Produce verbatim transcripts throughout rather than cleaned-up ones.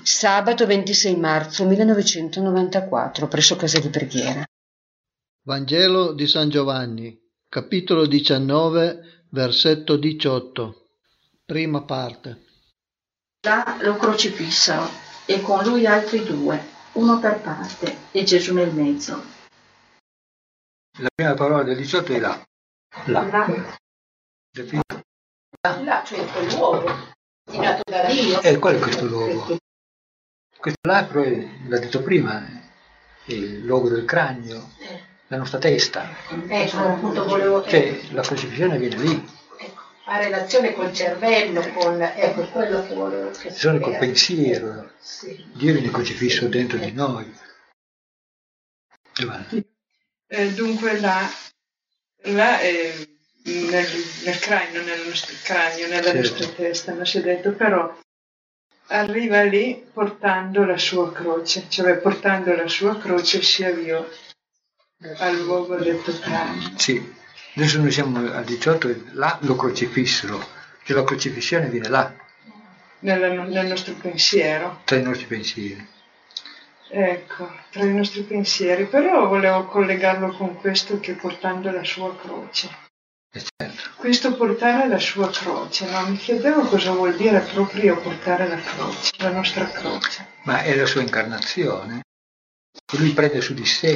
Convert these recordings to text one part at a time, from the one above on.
Sabato ventisei marzo millenovecentonovantaquattro, presso casa di preghiera. Vangelo di San Giovanni, capitolo diciannove, versetto diciotto, prima parte. Là lo crocifissero e con lui altri due, uno per parte e Gesù nel mezzo. La prima parola del diciotto è là. Là. Là, Là. là cioè quel luogo, tirato da Dio. E qual è questo luogo? Questo là, però, è, l'ha detto prima, è il luogo del cranio, la nostra testa. Ecco, appunto volevo... Cioè, la crocifissione viene lì. Ha relazione col cervello, con... Ecco, quello che volevo... Che Sono col pensiero. Sì. Dio viene crocifisso dentro di noi. Eh, dunque là, là è nel, nel cranio, nel nostro cranio, nella Certo. nostra testa, non si è detto, però arriva lì portando la sua croce, cioè portando la sua croce si avviò al luogo detto cranio. Sì, adesso noi siamo al diciotto e là lo crocifissero, cioè la crocifissione viene là, Nella, nel nostro pensiero. tra i nostri pensieri. Ecco, tra i nostri pensieri, però volevo collegarlo con questo che portando la sua croce. E certo. Questo portare la sua croce, no? Mi chiedevo cosa vuol dire proprio portare la croce, la nostra croce. Ma è la sua incarnazione. Lui prende su di sé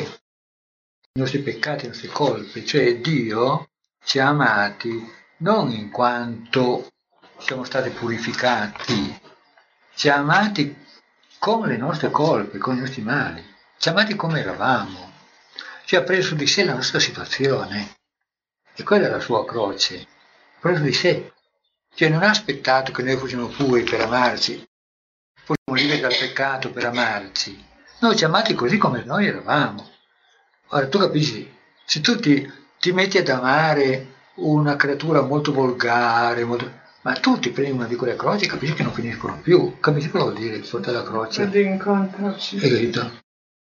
i nostri peccati, le nostre colpe, cioè Dio ci ha amati non in quanto siamo stati purificati, ci ha amati con le nostre colpe, con i nostri mali, ci ha amati come eravamo, ci ha preso su di sé la nostra situazione, e quella è la sua croce, ha preso di sé, cioè non ha aspettato che noi fossimo puri per amarci, fossimo liberi dal peccato per amarci, noi ci ha amati così come noi eravamo. Ora tu capisci, se tu ti, ti metti ad amare una creatura molto volgare, molto... ma tu ti prendi una di quelle croci, capisci che non finiscono più, capisci cosa vuol dire portare la croce? Ad incontrarci. Hai capito?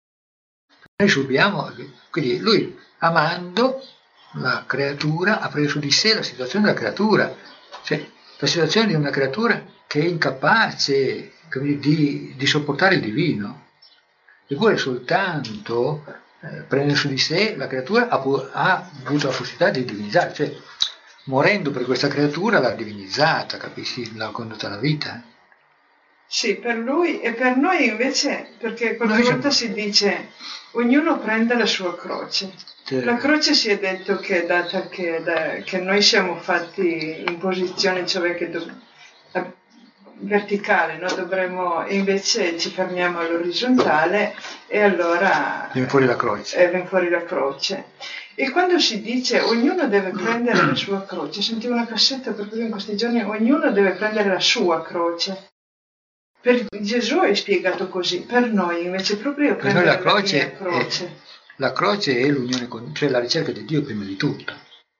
Noi subiamo, quindi lui amando la creatura ha preso su di sé la situazione della creatura, cioè la situazione di una creatura che è incapace di, di sopportare il divino, eppure soltanto eh, prendere su di sé la creatura ha, ha avuto la possibilità di divinizzare, cioè morendo per questa creatura l'ha divinizzata, capisci? L'ha condotta alla vita. Sì, per lui e per noi invece, perché qualche Noi volta siamo... si dice ognuno prende la sua croce. Sì. La croce si è detto che è data che, da, che noi siamo fatti in posizione, cioè che do, a, verticale, no? Dovremmo, invece ci fermiamo all'orizzontale e allora viene fuori la croce. Eh, viene fuori la croce. E quando si dice ognuno deve prendere la sua croce, sentivo una cassetta proprio in questi giorni, ognuno deve prendere la sua croce. Per Gesù è spiegato così, per noi invece proprio per noi la croce, la mia croce. È, la croce è l'unione con, cioè la ricerca di Dio prima di tutto.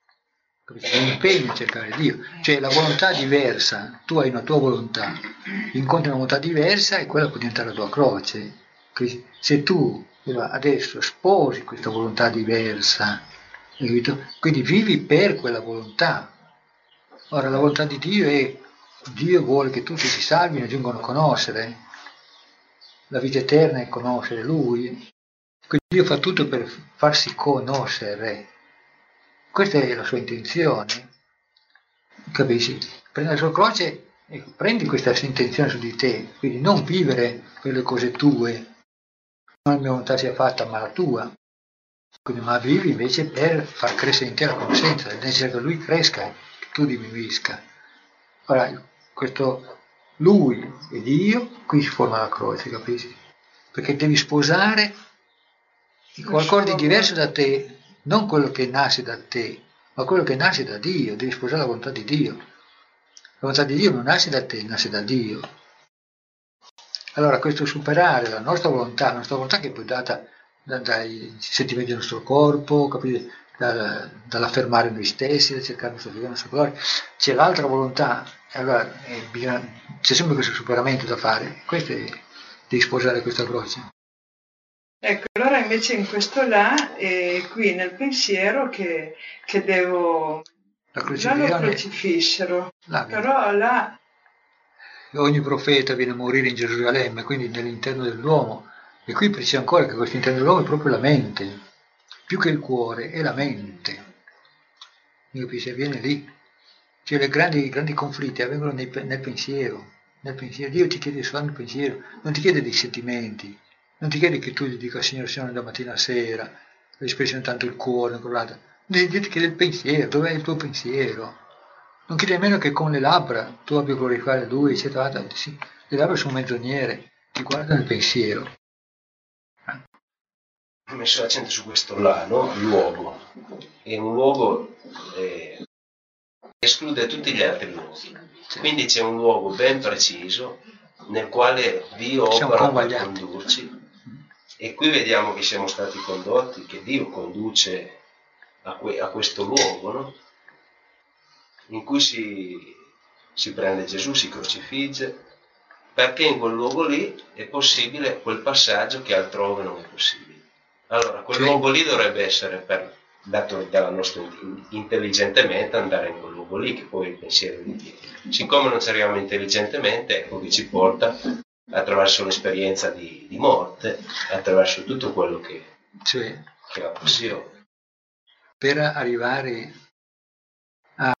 È un impegno a cercare Dio, cioè la volontà diversa, tu hai una tua volontà, incontri una volontà diversa e quella può diventare la tua croce. Se tu adesso sposi questa volontà diversa, quindi vivi per quella volontà. Ora la volontà di Dio è Dio vuole che tutti si salvino e giungano a conoscere la vita eterna e conoscere Lui. Quindi Dio fa tutto per farsi conoscere. Questa è la sua intenzione. Capisci? Prendi la sua croce e prendi questa intenzione su di te. Quindi non vivere per le cose tue. Non la mia volontà sia fatta, ma la tua. Quindi, ma vivi invece per far crescere in te la conoscenza, nel senso che Lui cresca, che tu diminuisca. Ora, questo lui e Dio, qui si forma la croce, capisci? Perché devi sposare qualcosa di diverso da te, non quello che nasce da te, ma quello che nasce da Dio, devi sposare la volontà di Dio. La volontà di Dio non nasce da te, nasce da Dio. Allora questo superare la nostra volontà, la nostra volontà che poi è data da, dai sentimenti del nostro corpo, capite? Da, dall'affermare noi stessi, da cercare la nostra gloria, c'è l'altra volontà, allora eh, bisogna, c'è sempre questo superamento da fare, questo è di sposare questa croce. Ecco, allora invece in questo là, è qui nel pensiero che, che devo, la là lo crocifissero, là, però là ogni profeta viene a morire in Gerusalemme, quindi nell'interno dell'uomo. E qui precisa ancora che questo interno dell'uomo è proprio la mente, più che il cuore, è la mente. Mi capisci? Avviene lì. Cioè i grandi, grandi conflitti avvengono nei, nel pensiero. Nel pensiero. Dio ti chiede solo nel pensiero, non ti chiede dei sentimenti, non ti chiede che tu gli dica Signore, Signore da mattina a sera, espressione tanto il cuore, Dio ti chiede il pensiero, dov'è il tuo pensiero? Non chiede nemmeno che con le labbra tu abbia glorificare Lui, eccetera. Sì, le labbra sono menzognere, ti guardano il pensiero. Ho messo l'accento su questo là, no? Luogo. E un luogo eh, esclude tutti gli altri luoghi. Quindi c'è un luogo ben preciso nel quale Dio opera per condurci. E qui vediamo che siamo stati condotti, che Dio conduce a, que- a questo luogo, no? In cui si, si prende Gesù, si crocifigge, perché in quel luogo lì è possibile quel passaggio che altrove non è possibile. Allora, quel sì. luogo lì dovrebbe essere, per, dato dalla nostra intelligentemente, andare in quel luogo lì, che poi è il pensiero di Dio. Siccome non ci arriviamo intelligentemente, ecco che ci porta attraverso l'esperienza di, di morte, attraverso tutto quello che, sì. che è la passione. Per arrivare a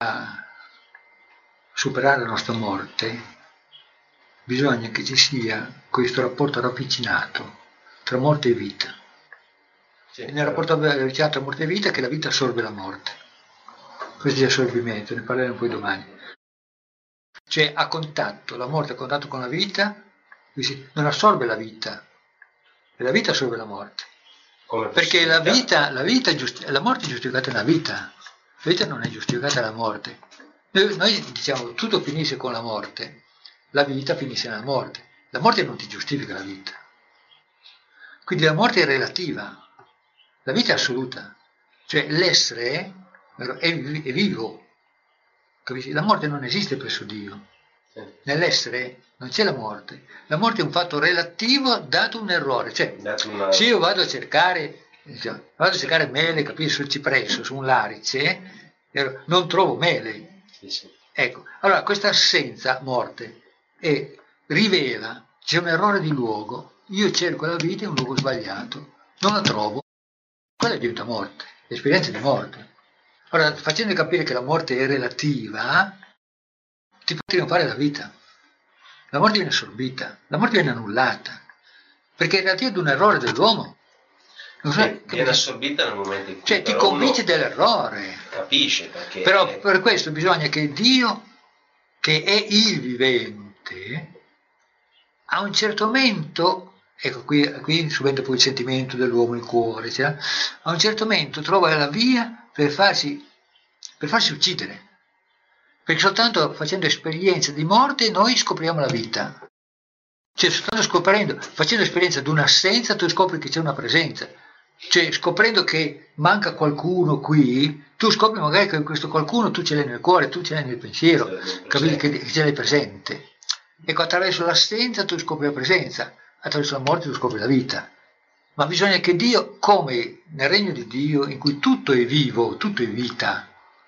superare la nostra morte, bisogna che ci sia questo rapporto ravvicinato tra morte e vita. Sì, e nel rapporto ravvicinato tra morte e vita che la vita assorbe la morte. Questo è l'assorbimento, ne parleremo poi domani. Cioè a contatto, la morte a contatto con la vita non assorbe la vita, e la vita assorbe la morte. Come perché la vita, la, vita è giusti- la morte è giustificata nella vita, la vita non è giustificata nella morte. Noi, noi diciamo tutto finisce con la morte, la vita finisce nella morte. La morte non ti giustifica la vita. Quindi la morte è relativa, la vita è assoluta. Cioè l'essere è, è vivo. Capisci? La morte non esiste presso Dio. Nell'essere non c'è la morte. La morte è un fatto relativo dato un errore. Cioè, una... se io vado a cercare, diciamo, vado a cercare mele, capisci, sul cipresso, su un larice, non trovo mele. Sì, sì. Ecco, allora questa assenza, morte, è, rivela, c'è un errore di luogo, io cerco la vita in un luogo sbagliato, non la trovo, quella diventa morte, l'esperienza di morte. Ora, facendo capire che la morte è relativa, ti fa trionfare la vita. La morte viene assorbita, la morte viene annullata, perché è relativa ad un errore dell'uomo. Non so, sì, viene assorbita nel momento in cui cioè ti convince dell'errore. Capisce perché. Però è... per questo bisogna che Dio, che è il vivente, a un certo momento, ecco qui, qui subentra poi il sentimento dell'uomo, il cuore, cioè, a un certo momento trova la via per farsi, per farsi uccidere. Perché soltanto facendo esperienza di morte noi scopriamo la vita. Cioè soltanto scoprendo, facendo esperienza di un'assenza tu scopri che c'è una presenza. Cioè scoprendo che manca qualcuno qui, tu scopri magari che questo qualcuno tu ce l'hai nel cuore, tu ce l'hai nel pensiero, capisci che ce l'hai presente. Ecco, attraverso l'assenza tu scopri la presenza, attraverso la morte tu scopri la vita. Ma bisogna che Dio, come nel regno di Dio, in cui tutto è vivo, tutto è vita,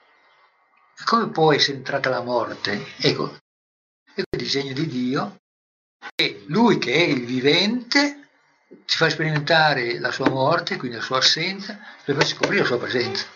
come può essere entrata la morte? Ecco, ecco il disegno di Dio, e Lui che è il vivente ci fa sperimentare la sua morte, quindi la sua assenza, per farci scoprire la sua presenza.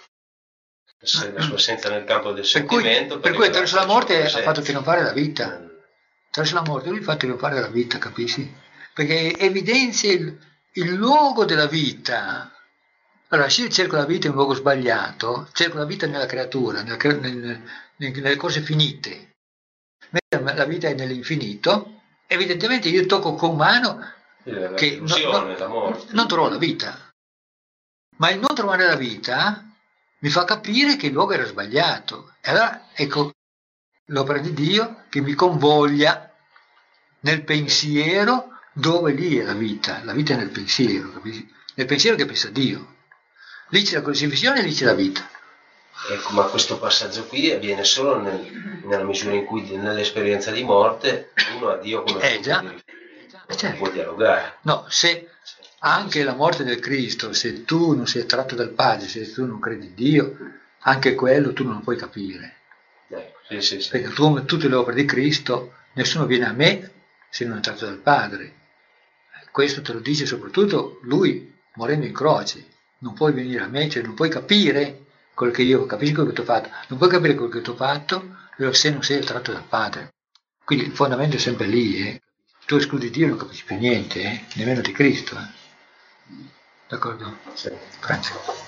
La sua assenza nel campo del sentimento. Per cui, per cui attraverso la morte ha fatto trionfare la vita. Attraverso la morte lui fa trionfare la vita, capisci? Perché evidenzia il, il luogo della vita. Allora, se io cerco la vita in un luogo sbagliato, cerco la vita nella creatura, nella, nel, nelle cose finite, mentre la vita è nell'infinito, evidentemente io tocco con mano che non, non, non trovo la vita. Ma il non trovare la vita mi fa capire che il luogo era sbagliato. E allora, ecco, l'opera di Dio che mi convoglia nel pensiero dove lì è la vita. La vita è nel pensiero, capisci? Nel pensiero che pensa Dio. Lì c'è la crocifissione e lì c'è la vita. Ecco, ma questo passaggio qui avviene solo nel, nella misura in cui nell'esperienza di morte uno ha Dio come eh, già. Di, certo. può dialogare. No, se anche la morte del Cristo, se tu non sei attratto dal Padre, se tu non credi in Dio, anche quello tu non lo puoi capire. Ecco, sì, sì, sì. Perché tu, tutte le opere di Cristo nessuno viene a me se non è tratto dal Padre. Questo te lo dice soprattutto lui, morendo in croce. Non puoi venire a me, cioè non puoi capire quello che io, capisci quello che ti ho fatto, non puoi capire quello che ti ho fatto se non sei tratto dal Padre. Quindi il fondamento è sempre lì, eh. Tu escludi Dio e non capisci più niente, eh? Nemmeno di Cristo. Eh? D'accordo? Sì. Francesco.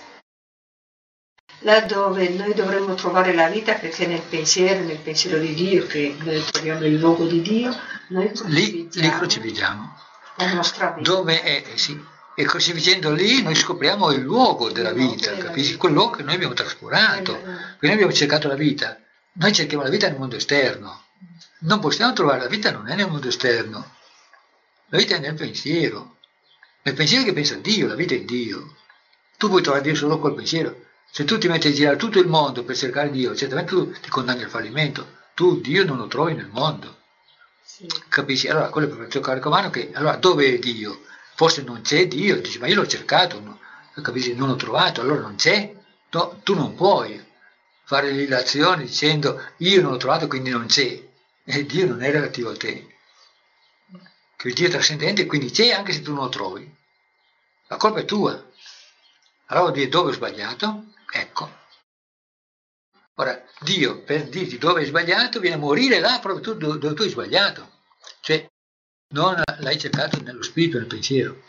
Laddove noi dovremmo trovare la vita, perché nel pensiero, nel pensiero di Dio, che noi troviamo il luogo di Dio, noi Lì, lì crocifiggiamo. la nostra vita. Dove è, eh, sì. E crocifiggendo lì noi scopriamo il luogo della vita, capisci? Quel luogo che noi abbiamo trascurato. Quindi noi abbiamo cercato la vita. Noi cerchiamo la vita nel mondo esterno. Non possiamo trovare la vita, non è nel mondo esterno. La vita è nel pensiero. Nel pensiero che pensa a Dio, la vita è Dio. Tu puoi trovare Dio solo col pensiero. Se tu ti metti a girare tutto il mondo per cercare Dio, certamente tu ti condanni al fallimento. Tu Dio non lo trovi nel mondo. Sì. Capisci? Allora, quello è proprio il tuo carico umano che, allora, dove è Dio? Forse non c'è Dio, dici, ma io l'ho cercato, no? Capisci? Non l'ho trovato, allora non c'è. No, tu non puoi fare l'illazione dicendo, io non l'ho trovato, quindi non c'è. E Dio non è relativo a te. Che Dio è trascendente, quindi c'è anche se tu non lo trovi. La colpa è tua. Allora vuol dire dove ho sbagliato? Ecco. Ora, Dio, per dirti dove hai sbagliato, viene a morire là proprio tu, dove, dove tu hai sbagliato. Cioè, non l'hai cercato nello spirito, nel pensiero.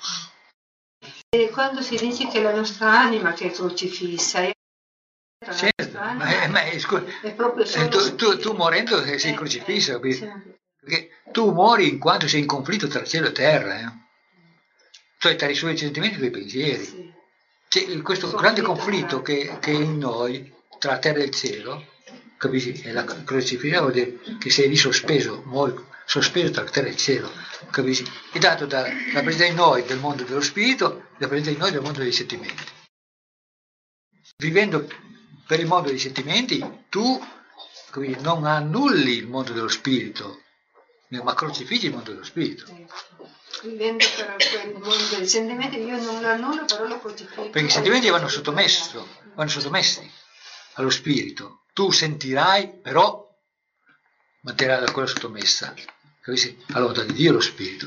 E quando si dice che la nostra anima che è crocifissa, è certo, ma, è, ma è, scusa, è proprio solo tu, tu, tu morendo sei eh, crocifisso, eh, sì. Perché tu muori in quanto sei in conflitto tra cielo e terra, eh? Cioè tra i suoi sentimenti e i tuoi pensieri. Sì. C'è questo Conflitto, grande conflitto eh. che, che è in noi, tra terra e il cielo, capisci? E la crocifissione vuol dire che sei lì sospeso, muori sospeso tra terra e il cielo, capisci? È dato dalla presenza in noi del mondo dello spirito e la presenza in noi del mondo dei sentimenti. Vivendo per il mondo dei sentimenti, tu capisci, non annulli il mondo dello spirito, ma crocifiggi il mondo dello spirito. Vivendo per quel mondo dei sentimenti, io non lo annullo, però lo crocifisso. Perché i sentimenti vanno sottomessi, vanno sottomessi allo spirito. Tu sentirai, però manterrai la cosa sottomessa. Capisci? Alla volontà di Dio lo spirito.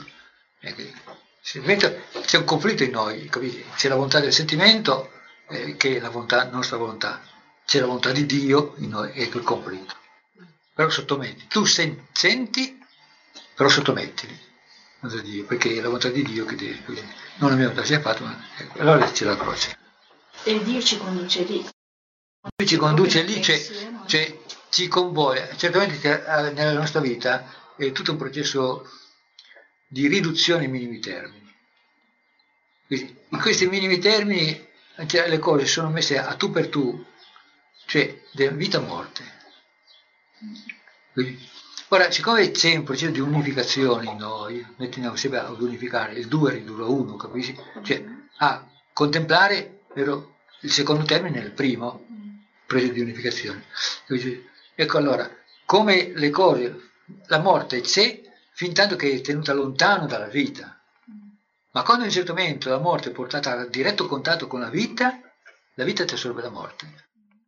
C'è un conflitto in noi, capisci? C'è la volontà del sentimento, eh, che è la volontà, nostra volontà. C'è la volontà di Dio in noi, ecco il conflitto. Però sottometti. Tu sen- senti, però sottomettili. Perché è la volontà di Dio che deve, così. Non la mia volontà sia fatta, ma ecco, allora c'è la croce. E Dio ci conduce lì. Lui ci conduce lì, cioè, cioè ci convoglia. Certamente che, eh, nella nostra vita è tutto un processo di riduzione ai minimi termini. Quindi, in questi minimi termini cioè, le cose sono messe a tu per tu, cioè vita o morte. Quindi, ora, siccome c'è un processo di unificazione in noi, noi tendiamo sempre ad unificare il due e ridurlo a uno, capisci? Cioè a contemplare, vero, il secondo termine è il primo, processo di unificazione. Capisci? Ecco allora, come le cose, la morte c'è fin tanto che è tenuta lontano dalla vita, ma quando in un certo momento la morte è portata a diretto contatto con la vita, la vita ti assorbe la morte.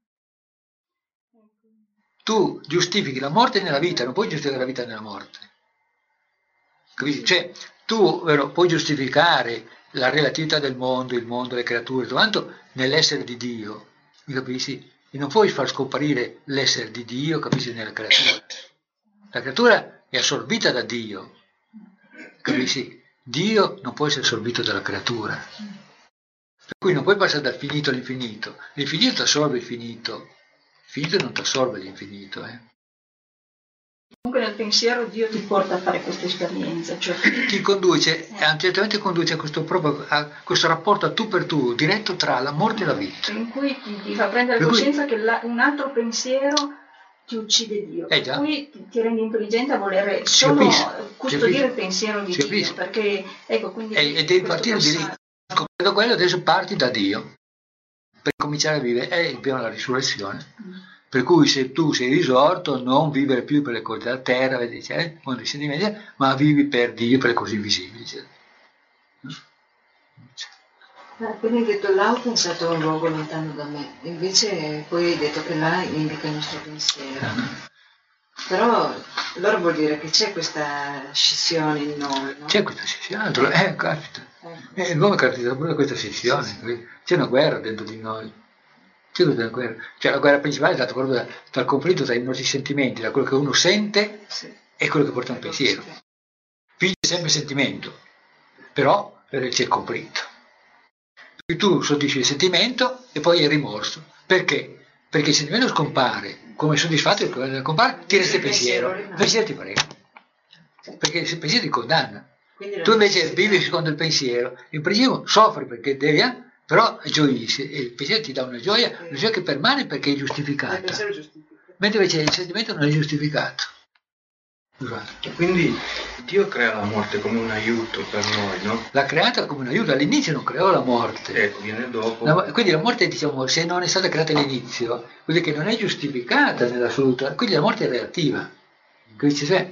Tu giustifichi la morte nella vita, non puoi giustificare la vita nella morte. Capisci? Cioè, tu vero, puoi giustificare la relatività del mondo, il mondo, le creature, quanto nell'essere di Dio, mi capisci? E non puoi far scomparire l'essere di Dio, capisci, nella creatura. La creatura è assorbita da Dio, capisci? Dio non può essere assorbito dalla creatura. Per cui non puoi passare dal finito all'infinito. L'infinito ti assorbe il finito. Il finito non ti assorbe l'infinito, eh. Comunque nel pensiero Dio ti porta a fare questa esperienza. Cioè... Ti conduce, certamente conduce a questo, proprio, a questo rapporto a tu per tu, diretto tra la morte e la vita. In cui ti, ti fa prendere per coscienza cui... che la, un altro pensiero ti uccide Dio. Eh, per cui ti, ti rendi intelligente a volere si solo capisce, custodire il pensiero di si Dio. Perché, ecco, quindi e, e devi partire di lì. Scoprendo quello, adesso parti da Dio. Per cominciare a vivere, è il piano della risurrezione. Mm. Per cui se tu sei risorto, non vivere più per le cose della terra, eh, ma vivi per Dio, per le cose invisibili. Cioè. Quindi hai detto là ho pensato a un luogo lontano da me, invece poi hai detto che là indica il nostro pensiero. Però allora vuol dire che c'è questa scissione in noi, no? C'è questa scissione, eh, capita. Ecco. Eh, l'uomo è caratterizzato pure da questa scissione. Sì, sì. C'è una guerra dentro di noi. C'è una guerra. Cioè la guerra principale è stata proprio da- dal conflitto tra i nostri sentimenti, da quello che uno sente Sì. e quello che porta un pensiero. Vince sempre il sentimento, però c'è il conflitto. Quindi tu soddisfi il sentimento e poi il rimorso. Perché? Perché il sentimento scompare, come soddisfatto che compare, ti resta il pensiero. Il pensiero ti prega. Perché il pensiero ti condanna. Quindi Tu la invece necessità- vivi secondo il pensiero, il pensiero soffre perché devi, eh, però gioisci, e il pensiero ti dà una gioia, una gioia che permane perché è il giustificata. pensiero giustifica. Mentre invece il sentimento non è giustificato. Scusate. E quindi Dio crea la morte come un aiuto per noi, no? L'ha creata come un aiuto, all'inizio non creò la morte. Ecco, viene dopo. La- quindi la morte, diciamo, se non è stata creata all'inizio, vuol dire che non è giustificata nell'assoluto, quindi la morte è relativa. Quindi dice, se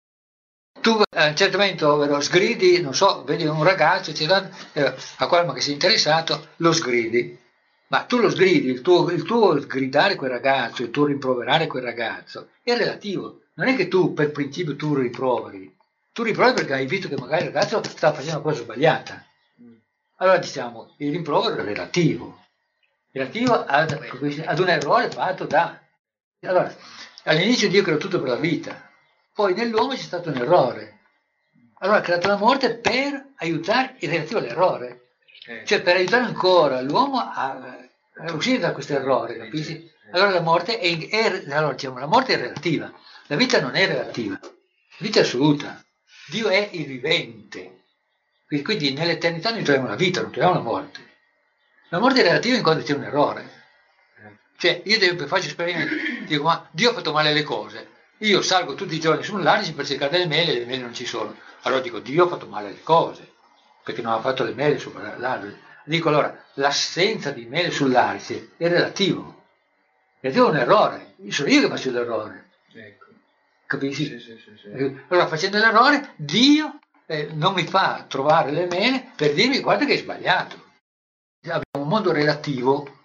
tu a un certo momento vero, sgridi, non so, vedi un ragazzo, eccetera, eh, a quale che sei interessato, lo sgridi. Ma tu lo sgridi, il tuo, il tuo sgridare quel ragazzo, il tuo rimproverare quel ragazzo, è relativo. Non è che tu per principio tu rimproveri. Tu rimproveri perché hai visto che magari il ragazzo sta facendo una cosa sbagliata. Allora diciamo, il rimprovero è relativo. Relativo ad, ad un errore fatto da... Allora, all'inizio Dio creò tutto per la vita, poi nell'uomo c'è stato un errore. Allora ha creato la morte per aiutare il relativo all'errore. Cioè per aiutare ancora l'uomo a, a uscire da questo errore, capisci? Allora la morte è, è, allora, diciamo, la morte è relativa, la vita non è relativa, la vita è assoluta. Dio è il vivente, quindi, quindi nell'eternità noi troviamo la vita, non troviamo la morte. La morte è relativa in quanto c'è un errore. Cioè io devo, faccio esperimenti, dico ma Dio ha fatto male le cose, io salgo tutti i giorni su un argine per cercare delle mele e le mele non ci sono. Allora dico Dio ha fatto male le cose, perché non ha fatto le mele sull'argine. Dico allora, l'assenza di mele sull'argine è relativo. Relativo è un errore, io sono io che faccio l'errore. Ecco. Capisci? Sì, sì, sì, sì. Allora facendo l'errore, Dio eh, non mi fa trovare le mele per dirmi guarda che hai sbagliato. Abbiamo un mondo relativo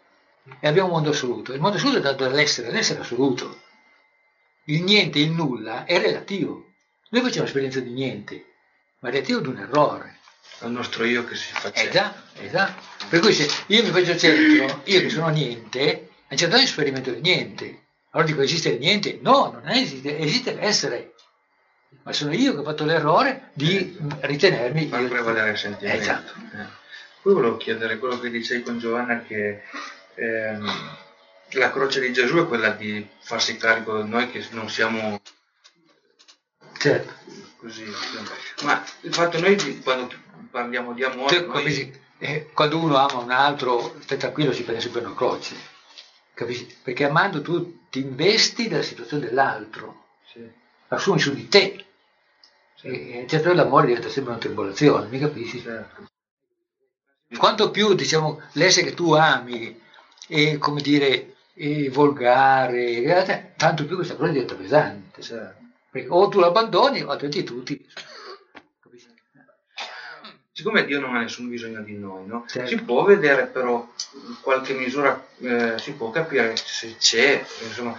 e abbiamo un mondo assoluto. Il mondo assoluto è dato dall'essere, l'essere assoluto. Il niente, il nulla è relativo. Noi facciamo esperienza di niente, ma è relativo ad un errore. Al nostro io che si faceva. Eh già, eh già. Per cui se io mi faccio centro, io che sono niente, a un certo punto sperimento di niente. Allora dico esiste il niente? No, non esiste, esiste l'essere. Ma sono io che ho fatto l'errore di ritenermi Far io. prevalere il sentimento. Eh, già. Eh. Poi volevo chiedere quello che dicevi con Giovanna, che ehm, la croce di Gesù è quella di farsi carico di noi che non siamo Certo. così. Ma il fatto noi di- quando parliamo di amore, Cioè, noi- capisci? Eh, quando uno ama un altro, stai tranquillo, si prende sempre una croce. Capisci? Perché amando tu ti investi della situazione dell'altro, sì, assumi su di te. E a un certo punto l'amore diventa sempre una tribolazione, mi capisci? certo. Quanto più, diciamo, l'essere che tu ami è, come dire, è volgare, eh, tanto più questa cosa diventa pesante. Certo. Perché o tu l'abbandoni o altrimenti tutti. Capisci? Siccome Dio non ha nessun bisogno di noi, no? Certo. Si può vedere però in qualche misura, eh, si può capire se c'è insomma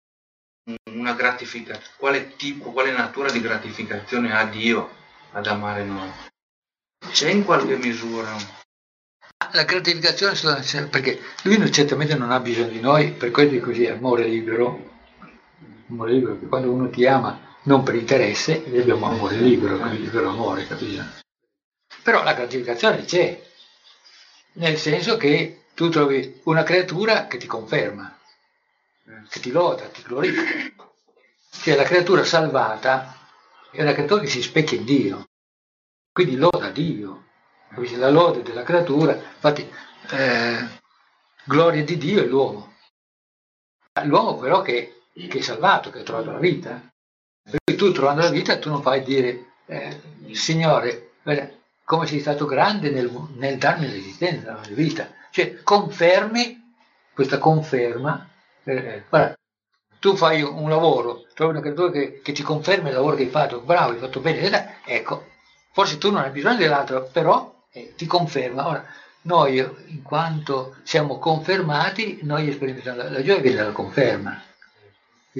una gratificazione, quale tipo, quale natura di gratificazione ha Dio ad amare noi. C'è in qualche misura. La gratificazione, perché lui certamente non ha bisogno di noi, per quello è così, amore libero, amore libero, perché quando uno ti ama non per interesse, noi abbiamo amore libero, quindi libero amore, capisci? Però la gratificazione c'è, nel senso che tu trovi una creatura che ti conferma, che ti loda, ti glorifica. Cioè la creatura salvata è una creatura che si specchia in Dio, quindi loda Dio. La lode della creatura, infatti eh, gloria di Dio è l'uomo, l'uomo però che, che è salvato, che ha trovato la vita. Per cui tu trovando la vita tu non fai dire eh, Signore, come sei stato grande nel, nel darmi l'esistenza, la vita, cioè confermi questa conferma. Eh, guarda, tu fai un lavoro, trovi una creatura che, che ti conferma il lavoro che hai fatto, bravo, hai fatto bene, ecco, forse tu non hai bisogno dell'altro, però eh, ti conferma. Ora, noi, in quanto siamo confermati, noi sperimentiamo la, la gioia viene dalla conferma. Quindi,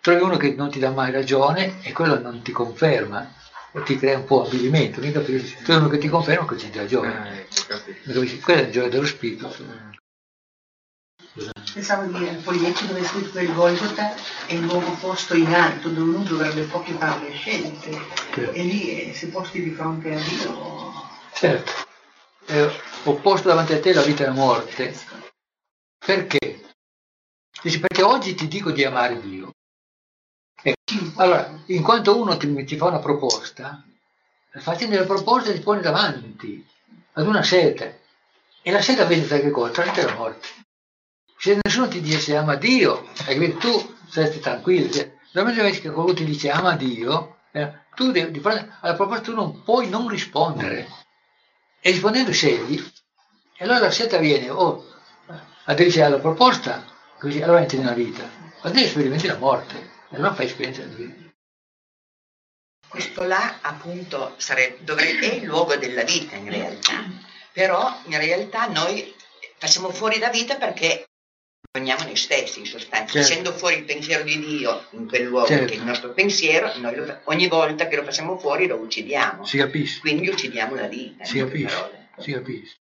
trovi uno che non ti dà mai ragione e quello non ti conferma, e ti crea un po' avvilimento, mi capisci? Trovi uno che ti conferma che ti dà ragione. Mi capisci? Quello è il gioio dello spirito. Pensavo di dire, il foglietto dove è scritto che il Golgota è il luogo posto in alto dove uno dovrebbe proprio fare le scelte, certo. E lì eh, si posti di fronte a Dio. Certo, eh, ho posto davanti a te la vita e la morte. Perché? Dici, perché oggi ti dico di amare Dio. Eh, allora, in quanto uno ti, ti fa una proposta, facendo la proposta ti pone davanti ad una scelta, e la scelta vede sai che cosa? Tra la vita e la morte. Se nessuno ti dice ama Dio, e tu saresti tranquillo. Cioè, normalmente che qualcuno ti dice ama Dio, eh, tu devi, di fronte alla proposta tu non puoi non rispondere. E rispondendo scegli, e allora la scelta viene o aderisci alla proposta, così allora entri nella vita, o devi sperimenti la morte, e allora fai esperienza della vita. Questo là appunto sarebbe, dovrebbe, è il luogo della vita in realtà, però in realtà noi facciamo fuori la vita perché ogniamo noi stessi in sostanza, certo. Facendo fuori il pensiero di Dio in quel luogo, certo. Che è il nostro pensiero, noi lo, ogni volta che lo facciamo fuori lo uccidiamo. Si capisce. Quindi uccidiamo la vita. Si capisce. Si capisce.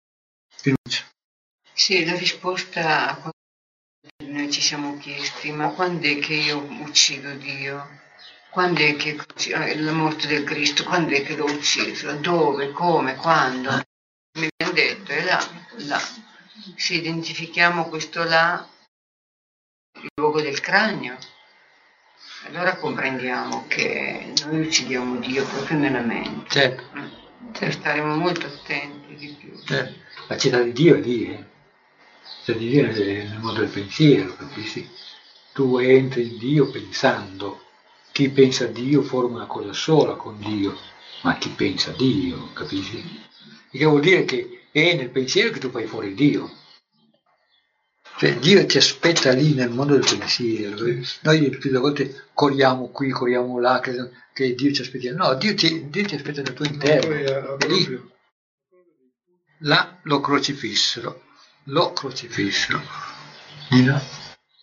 Sì, la risposta a quello che noi ci siamo chiesti, ma quando è che io uccido Dio? Quando è che la morte del Cristo, quando è che l'ho ucciso? Dove, come, quando? Mi viene detto, è là, là. Se identifichiamo questo là, il luogo del cranio, allora comprendiamo che noi uccidiamo Dio proprio nella mente. Certo. Cioè, staremo molto attenti di più. Certo. La città di Dio è lì, eh. La città di Dio è nel mondo del pensiero, capisci? Tu entri in Dio pensando. Chi pensa a Dio forma una cosa sola con Dio, ma chi pensa a Dio, capisci? E che vuol dire che è nel pensiero che tu fai fuori Dio. Cioè Dio ti aspetta lì nel mondo del pensiero. Noi più delle volte corriamo qui, corriamo là, che, che Dio ci aspetta. No, Dio ti, Dio ti aspetta nel tuo interno. È lì. Là lo crocifissero, lo crocifissero. Dino?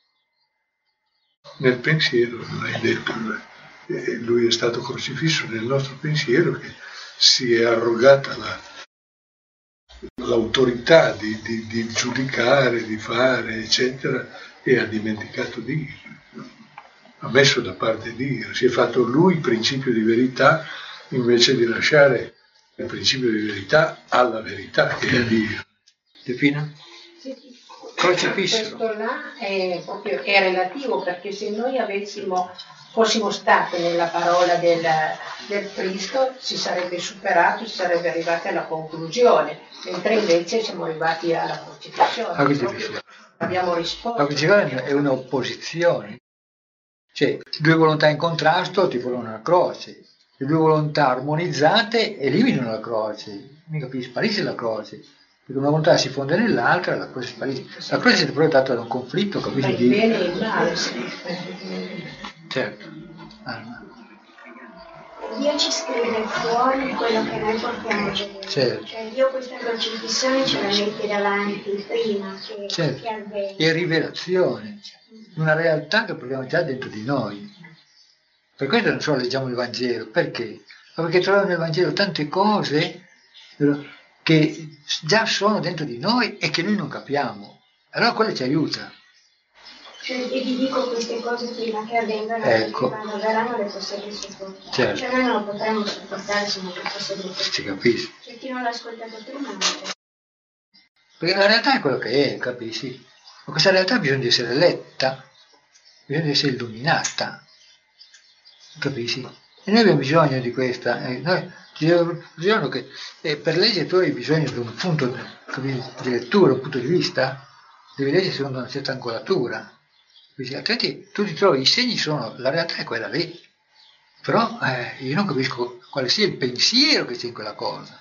Nel pensiero, l'hai detto, lui è stato crocifisso nel nostro pensiero, che si è arrogata la, l'autorità di, di, di giudicare, di fare, eccetera, e ha dimenticato Dio, ha messo da parte Dio, si è fatto lui principio di verità invece di lasciare il principio di verità alla verità che è Dio. Defina? Questo là è, proprio, è relativo, perché se noi avessimo, fossimo stati nella parola del, del Cristo si sarebbe superato, si sarebbe arrivati alla conclusione, mentre invece siamo arrivati alla crocifissione. La crocifissione. Abbiamo risposto. La crocifissione è un'opposizione, cioè due volontà in contrasto ti formano una croce, le due volontà armonizzate eliminano la croce, mica capisci, sparisce la croce. Perché una volontà si fonde nell'altra, la croce sparisce. La croce è proprio data da un conflitto, capisci? Il bene e il male, sì. Certo. Ah, Dio ci scrive fuori quello che noi portiamo dentro. Certo. Cioè Dio questa crocifissione ce la mette davanti prima che, certo. che avvenga. È rivelazione di una realtà che portiamo già dentro di noi. Per questo non solo leggiamo il Vangelo, perché? Ma perché troviamo nel Vangelo tante cose che già sono dentro di noi e che noi non capiamo. Allora quello ci aiuta. Cioè, e vi dico queste cose prima che avvengano, ecco. Perché quando verranno le possiamo sopportare. Certo. Cioè noi non lo potremmo sopportare se non le fosse detto. Si capisce. Cioè chi non l'ha ascoltato prima non c'è. Perché la realtà è quello che è, capisci? Ma questa realtà bisogna di essere letta, bisogna di essere illuminata, capisci? E noi abbiamo bisogno di questa. Eh, noi abbiamo bisogno che eh, per leggere tu hai bisogno di un punto capisci, di lettura, un punto di vista, devi leggere secondo una certa angolatura. Capisci? Altrimenti tu ti trovi, i segni sono, la realtà è quella lì, però eh, io non capisco quale sia il pensiero che c'è in quella cosa.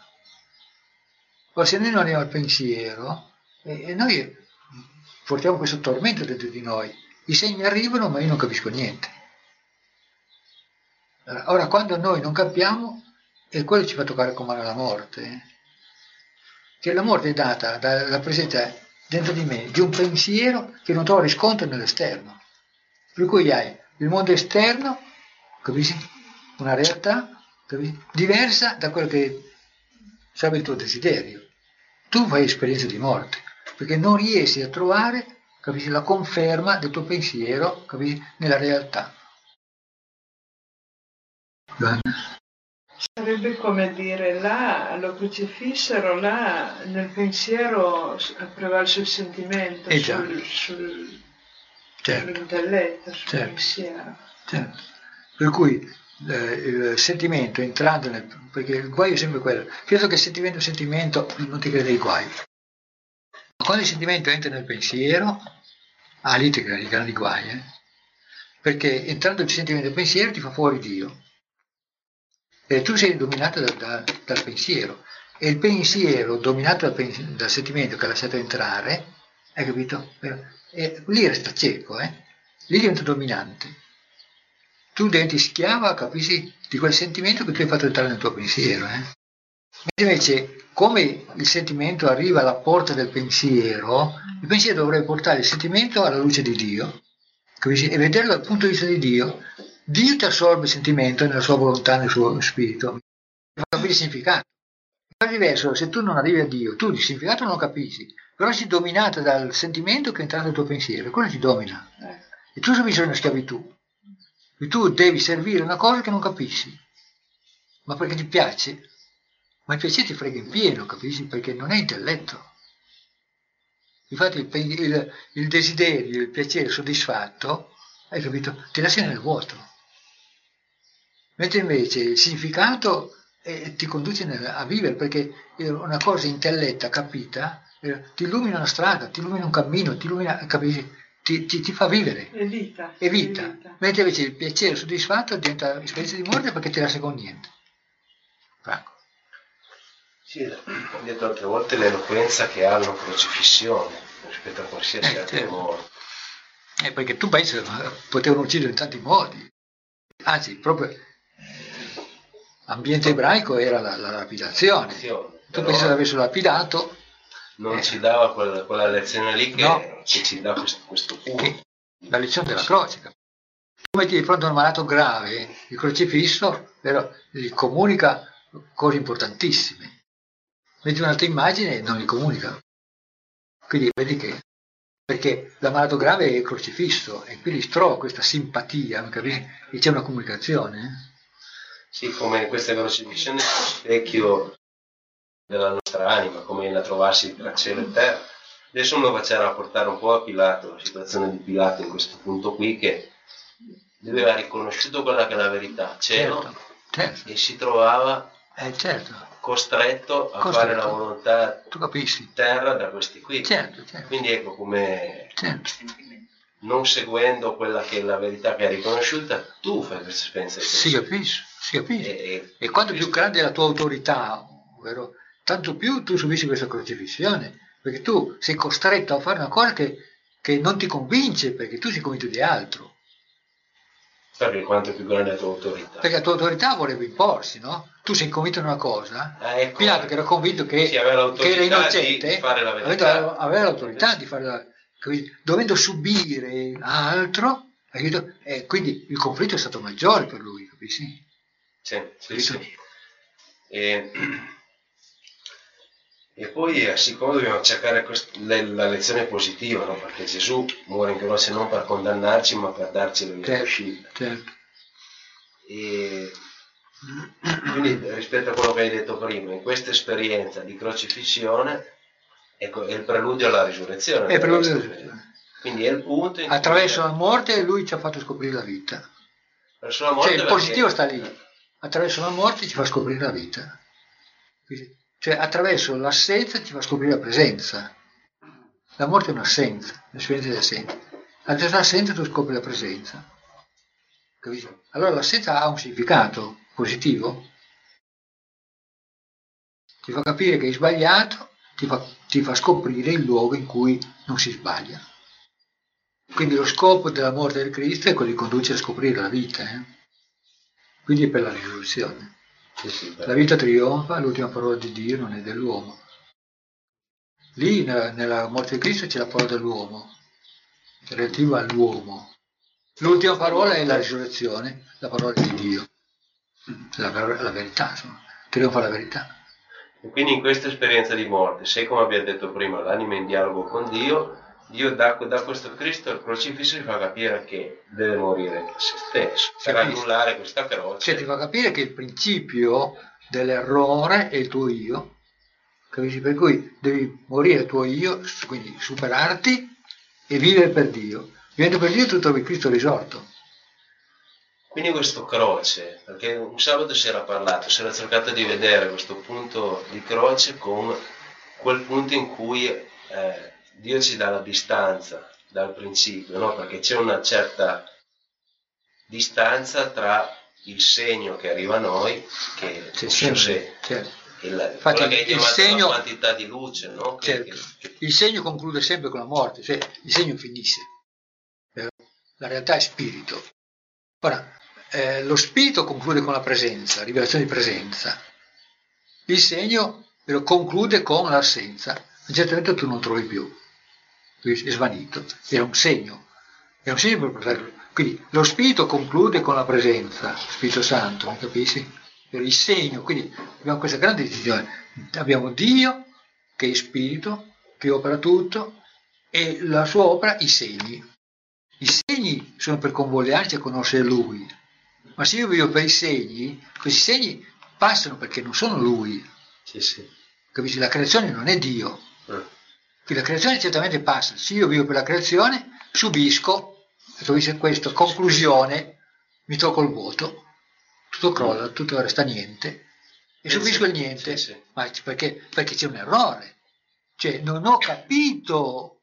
Ora se noi non abbiamo il pensiero, eh, noi portiamo questo tormento dentro di noi, i segni arrivano ma io non capisco niente. Ora quando noi non capiamo, e quello ci fa toccare con mano la morte, che la morte è data dalla presenza dentro di me di un pensiero che non trova riscontro nell'esterno, per cui hai il mondo esterno, capisci? Una realtà, capisci? Diversa da quello che sarebbe il tuo desiderio. Tu fai esperienza di morte, perché non riesci a trovare, capisci, la conferma del tuo pensiero, capisci, nella realtà. Sarebbe come dire, là lo crocifissero, là nel pensiero ha prevalso il sentimento Eh già. sul, sul, Certo. sull'intelletto, sul Certo. pensiero. Certo. Per cui eh, il sentimento entrando nel... perché il guaio è sempre quello. Credo che sentimento sentimento non ti crede il guaio. Ma quando il sentimento entra nel pensiero, ah, lì ti crei i grandi guai, eh? Perché entrando il sentimento nel pensiero ti fa fuori Dio. E tu sei dominato da, da, dal pensiero. E il pensiero dominato dal, pens- dal sentimento che ha lasciato entrare, hai capito? E lì resta cieco, eh? Lì diventa dominante. Tu diventi schiava, capisci, di quel sentimento che tu hai fatto entrare nel tuo pensiero. Eh? Invece, come il sentimento arriva alla porta del pensiero, il pensiero dovrebbe portare il sentimento alla luce di Dio, capisci? E vederlo dal punto di vista di Dio. Dio ti assorbe il sentimento nella sua volontà, nel suo spirito, ti fa capire il significato. È diverso, se tu non arrivi a Dio, tu il significato non lo capisci, però sei dominato dal sentimento che è entrato nel tuo pensiero, quello ti domina. E tu sei in una schiavitù. E tu devi servire una cosa che non capisci, ma perché ti piace. Ma il piacere ti frega in pieno, capisci? Perché non è intelletto. Infatti il, il, il desiderio, il piacere soddisfatto, hai capito? Ti lascia nel vuoto. Mentre invece il significato eh, ti conduce nel, a vivere, perché una cosa intelletta, capita, eh, ti illumina una strada, ti illumina un cammino, ti illumina, capisci? Ti, ti, ti fa vivere. È vita. È vita. È vita. Mentre invece il piacere soddisfatto diventa esperienza di morte perché ti lascia con niente. Franco. Sì, ho detto altre volte l'eloquenza che ha una crocifissione rispetto a qualsiasi Eh, altro certo. modo. Eh, perché tu pensi che potevano uccidere in tanti modi. Anzi, proprio ambiente ebraico era la, la lapidazione. Tu Però pensi che l'avessero lapidato, non eh. ci dava quella, quella lezione lì che, No. che ci dà questo, questo punto. che, la lezione della croce. Tu metti di fronte a un malato grave, il crocifisso però, gli comunica cose importantissime. Metti un'altra immagine e non gli comunica. Quindi vedi che, perché l'ammalato grave è il crocifisso e quindi trova questa simpatia, capisci? E c'è una comunicazione. eh? Sì, come questa crocifissione è lo specchio della nostra anima, come la trovassi tra cielo e terra. Adesso me lo facciamo rapportare un po' a Pilato, la situazione di Pilato in questo punto qui, che lui aveva riconosciuto quella che è la verità, cielo, Certo, certo. e si trovava Eh, certo. costretto a Costretto. fare la volontà Tu capisci? terra da questi qui. Certo, certo. Quindi ecco come certo. non seguendo quella che è la verità che hai riconosciuta, tu fai questa esperienza di Si capisce, si capisce. E, E quanto più grande è la tua autorità, ovvero, tanto più tu subisci questa crocifissione, perché tu sei costretto a fare una cosa che, che non ti convince, perché tu sei convinto di altro. perché quanto è più grande è la tua autorità. Perché la tua autorità vorrebbe imporsi, no? Tu sei convinto di una cosa, Ah, ecco. Pilato che era convinto che, Sì, aveva l'autorità che era di innocente, fare la verità. aveva, aveva l'autorità di fare la, quindi, dovendo subire altro, capito? E quindi il conflitto è stato maggiore per lui, capisci? Sì, sì, sì. E, e poi eh, siccome dobbiamo cercare quest- le- la lezione positiva, no? Perché Gesù muore in croce non per condannarci ma per darci la via Certo, d'uscita. certo. E quindi rispetto a quello che hai detto prima, in questa esperienza di crocifissione, ecco, è il preludio alla risurrezione. È il preludio alla Questo. risurrezione. Quindi è il punto in cui Attraverso la morte lui ci ha fatto scoprire la vita. verso la morte, Cioè il perché- positivo sta lì. Attraverso la morte ci fa scoprire la vita. Quindi, cioè attraverso l'assenza ci fa scoprire la presenza. La morte è un'assenza, l'esperienza di assenza. Attraverso l'assenza tu scopri la presenza. Capito? Allora l'assenza ha un significato positivo. Ti fa capire che hai sbagliato, ti fa, ti fa scoprire il luogo in cui non si sbaglia. Quindi lo scopo della morte del Cristo è quello di condurci a scoprire la vita. Eh? Quindi è per la risurrezione. Sì, sì, per- La vita trionfa, l'ultima parola di Dio non è dell'uomo. Lì nella, nella morte di Cristo c'è la parola dell'uomo, relativa all'uomo. L'ultima parola è la risurrezione, la parola di Dio, la, la verità, insomma, trionfa la verità. E quindi in questa esperienza di morte, se come abbiamo detto prima, l'anima è in dialogo con Dio, Dio da, da questo Cristo al crocifisso ci fa capire che deve morire a se stesso, per annullare questa croce. Cioè ti fa capire che il principio dell'errore è il tuo io, capisci? Per cui devi morire il tuo io, quindi superarti e vivere per Dio. Vivendo per Dio tu trovi Cristo risorto. Quindi questo croce, perché un sabato si era parlato, si era cercato di vedere questo punto di croce con quel punto in cui eh, Dio ci dà la distanza dal principio, no? Perché c'è una certa distanza tra il segno che arriva a noi, che c'è sempre, se, certo. il, Infatti, che è il segno, la quantità di luce, no? Che, certo. che, il segno conclude sempre con la morte, cioè il segno finisce. La realtà è spirito. Ora, eh, lo spirito conclude con la presenza, rivelazione di presenza. Il segno lo conclude con l'assenza. A un certo momento tu non trovi più, è svanito. Era un segno, era un segno per portarlo. Quindi lo spirito conclude con la presenza, Spirito Santo, mi capisci? Il segno, quindi abbiamo questa grande decisione. Abbiamo Dio che è spirito, che opera tutto, e la sua opera i segni. I segni sono per convogliarci a conoscere Lui, ma se io vivo per i segni, questi segni passano perché non sono Lui. Sì, sì. Capisci? La creazione non è Dio. Mm. Quindi la creazione certamente passa. Se io vivo per la creazione, subisco, capisci questo, conclusione, mi tocco il vuoto, tutto crolla, tutto resta niente, e Sì, subisco sì. il niente, Sì, sì. ma perché, perché c'è un errore. Cioè, non ho capito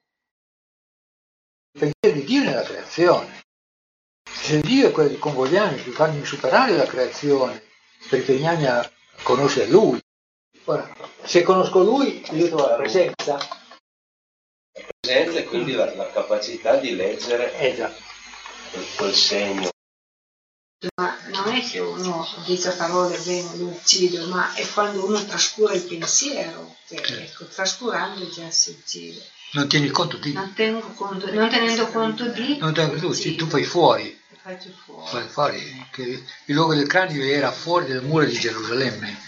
il pensiero di Dio nella creazione. Se Dio è quello di convogliarmi, di farmi superare la creazione, per impegnarmi a conoscere Lui. Ora, se conosco Lui, io trovo la presenza. La presenza e quindi la, la capacità di leggere Esatto. quel, quel segno. Ma non è che uno dice parole bene, lo uccide, ma è quando uno trascura il pensiero, che ecco, trascurando già si uccide. Non tieni conto di... Non, tengo conto, non tenendo conto di... Non tengo conto di... Tu fai fuori. Faccio fuori. Fai fuori. Che il luogo del cranio era fuori dalle mura di Gerusalemme.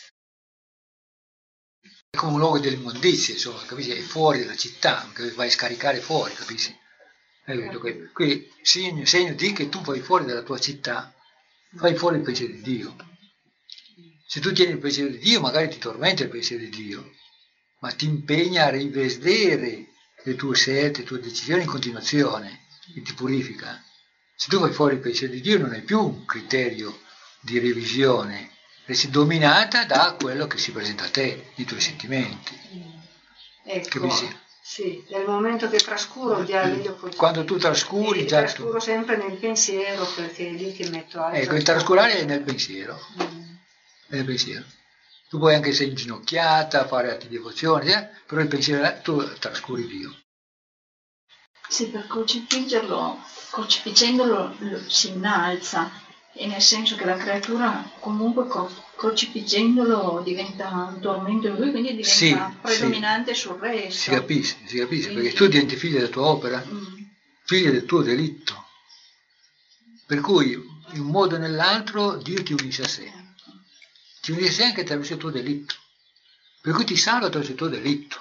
È come un luogo dell'immondizia, insomma, capisci? È fuori dalla città, che vai a scaricare fuori, capisci? Quindi segno, segno di che tu vai fuori dalla tua città, fai fuori il pensiero di Dio. Se tu tieni il pensiero di Dio, magari ti tormenta il pensiero di Dio, ma ti impegna a rivedere le tue scelte, le tue decisioni in continuazione e ti purifica. Se tu vai fuori il pensiero di Dio non hai più un criterio di revisione, resti dominata da quello che si presenta a te, i tuoi sentimenti. Ecco. Capisci? Sì, nel momento che trascuro già lì lo posso... Quando tu trascuri sì, già trascuro tu... sempre nel pensiero, perché è lì che metto altro. Ecco, il trascurare è nel pensiero. Mm. È nel pensiero. Tu puoi anche essere inginocchiata, fare atti di devozione, eh? Però il pensiero tu trascuri Dio. Sì, per crocifiggerlo, crocifiggendolo lo- si innalza, e nel senso che la creatura comunque cro- crocifiggendolo diventa un tormento in lui, quindi diventa Sì, predominante sul resto. Si capisce, si capisce, Quindi- perché tu diventi figlio della tua opera, Mm. figlio del tuo delitto. Per cui, in un modo o nell'altro, Dio ti unisce a sé. Ti unisce a sé anche attraverso il tuo delitto. Per cui ti salva attraverso il tuo delitto.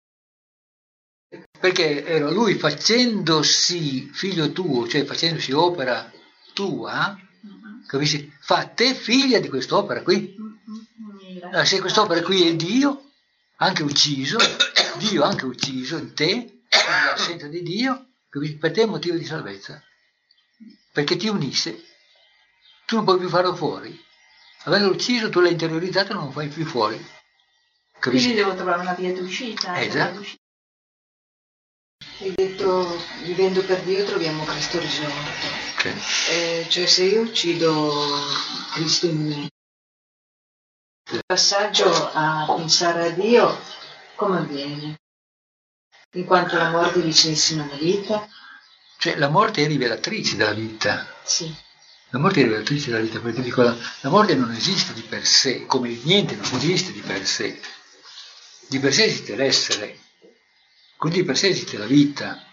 Perché era lui facendosi figlio tuo, cioè facendosi opera tua, capisci? Fa te figlia di quest'opera qui. Allora, se quest'opera qui è Dio, anche ucciso, Dio anche ucciso in te, quindi l'assenza di Dio, capisci? Per te è un motivo di salvezza. Perché ti unisce, tu non puoi più farlo fuori. Avendo ucciso, tu l'hai interiorizzato e non lo fai più fuori. Capisci? Quindi devo trovare una via d'uscita. Eh, una già. via d'uscita. Hai detto, vivendo per Dio troviamo Cristo risorto. Ok. Eh, cioè se io uccido Cristo in me, il passaggio a pensare a Dio come avviene? In quanto la morte è vicinissima alla vita? Cioè la morte è rivelatrice della vita. Sì. La morte è rivelatrice della vita, perché dico, la, la morte non esiste di per sé, come niente non esiste di per sé. Di per sé esiste l'essere, quindi di per sé esiste la vita.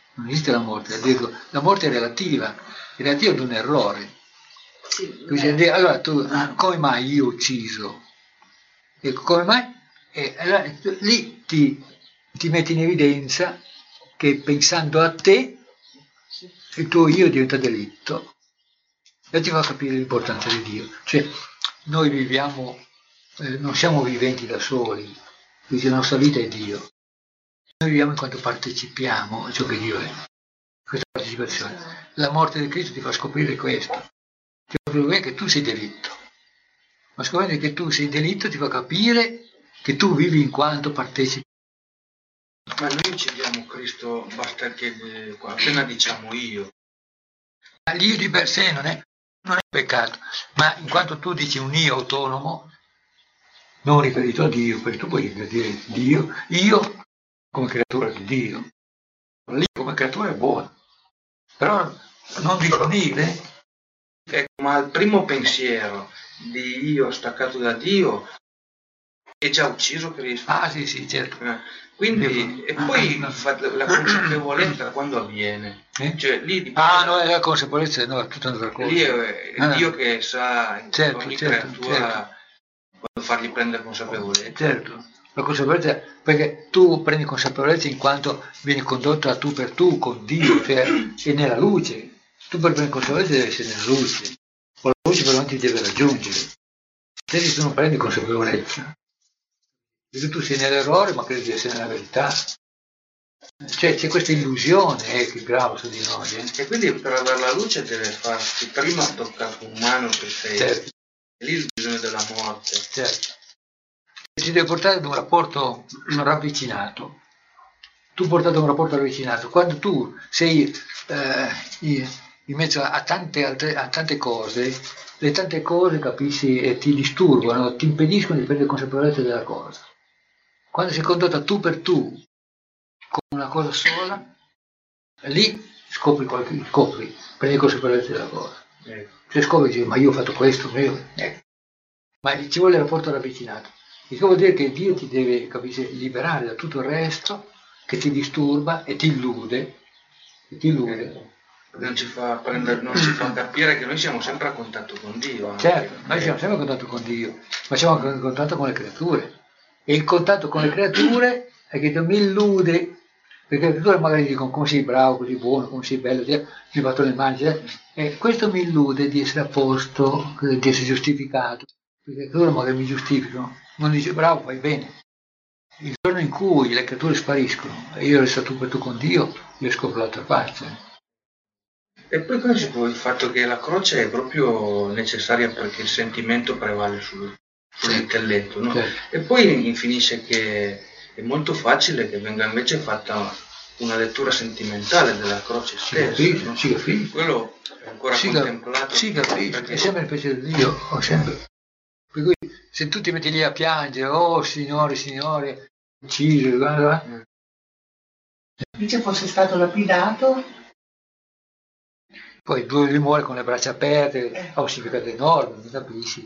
non esiste la morte, dico, la morte è relativa, è relativa ad un errore. Sì, Quindi, allora tu, come mai io ho ucciso? E come mai? E allora, tu, lì ti, ti metti in evidenza che pensando a te il tuo io diventa delitto e ti fa capire l'importanza di Dio. Cioè, noi viviamo, eh, non siamo viventi da soli, quindi la nostra vita è Dio. Noi viviamo in quanto partecipiamo a ciò che Dio è. Questa partecipazione. La morte di Cristo ti fa scoprire questo. Ti fa scoprire che tu sei delitto. Ma scoprire che tu sei delitto ti fa capire che tu vivi in quanto partecipi. Ma noi uccidiamo Cristo, basta che eh, appena diciamo io. Ma l'io di per sé non è, non è peccato, ma in quanto tu dici un io autonomo, non riferito a Dio, perché tu puoi dire Dio, io come creatura di Dio, l'io come creatura è buono, però non disponibile. Ecco, ma il primo pensiero di io staccato da Dio è già ucciso Cristo. Ah sì, sì, certo. Eh, quindi, e poi la consapevolezza quando avviene? Eh? Cioè, lì ah, no, la consapevolezza no, è tutta un'altra cosa. Lì è, è ah. Dio che sa in certo, ogni certo, creatura certo. quando fargli prendere consapevolezza. Certo, la consapevolezza, perché tu prendi consapevolezza in quanto vieni condotto a tu per tu con Dio, cioè è nella luce. Tu per prendere consapevolezza devi essere nella luce, o la luce però non ti deve raggiungere. Se tu non prendi consapevolezza, perché tu sei nell'errore ma credi di essere nella verità. Cioè c'è questa illusione eh, che grava su di noi. Eh. E quindi per avere la luce deve farsi prima toccare con mano che sei. Certo. E lì il bisogno della morte. Certo. Ti deve portare ad un rapporto ravvicinato. Tu portato a un rapporto ravvicinato. Quando tu sei eh, in mezzo a tante, altre, a tante cose, le tante cose, capisci, e ti disturbano, ti impediscono di prendere consapevolezza della cosa. Quando sei condotta tu per tu con una cosa sola, lì scopri, qualche, scopri prendi consapevolezza della cosa. Ecco. Se scopri, dici, ma io ho fatto questo, io, ecco. Ma ci vuole il rapporto ravvicinato. Il che vuol dire che Dio ti deve, capisci, liberare da tutto il resto che ti disturba e ti illude. E ti illude. Ecco. Non ci fa prendere, non ci fa capire che noi siamo sempre a contatto con Dio. Anche. Certo, noi siamo sempre a contatto con Dio, ma siamo a contatto con le creature. E il contatto con le creature è che mi illude, perché le creature magari dicono come sei bravo, così buono, come sei bello, ti ho fatto le mani, cioè, e questo mi illude di essere a posto, di essere giustificato, perché le creature magari mi giustificano, non dice bravo, fai bene. Il giorno in cui le creature spariscono e io resto tu per tu con Dio, io scopro l'altra parte. E poi come si può il fatto che la croce è proprio necessaria perché il sentimento prevale sul, sull'intelletto, no? Certo. E poi finisce che è molto facile che venga invece fatta una lettura sentimentale della croce stessa. Si capisce, no? si capisce. Quello è ancora si contemplato. Si capisce, perché... è sempre il piacere di Dio, oh, sempre. Per cui se tu ti metti lì a piangere, oh signore, signore, ucciso, guarda. Mm. Dice fosse stato lapidato. Poi lui muore con le braccia aperte, eh. ha un significato enorme, mi capisci?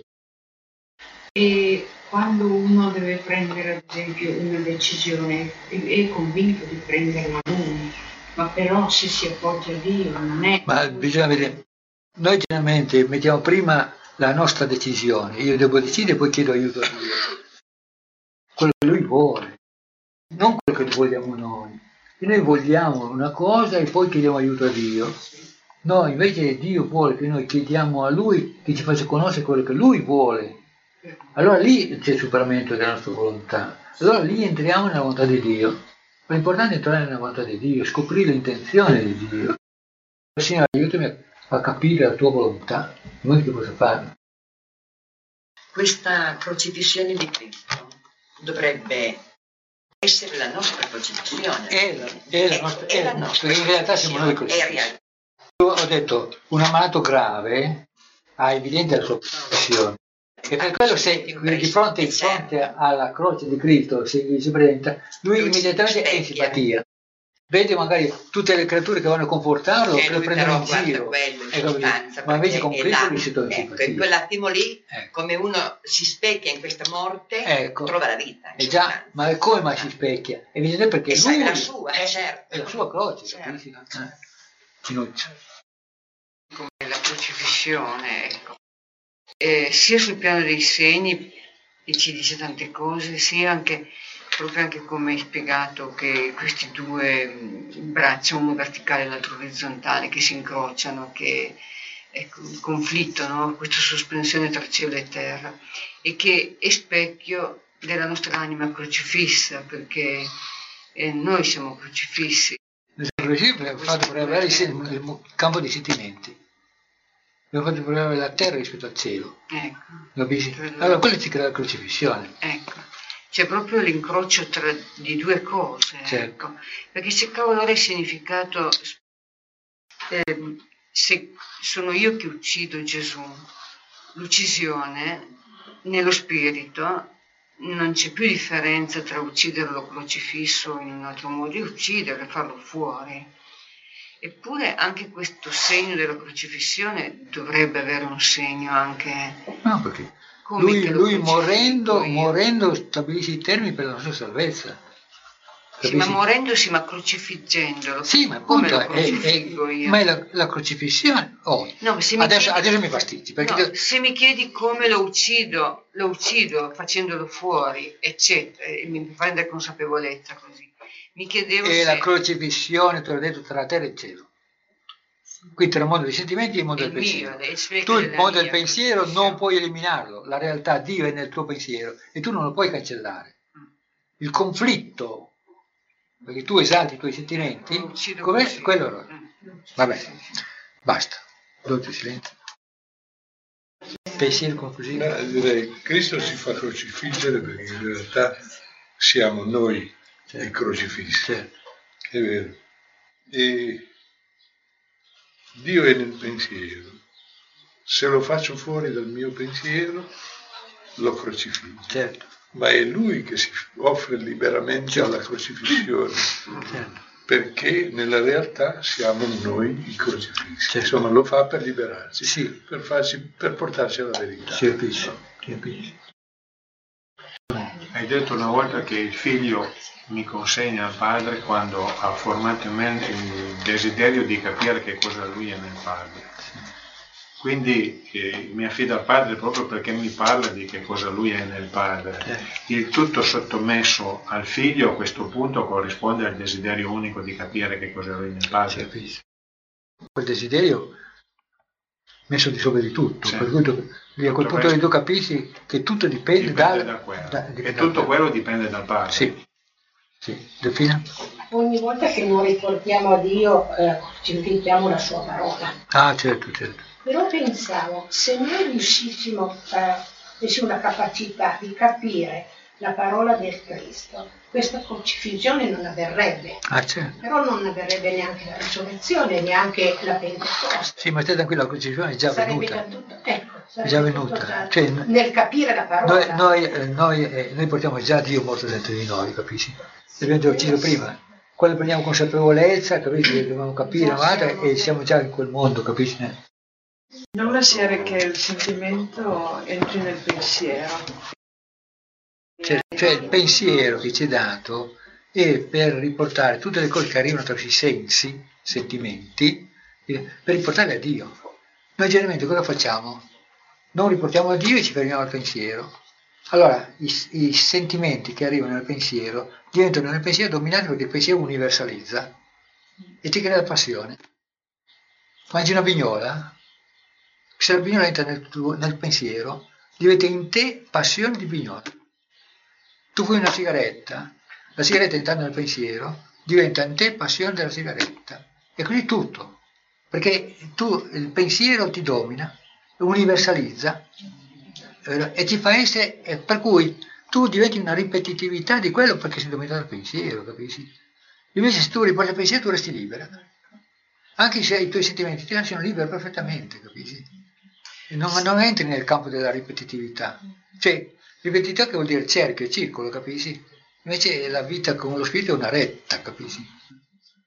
E quando uno deve prendere ad esempio una decisione, è convinto di prenderla lui, ma però se si appoggia a Dio non è... Ma bisogna vedere, noi generalmente mettiamo prima la nostra decisione, io devo decidere e poi chiedo aiuto a Dio. Quello che lui vuole, non quello che vogliamo noi. E noi vogliamo una cosa e poi chiediamo aiuto a Dio. No, invece Dio vuole che noi chiediamo a Lui che ci faccia conoscere quello che Lui vuole. Allora lì c'è il superamento della nostra volontà. Allora lì entriamo nella volontà di Dio. L'importante è entrare nella volontà di Dio, scoprire l'intenzione di Dio. Signore, aiutami a capire la tua volontà, non che posso fare. Questa crocifissione di Cristo dovrebbe essere la nostra crocifissione. È la, è la nostra, è, è la nostra perché in realtà siamo noi crocifissioni. Io ho detto, un ammalato grave ha evidente la sua crocifissione. E per quello se di fronte, di fronte alla croce di Cristo si, si presenta, lui immediatamente è in simpatia. vede magari tutte le creature che vanno a confortarlo, E che lo lui prendono però in guarda giro. quello in Ecco, sostanza, ma invece perché con è Cristo là. lui si trova in Ecco, simpatia. in quell'attimo lì, Ecco. come uno si specchia in questa morte, Ecco. trova la vita. in E già, sostanza. ma è come mai si specchia? Evidentemente perché E sai, lui la sua, è, certo. è la sua croce, Certo. capisci? Eh. Ginocchio. Come la crocifissione, ecco. Eh, sia sul piano dei segni, e ci dice tante cose, sia anche, proprio anche come hai spiegato, che questi due mh, braccia, uno verticale e l'altro orizzontale, che si incrociano, che ecco, il conflitto, no? Questa sospensione tra cielo e terra, e che è specchio della nostra anima crocifissa, perché eh, noi siamo crocifissi. Abbiamo fatto prevalere il campo dei sentimenti, abbiamo fatto prevalere la terra rispetto al cielo, Ecco. capisci? Allora quello ci crea la crocifissione. Ecco, c'è proprio l'incrocio tra di due cose, Certo. ecco, perché cercavo allora il significato, eh, se sono io che uccido Gesù, l'uccisione nello spirito, non c'è più differenza tra ucciderlo crocifisso in un altro modo di uccidere, farlo fuori. Eppure anche questo segno della crocifissione dovrebbe avere un segno anche... No, perché come lui, che lo lui crucifisso morendo, io. morendo stabilisce i termini per la nostra salvezza. Sì, ma Capisci? morendo sì, ma crocifiggendolo. Sì, ma come appunto lo è, crocifiggo è- io? ma è la, la crocifissione. Oh, No, se mi adesso, chiedi- adesso mi fastidio, perché No, te- se mi chiedi come lo uccido, lo uccido facendolo fuori, eccetera, e mi prende consapevolezza così. Mi chiedevo è se... la crocifissione, te l'ho detto, tra la terra e il cielo. Qui tra il mondo dei sentimenti e il mondo il del pensiero. mio, il specchio Tu il della mondo del mia pensiero non crocifissione. puoi eliminarlo, la realtà Dio è nel tuo pensiero e tu non lo puoi cancellare. Mm. Il conflitto, perché tu esalti i tuoi sentimenti, Lo uccido com'è? così. Quello Mm. vabbè, basta, dolce silenzio. Pensieri conclusivi? No, direi, Cristo si fa crocifiggere perché in realtà siamo noi i crocifissi, Certo. è vero. E Dio è nel pensiero. Se lo faccio fuori dal mio pensiero, lo crocifiggio. Certo. Ma è Lui che si offre liberamente alla crocifissione, Certo. perché nella realtà siamo noi i crocifissi. Certo. Insomma, lo fa per liberarci, Sì. per, farci, per portarci alla verità. Si capisce, si capisce. Hai detto una volta che il figlio mi consegna al padre quando ha formato in me il desiderio di capire che cosa lui è nel padre. Quindi eh, mi affido al padre proprio perché mi parla di che cosa lui è nel padre. Il tutto sottomesso al figlio a questo punto corrisponde al desiderio unico di capire che cosa è lui nel Si padre. capisce. Quel desiderio messo di sopra di tutto, Sì. per cui tu, lì a quel Tutto punto lì resto tu capisci che tutto dipende, Dipende dal, da quello. da- dipende E da tutto quello dipende dal padre. Sì, sì. Delfina? Ogni volta che non riportiamo a Dio, eh, ci ripetiamo la sua parola. Ah, certo, certo. Però pensavo, se noi riuscissimo, eh, avessimo la capacità di capire la parola del Cristo, questa crocifissione non avverrebbe. Ah, certo. Però non avverrebbe neanche la risurrezione, neanche la Pentecoste. Sì, ma stai tranquilla, la crocifissione è già Sarebbe venuta. già tutto, ecco, È sarebbe già tutto venuta. già- Cioè, nel capire la Noi, parola. noi, eh, noi, eh, noi portiamo già Dio morto dentro di noi, capisci? L'abbiamo già ucciso prima. Quando prendiamo consapevolezza, capisci? Dobbiamo capire, Già madre, siamo- e siamo già in quel mondo, capisci? Non lasciare che il sentimento entri nel pensiero. Cioè, cioè il pensiero che ci è dato è per riportare tutte le cose che arrivano attraverso i sensi, sentimenti, eh, per riportarle a Dio. Noi generalmente cosa facciamo? Non riportiamo a Dio e ci fermiamo al pensiero. Allora i, i sentimenti che arrivano nel pensiero diventano nel pensiero dominanti perché il pensiero universalizza e ti crea la passione. Mangi una vignola, se la vignola entra nel, tuo, nel pensiero, diventa in te passione di vignola. Tu fumi una sigaretta, la sigaretta entrando nel pensiero diventa in te passione della sigaretta. E così tutto, perché tu il pensiero ti domina, universalizza eh, e ti fa essere, eh, per cui tu diventi una ripetitività di quello perché sei dominato dal pensiero, capisci? Invece se tu riporti il pensiero tu resti libera, anche se i tuoi sentimenti ti lasciano libero perfettamente, capisci? E non, non entri nel campo della ripetitività, cioè ripetitività che vuol dire cerchio e circolo, capisci? Invece la vita con lo spirito è una retta, capisci?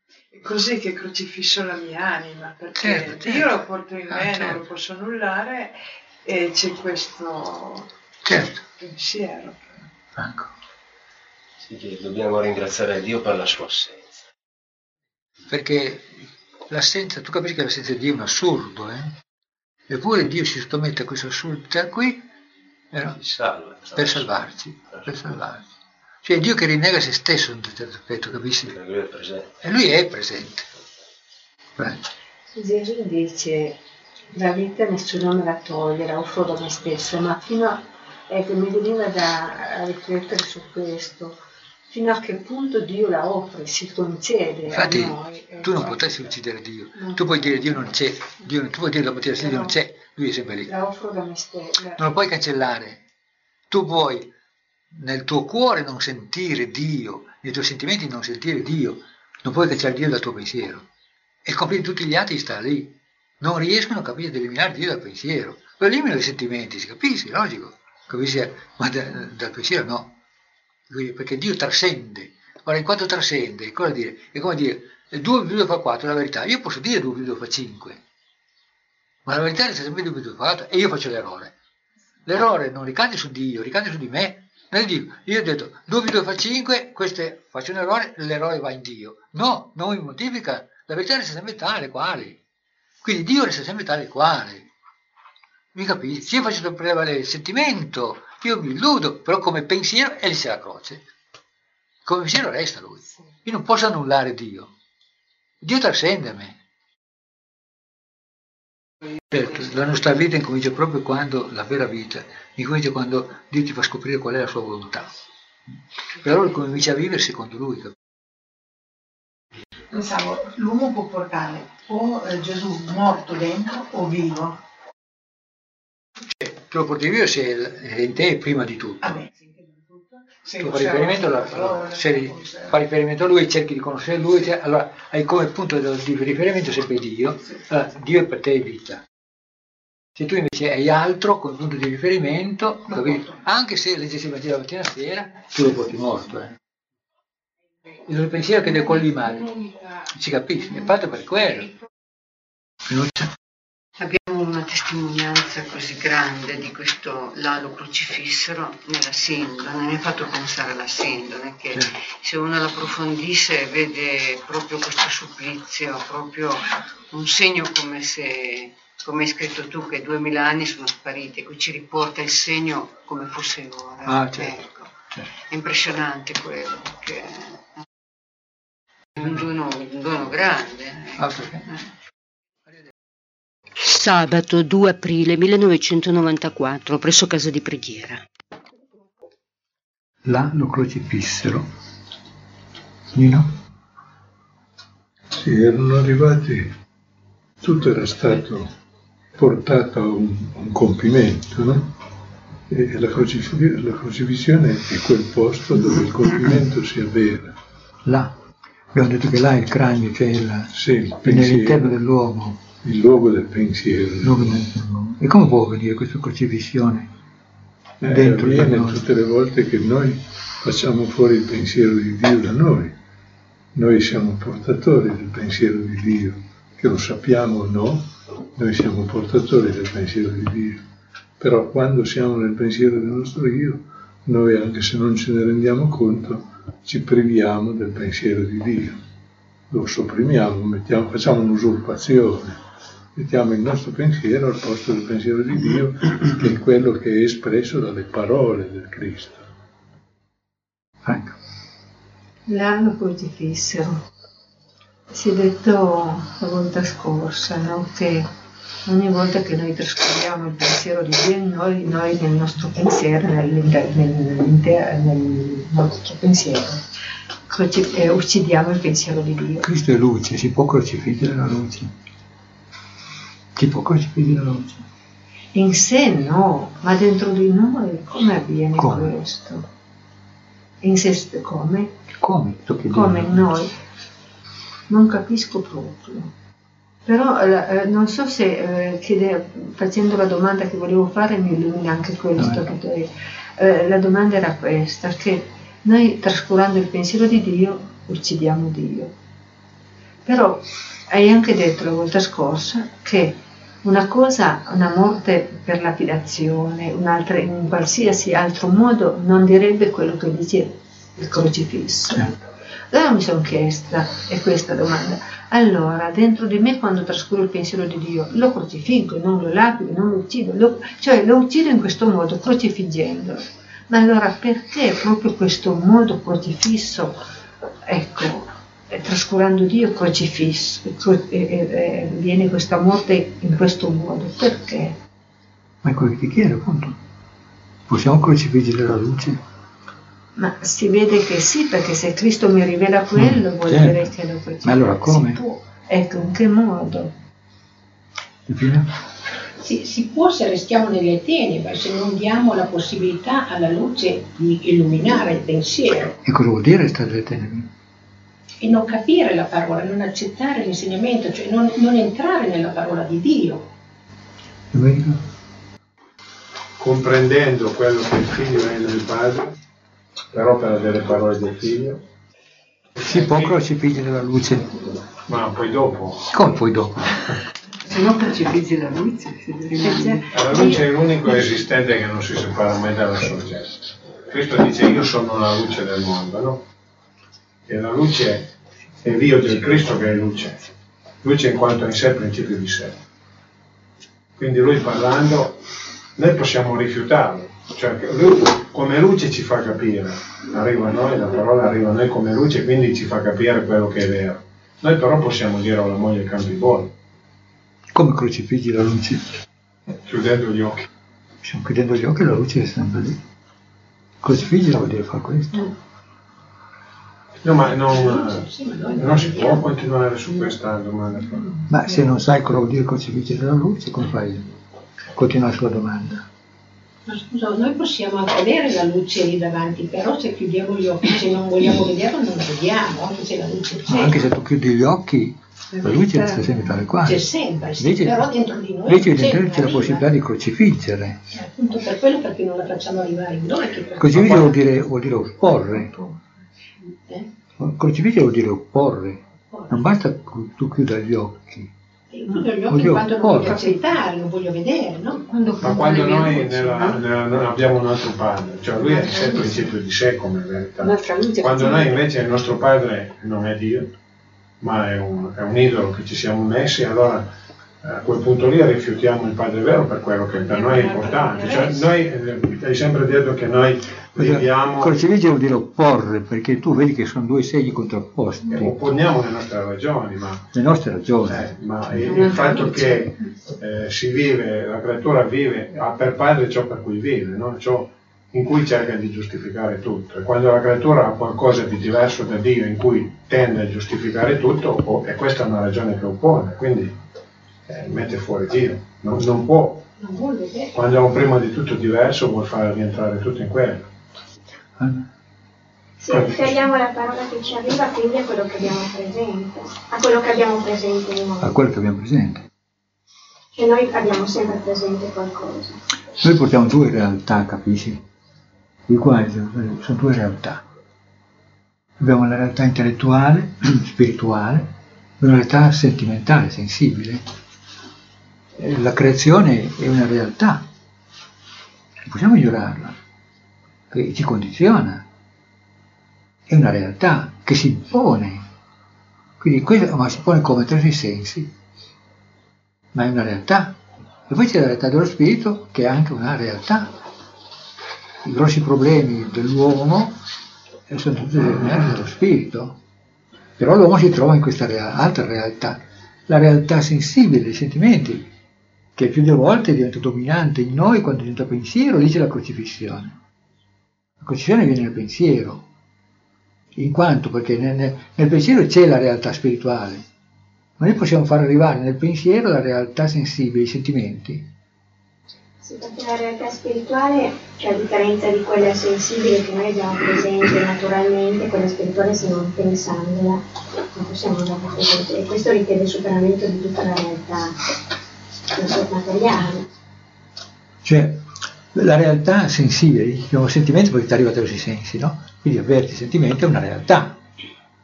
così che crocifisso la mia anima, perché Certo, certo. Dio lo porto in me, Ah, non certo. lo posso annullare e c'è questo Certo. pensiero. Ecco. Sì, che dobbiamo ringraziare Dio per la sua assenza. Perché l'assenza, tu capisci che l'assenza di Dio è un assurdo, eh? Eppure Dio si sottomette a questa assurdità qui eh, Ci salva. per salvarci, per salvarci. Cioè Dio che rinnega se stesso in un certo aspetto, capisci? Perché lui è presente. E lui è presente. Beh. Gesù dice, la vita nessuno me la toglie, la offro da me stesso, ma fino a, ecco, mi veniva da riflettere su questo, fino a che punto Dio la offre, si concede Infatti a noi. tu non ecco. potresti uccidere Dio, Non tu puoi dire Dio non c'è, Dio, tu puoi dire la motivazione Dio non c'è, lui è sempre lì. La offro da me stesso. Non lo puoi cancellare. Tu puoi nel tuo cuore non sentire Dio, nei tuoi sentimenti non sentire Dio, non puoi cancellare Dio dal tuo pensiero. E comprendere tutti gli altri sta lì. Non riescono a capire di eliminare Dio dal pensiero. Lo eliminano i sentimenti, si capisce, logico. Capisci? Ma da, dal pensiero no. Quindi, perché Dio trascende. Ora, in quanto trascende, cosa dire? È come dire, due più due fa quattro, la verità. Io posso dire due più due fa cinque, ma la verità è sempre due più due fa quattro e io faccio l'errore. L'errore non ricade su Dio, ricade su di me. Non dico, io ho detto due più due fa cinque, queste, faccio un errore, l'errore va in Dio. No, non mi modifica, la verità resta sempre tale quale. Quindi Dio resta sempre tale e quale. Mi capisci? Se io faccio prevalere il sentimento, io mi illudo, però come pensiero e lì c'è la croce. Come pensiero resta lui. Io non posso annullare Dio. Dio trascende me. Certo, la nostra vita incomincia proprio quando, la vera vita, incomincia quando Dio ti fa scoprire qual è la sua volontà. Però lui comincia a vivere secondo lui. Pensavo, l'uomo può portare o eh, Gesù morto dentro o vivo. Cioè, tu lo porti via se è in te prima di tutto. Vabbè, Tu fai riferimento, alla, se fai riferimento a lui e cerchi di conoscere lui, cioè, allora hai come punto di riferimento sempre Dio. Allora, Dio è per te vita. Se tu invece hai altro come punto di riferimento, capito? Anche se leggessi il Vangelo la mattina sera, tu lo porti morto. Eh. Il pensiero che è quello di male, si capisce, è fatto per quello. Abbiamo una testimonianza così grande di questo là lo crocifissero nella sindone, mi ha fatto pensare alla sindone, che Certo. se uno l'approfondisce vede proprio questo supplizio, proprio un segno come se, come hai scritto tu, che duemila anni sono spariti, qui ci riporta il segno come fosse ora. Ah, certo. Ecco. Certo. È impressionante quello, perché è un dono, un dono grande. Ecco. Ah, perché? Sabato due aprile millenovecentonovantaquattro, presso casa di preghiera. Là lo crocifissero. Nino? Sì, erano arrivati, tutto era stato portato a un, a un compimento, no? E la, crocif- la crocifissione è quel posto dove il compimento si avvera. Là, abbiamo detto che là è il cranio, cioè il, Sì, il è pensiero, nell'interno dell'uomo. il luogo del pensiero. Il luogo dell'uomo. E come può venire questa crocifissione Eh, dentro di avviene noi? tutte le volte che noi facciamo fuori il pensiero di Dio da noi. Noi siamo portatori del pensiero di Dio, che lo sappiamo o no, noi siamo portatori del pensiero di Dio. Però quando siamo nel pensiero del nostro Io, noi, anche se non ce ne rendiamo conto, ci priviamo del pensiero di Dio. Lo sopprimiamo, mettiamo, facciamo un'usurpazione, mettiamo il nostro pensiero al posto del pensiero di Dio, che è quello che è espresso dalle parole del Cristo. Ecco. Là lo crocifissero. Si è detto la volta scorsa, no? Che ogni volta che noi trascuriamo il pensiero di Dio in noi, noi nel nostro pensiero, nell'inter- nell'inter- nel nostro pensiero, croci- eh, uccidiamo il pensiero di Dio. Cristo è luce, si può crocifiggere la luce. Si può crocifiggere la luce. In sé no, ma dentro di noi come avviene Come? questo? In sé st- come? Come? Tu che Come dici? in noi? Non capisco proprio. Però eh, non so se eh, chiede, facendo la domanda che volevo fare mi illumina anche questo. No. Che, eh, la domanda era questa, che noi trascurando il pensiero di Dio uccidiamo Dio. Però hai anche detto la volta scorsa che una cosa, una morte per lapidazione, un'altra, in qualsiasi altro modo, non direbbe quello che dice il crocifisso. Allora mi sono chiesta, è questa domanda, allora dentro di me quando trascuro il pensiero di Dio, lo crocifiggo, non lo lapido, non lo uccido, lo, cioè lo uccido in questo modo, crocifiggendolo. Ma allora perché proprio questo modo crocifisso, ecco, trascurando Dio crocifisso, e, e, e, viene questa morte in questo modo, perché? Ma è quello che ti chiedo, appunto. Possiamo crocifiggere la luce? Ma si vede che sì, perché se Cristo mi rivela quello, mm, vuol certo. dire che lo crocifiggio. Ma allora come? Si può. Ecco, in che modo? Si, si può se restiamo nelle tenebre, se non diamo la possibilità alla luce di illuminare il pensiero. E cosa vuol dire restare nelle tenebre? E non capire la parola, non accettare l'insegnamento, cioè non, non entrare nella parola di Dio. Comprendendo quello che il figlio è nel padre, per opera delle parole del figlio. Si può crocifiggere la luce. Ma poi dopo. Come poi dopo? Se no crocifiggi la luce. La luce è l'unico esistente che non si separa mai dalla sorgente. Cristo dice io sono la luce del mondo, no? E la luce è Dio del Cristo che è luce. Luce in quanto in sé principio di sé. Quindi lui parlando, noi possiamo rifiutarlo. Cioè lui come luce ci fa capire, arriva a noi, la parola arriva a noi come luce, quindi ci fa capire quello che è vero. Noi però possiamo dire alla moglie campi buoni. Come crocifiggi la luce? Chiudendo gli occhi. Stiamo chiudendo gli occhi e la luce è sempre lì. Crocifiggere vuol dire fare questo. No, ma non, non si può continuare su questa domanda. Ma se non sai cosa vuol dire crocifiggere la luce, come fai? Continua la sua domanda. Ma scusa, noi possiamo anche avere la luce lì davanti, però se chiudiamo gli occhi, se non vogliamo vederla non la vediamo, anche se la luce c'è. Ma anche se tu chiudi gli occhi, la luce resta sempre tale quale. C'è sempre, sì, invece, però dentro di noi invece dentro c'è la possibilità di crocifiggere. È appunto per quello perché non la facciamo arrivare in noi. Crocifiggere vuol dire, vuol dire opporre. Eh? Crocifiggere vuol dire opporre. Non basta che tu chiuda gli occhi. Io chiudo gli occhi quando non voglio accettare, non voglio vedere, no? Quando Ma quando noi, nella, nella, noi abbiamo un altro padre, cioè lui è il sé principio di sé come verità. Quando noi invece il nostro padre non è Dio, ma è un, è un idolo che ci siamo messi, allora a quel punto lì rifiutiamo il padre vero per quello che per noi è importante. Cioè noi, hai sempre detto che noi viviamo... Crocifiggere vuol dire opporre, perché tu vedi che sono due segni contrapposti. Opponiamo le nostre ragioni, ma... Le nostre ragioni. Eh, ma il, il fatto che eh, si vive, la creatura vive, ha per padre ciò per cui vive, no? Ciò in cui cerca di giustificare tutto. E quando la creatura ha qualcosa di diverso da Dio in cui tende a giustificare tutto, oh, e questa è una ragione che oppone, quindi eh, mette fuori Dio. Non, non può. Quando è un prima di tutto diverso vuol fare rientrare tutto in quello. Sì, riferiamo la parola che ci arriva quindi a quello che abbiamo presente, a quello che abbiamo presente in noi. A quello che abbiamo presente. Cioè noi abbiamo sempre presente qualcosa. Noi portiamo due realtà, capisci? Di quali sono due realtà. Abbiamo la realtà intellettuale, spirituale, e una realtà sentimentale, sensibile. La creazione è una realtà, non possiamo migliorarla, che ci condiziona, è una realtà che si impone, quindi questo, ma si pone come attraverso i sensi, ma è una realtà. E poi c'è la realtà dello spirito che è anche una realtà. I grossi problemi dell'uomo sono tutti determinati dallo spirito, però l'uomo si trova in questa real- altra realtà, la realtà sensibile dei sentimenti, che più delle volte diventa dominante in noi quando diventa pensiero. Lì c'è la crocifissione. La crocifissione viene nel pensiero, in quanto perché nel, nel pensiero c'è la realtà spirituale, ma noi possiamo far arrivare nel pensiero la realtà sensibile, i sentimenti. Sì, perché la realtà spirituale, cioè a differenza di quella sensibile che noi abbiamo presente naturalmente, quella spirituale se non pensandola non possiamo averla presente, e questo richiede il superamento di tutta la realtà materiale. Cioè la realtà sensibile, diciamo sentimento perché ti arriva attraverso i sensi, no? Quindi avverti il sentimento è una realtà,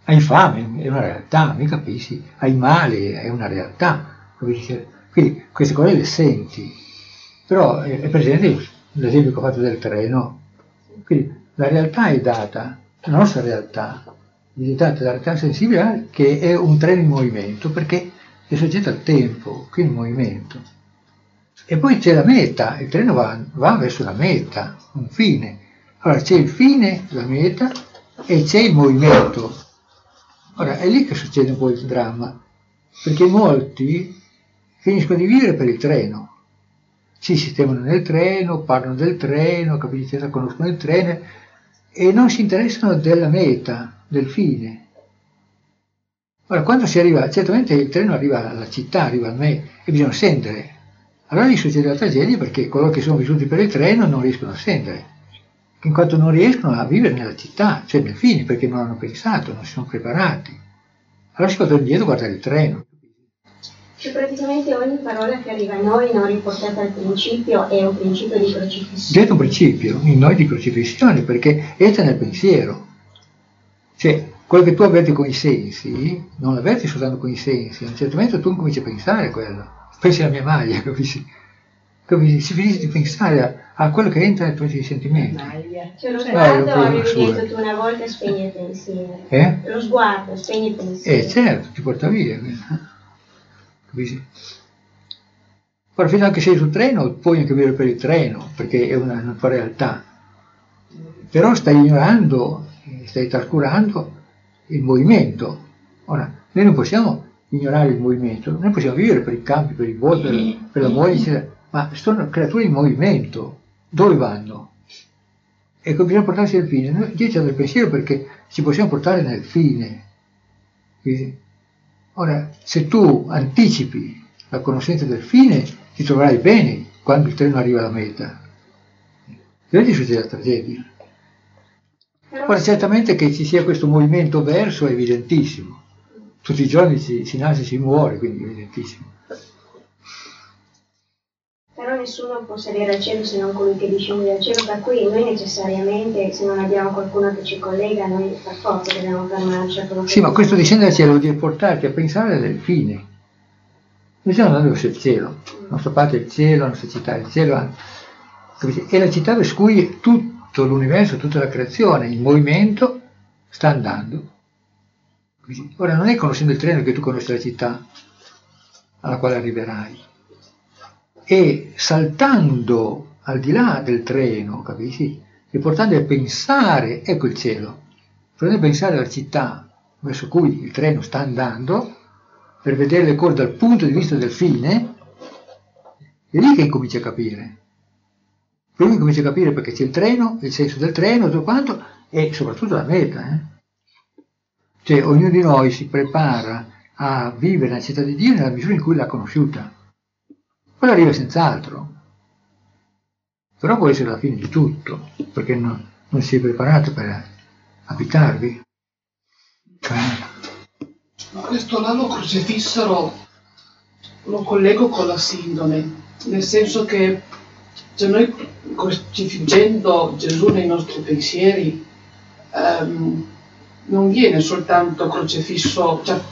Hai fame, è una realtà, mi capisci? Hai male, è una realtà. Capisci? Quindi queste cose le senti. Però è presente l'esempio che ho fatto del treno. Quindi la realtà è data, la nostra realtà, è data la realtà sensibile che è un treno in movimento, perché è soggetto al tempo, quindi in movimento. E poi c'è la meta, il treno va, va verso la meta, un fine. Allora c'è il fine, la meta, e c'è il movimento. Ora è lì che succede un po' il dramma, perché molti finiscono di vivere per il treno. Si sistemano nel treno, parlano del treno, capisci, conoscono il treno e non si interessano della meta, del fine. Ora, quando si arriva, certamente il treno arriva alla città, arriva a me e bisogna scendere. Allora gli succede la tragedia perché coloro che sono vissuti per il treno non riescono a scendere, in quanto non riescono a vivere nella città, cioè nel fine, perché non hanno pensato, non si sono preparati. Allora si torna indietro a guardare il treno. Cioè praticamente ogni parola che arriva a noi non riportata al principio è un principio di crocifissione. È un principio in noi di crocifissione perché entra nel pensiero. Cioè quello che tu avverti con i sensi, non l'avverti soltanto con i sensi, a un certo momento tu cominci a pensare a quello. Pensi alla mia maglia, capisci? Capisci? Si finisce di pensare a, a quello che entra nei tuoi sentimenti. Cioè lo sguardo, avevi detto tu una volta, spegne il pensiero. Eh? Lo sguardo, spegne il pensiero. Eh certo, ti porta via. Capisci? Ora, fino anche se sei sul treno, puoi anche vivere per il treno, perché è una, una tua realtà. Però stai ignorando, stai trascurando il movimento. Ora, noi non possiamo ignorare il movimento, noi possiamo vivere per i campi, per i boschi, per, per la moglie, eccetera, ma sono creature in movimento. Dove vanno? Ecco, bisogna portarsi al fine. Noi, Dio ci ha del pensiero perché ci possiamo portare nel fine. Quindi, ora, se tu anticipi la conoscenza del fine, ti troverai bene quando il treno arriva alla meta. E lì ti succede la tragedia. Ora, certamente che ci sia questo movimento verso è evidentissimo. Tutti i giorni si, si nasce e si muore, quindi è evidentissimo. Però nessuno può salire al cielo se non colui che discende dal cielo, per cui noi necessariamente, se non abbiamo qualcuno che ci collega, noi per forza dobbiamo fermarci a quello che... Sì, ma questo discendere al cielo vuol dire portarti a pensare del fine. Noi stiamo andando verso il cielo, la nostra patria è il cielo, la nostra città è il cielo, è la città verso cui tutto l'universo, tutta la creazione, il movimento sta andando. Ora non è conoscendo il treno che tu conosci la città alla quale arriverai, è saltando al di là del treno, capisci? E portando a pensare, ecco il cielo, portando a pensare alla città verso cui il treno sta andando, per vedere le cose dal punto di vista del fine, è lì che incomincia a capire. Prima incomincia a capire perché c'è il treno, il senso del treno, tutto quanto, e soprattutto la meta, eh? Cioè ognuno di noi si prepara a vivere la città di Dio nella misura in cui l'ha conosciuta. Poi arriva senz'altro, però può essere la fine di tutto, perché non, non si è preparato per abitarvi. Questo là lo crocifissero, lo collego con la sindone, nel senso che cioè noi crocifiggendo Gesù nei nostri pensieri, ehm, non viene soltanto crocifisso, cioè,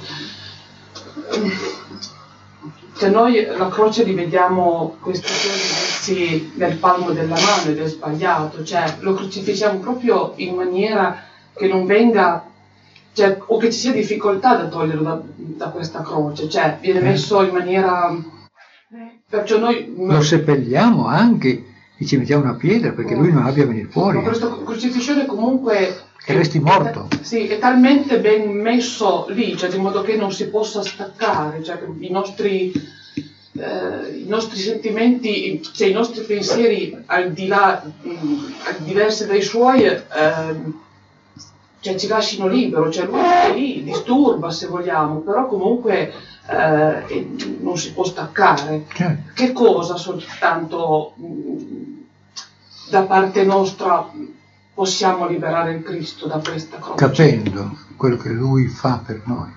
cioè noi la croce li vediamo questi giorni nel palmo della mano ed è sbagliato, cioè lo crocifissiamo proprio in maniera che non venga, cioè, o che ci sia difficoltà da toglierlo da, da questa croce, cioè viene messo in maniera, perciò noi lo seppelliamo anche e ci mettiamo una pietra perché lui non abbia a venire fuori. Ma questa crocifissione comunque che resti morto. È, sì, è talmente ben messo lì, cioè di modo che non si possa staccare, cioè i nostri, eh, i nostri sentimenti, cioè i nostri pensieri al di là, mh, diversi dai suoi, eh, cioè ci lasciano libero, cioè lui è lì, disturba se vogliamo, però comunque eh, non si può staccare. Certo. Che cosa soltanto mh, da parte nostra possiamo liberare il Cristo da questa croce? Capendo quello che Lui fa per noi.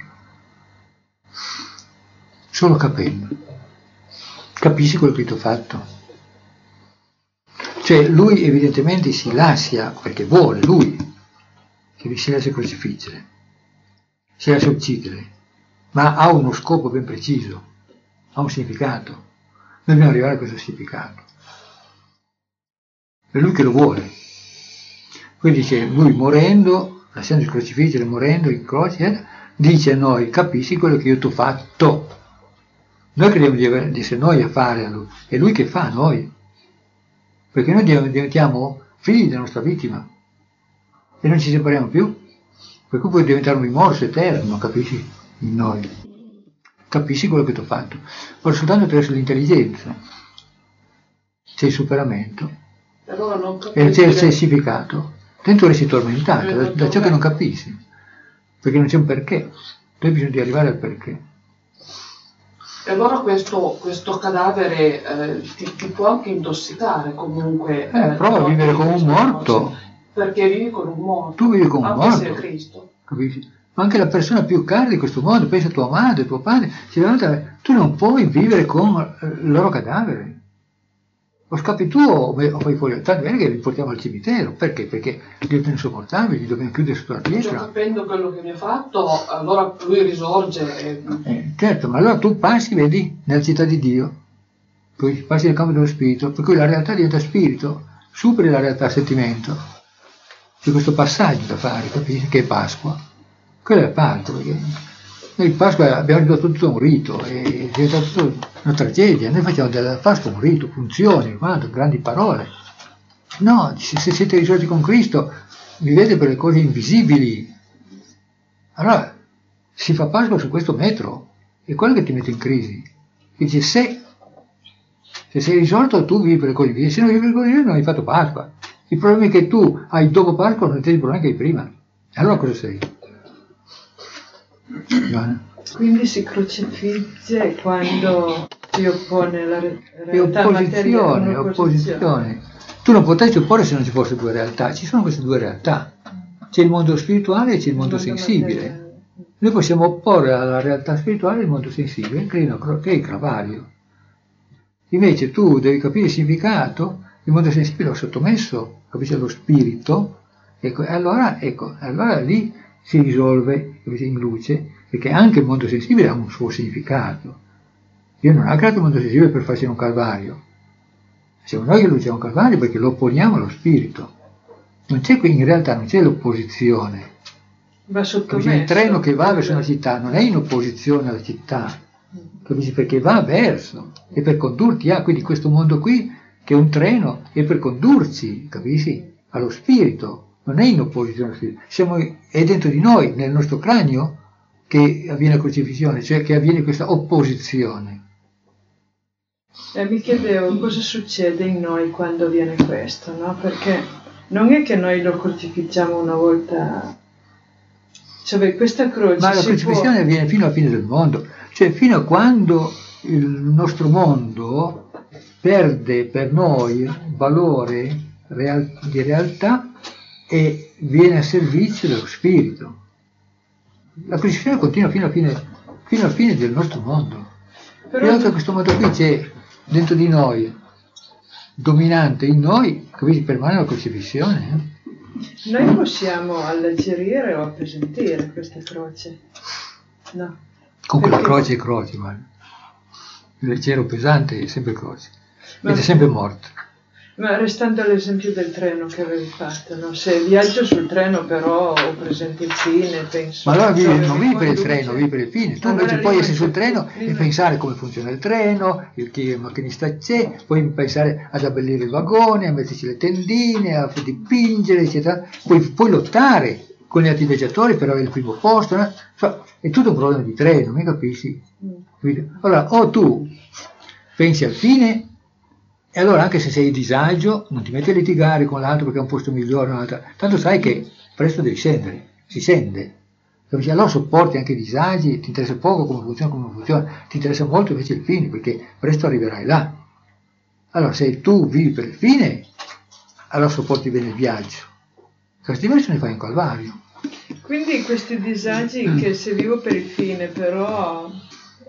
Solo capendo. Capisci quello che ti ho fatto? Cioè Lui evidentemente si lascia, perché vuole Lui, che vi si lascia crocifiggere. si lascia uccidere, ma ha uno scopo ben preciso, ha un significato. Noi dobbiamo arrivare a questo significato. È lui che lo vuole. Quindi dice, lui morendo, lasciando il crocifiggere, morendo in croce, dice a noi, capisci quello che io ti ho fatto. Noi crediamo di, aver, di essere noi a fare a lui, è lui che fa a noi. Perché noi diventiamo figli della nostra vittima e non ci separiamo più. Per cui puoi diventare un rimorso eterno, capisci? In noi. Capisci quello che ti ho fatto. Ma soltanto attraverso l'intelligenza. C'è il superamento. Allora non e c'è il significato. Dentro resti tormentato da, da ciò che non capisci. Perché non c'è un perché. Tu hai bisogno di arrivare al perché. E allora questo, questo cadavere eh, ti, ti può anche intossicare comunque. Eh, eh, prova a vivere come un morto. Perché vivi con un morto. Tu vivi come un anche morto. se è Cristo. Capisci? Ma anche la persona più cara di questo mondo, pensa a tua madre, tuo padre, si levanta, tu non puoi vivere con il loro cadavere. O scappi tu o fai fuori. Tanto bene che li portiamo al cimitero. Perché? Perché diventano insopportabili, li dobbiamo chiudere sotto la pietra. Io capendo quello che mi ha fatto, allora lui risorge. E... Eh, certo, ma allora tu passi, vedi, nella città di Dio, poi passi nel campo dello spirito, per cui la realtà diventa spirito, superi la realtà sentimento. C'è questo passaggio da fare, capisci? Che è Pasqua. Quello è Pasqua, perché noi in Pasqua abbiamo ridotto tutto un rito, è diventato tutto una tragedia. Noi facciamo della Pasqua un rito, funzioni, quanto, grandi parole. No, se, se siete risorti con Cristo, vivete per le cose invisibili. Allora, si fa Pasqua su questo metro, è quello che ti mette in crisi. Dice, se, se sei risorto tu vivi per le cose invisibili, se non vivi per le cose invisibili non hai fatto Pasqua. Il problema è che tu hai dopo Pasqua non hai il problema che hai prima. Allora cosa sei? Quindi si crocifigge quando si oppone alla re- È realtà materiale. opposizione, opposizione. Tu non potresti opporre se non ci fossero due realtà. Ci sono queste due realtà. C'è il mondo spirituale e c'è il mondo sensibile. Noi possiamo opporre alla realtà spirituale il mondo sensibile, che è il Calvario. Invece tu devi capire il significato, il mondo sensibile l'ho sottomesso, capisci, allo spirito, ecco, e allora, ecco, allora lì si risolve in luce, perché anche il mondo sensibile ha un suo significato. Dio non ha creato il mondo sensibile per farci un calvario. Siamo noi che luciamo un calvario perché lo opponiamo allo spirito. Non c'è qui, in realtà non c'è l'opposizione. Va sottomesso. Il treno che va verso una città non è in opposizione alla città, capisci? Perché va verso, è per condurti a, quindi questo mondo qui, che è un treno, è per condurci, capisci? Allo spirito. Non è in opposizione allo spirito, siamo, è dentro di noi, nel nostro cranio, che avviene la crocifissione, cioè che avviene questa opposizione. E mi chiedevo cosa succede in noi quando avviene questo, no? Perché non è che noi lo crocifiggiamo una volta, cioè questa croce. Ma la si crocifissione può... avviene fino alla fine del mondo, cioè fino a quando il nostro mondo perde per noi valore real- di realtà e viene a servizio dello spirito. La crocifissione continua fino alla fine, fino alla fine del nostro mondo. Però... Fino a questo mondo qui c'è dentro di noi, dominante in noi, capisci, permane la crocifissione. Eh? Noi possiamo alleggerire o appesantire questa croce? No. Comunque Perché... la croce è croce, guarda. Il leggero pesante è sempre croce. Ma... ed è sempre morto. Ma restando all'esempio del treno che avevi fatto, no? Se viaggio sul treno però ho presente il fine, penso... Ma allora vivi, non vivi per il conduce... treno, vivi per il fine. Tu allora invece puoi essere sul prima... treno e pensare come funziona il treno, il che macchinista c'è, puoi pensare ad abbellire il vagone, a metterci le tendine, a dipingere, eccetera. Puoi, puoi lottare con gli altri viaggiatori per avere il primo posto, no? Cioè, è tutto un problema di treno, mi capisci? Mm. Allora, o tu pensi al fine... E allora anche se sei in disagio non ti metti a litigare con l'altro perché è un posto migliore, un'altra. Tanto sai che presto devi scendere, si scende. Allora sopporti anche i disagi, ti interessa poco come funziona, come non funziona, ti interessa molto invece il fine perché presto arriverai là. Allora se tu vivi per il fine, allora sopporti bene il viaggio. Questi versi ne fai un calvario. Quindi questi disagi mm. che se vivo per il fine però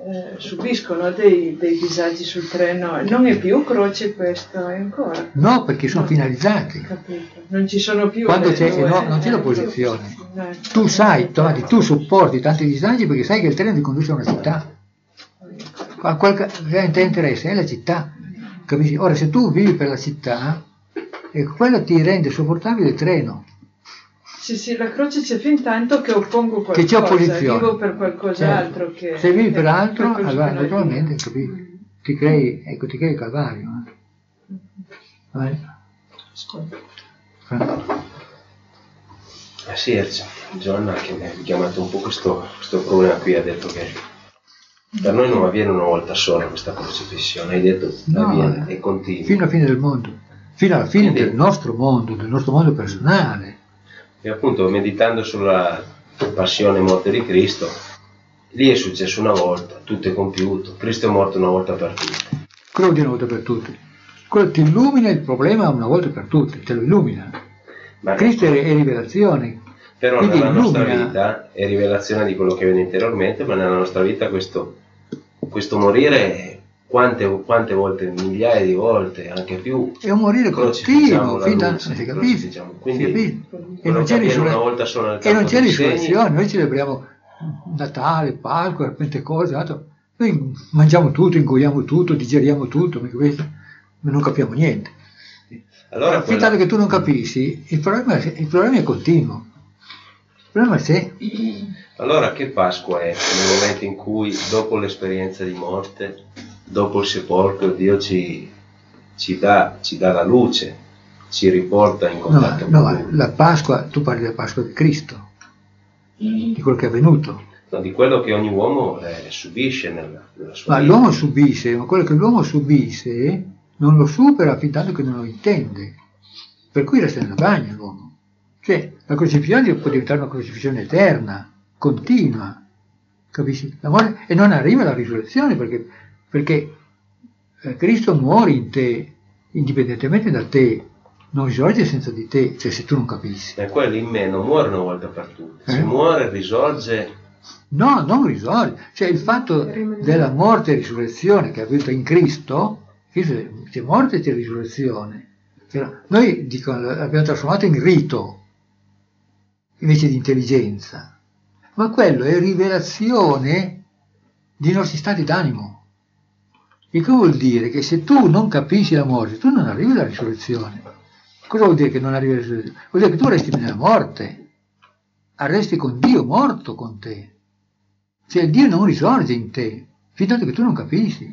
eh, subiscono dei, dei disagi sul treno. Non è più croce questo, è ancora. No, perché sono No. finalizzati. Capito. Non ci sono più. Quando le c'è, due- no, non c'è eh, l'opposizione. eh, Tu sai, tu, tu sopporti tanti disagi perché sai che il treno ti conduce a una città. A quel che ti interessa è la città. Capisci? Ora, se tu vivi per la città, e quello ti rende sopportabile il treno. Sì, sì, la croce c'è fin tanto che oppongo qualcosa, Che c'è opposizione. vivo per qualcos'altro che... Se vivi per altro, per quello allora che noi naturalmente capisci? Ti crei, ecco, ti crei il calvario. Eh. Vai. Eh sì, Giovanna che mi ha richiamato un po' questo, questo problema qui, ha detto che per noi non avviene una volta sola questa crocifissione, hai detto No, avviene e continua. Fino alla fine del mondo, fino alla fine Quindi- del nostro mondo, del nostro mondo personale. E appunto meditando sulla passione e morte di Cristo, lì è successo una volta, tutto è compiuto, Cristo è morto una volta per tutte. Quello di una volta per tutte. Quello ti illumina il problema una volta per tutte, te lo illumina. Ma Cristo è, è rivelazione. Però Quindi nella nostra illumina. vita è rivelazione di quello che viene interiormente, ma nella nostra vita questo, questo morire quante, quante volte, migliaia di volte, anche più, È un morire crocifiggiamo continuo, la fin da, luce, si capisce, crocifiggiamo. si Quindi capisce. E quello non che c'è, avviene risole- una volta sola nel e non campo c'è dei segni, risurrezione, noi celebriamo Natale, Pasqua, Pentecoste, altro. Noi mangiamo tutto, ingoiamo tutto, digeriamo tutto, ma capisci? Ma non capiamo niente. allora Fin quella- tanto che tu non capisci, il problema, il problema è continuo. Il problema è se Allora che Pasqua è nel momento in cui dopo l'esperienza di morte, dopo il sepolcro, Dio ci, ci, dà, ci dà la luce, ci riporta in no, contatto no, con Lui. la Pasqua, tu parli della Pasqua di Cristo, di quello che è avvenuto. No, di quello che ogni uomo eh, subisce nella, nella sua Ma vita. l'uomo subisce, ma quello che l'uomo subisce non lo supera fin tanto che non lo intende. Per cui resta nella bagna l'uomo. Cioè, la crocifissione può diventare una crocifissione eterna, continua, capisci? La morte, e non arriva alla risurrezione perché, perché eh, Cristo muore in te, indipendentemente da te, non risorge senza di te, cioè se tu non capisci. E quello in me non muore una volta per tutte, se Eh? muore risorge. No, non risorge. Cioè il fatto della morte e risurrezione che è avvenuta in Cristo, Cristo c'è morte e c'è risurrezione. Cioè, noi dicono, l'abbiamo trasformato in rito invece di intelligenza, ma quello è rivelazione dei nostri stati d'animo. Il che vuol dire che se tu non capisci la morte, tu non arrivi alla risurrezione. Cosa vuol dire che non arrivi alla risurrezione? Vuol dire che tu resti nella morte, arresti con Dio morto con te. Cioè Dio non risorge in te, fin tanto che tu non capisci.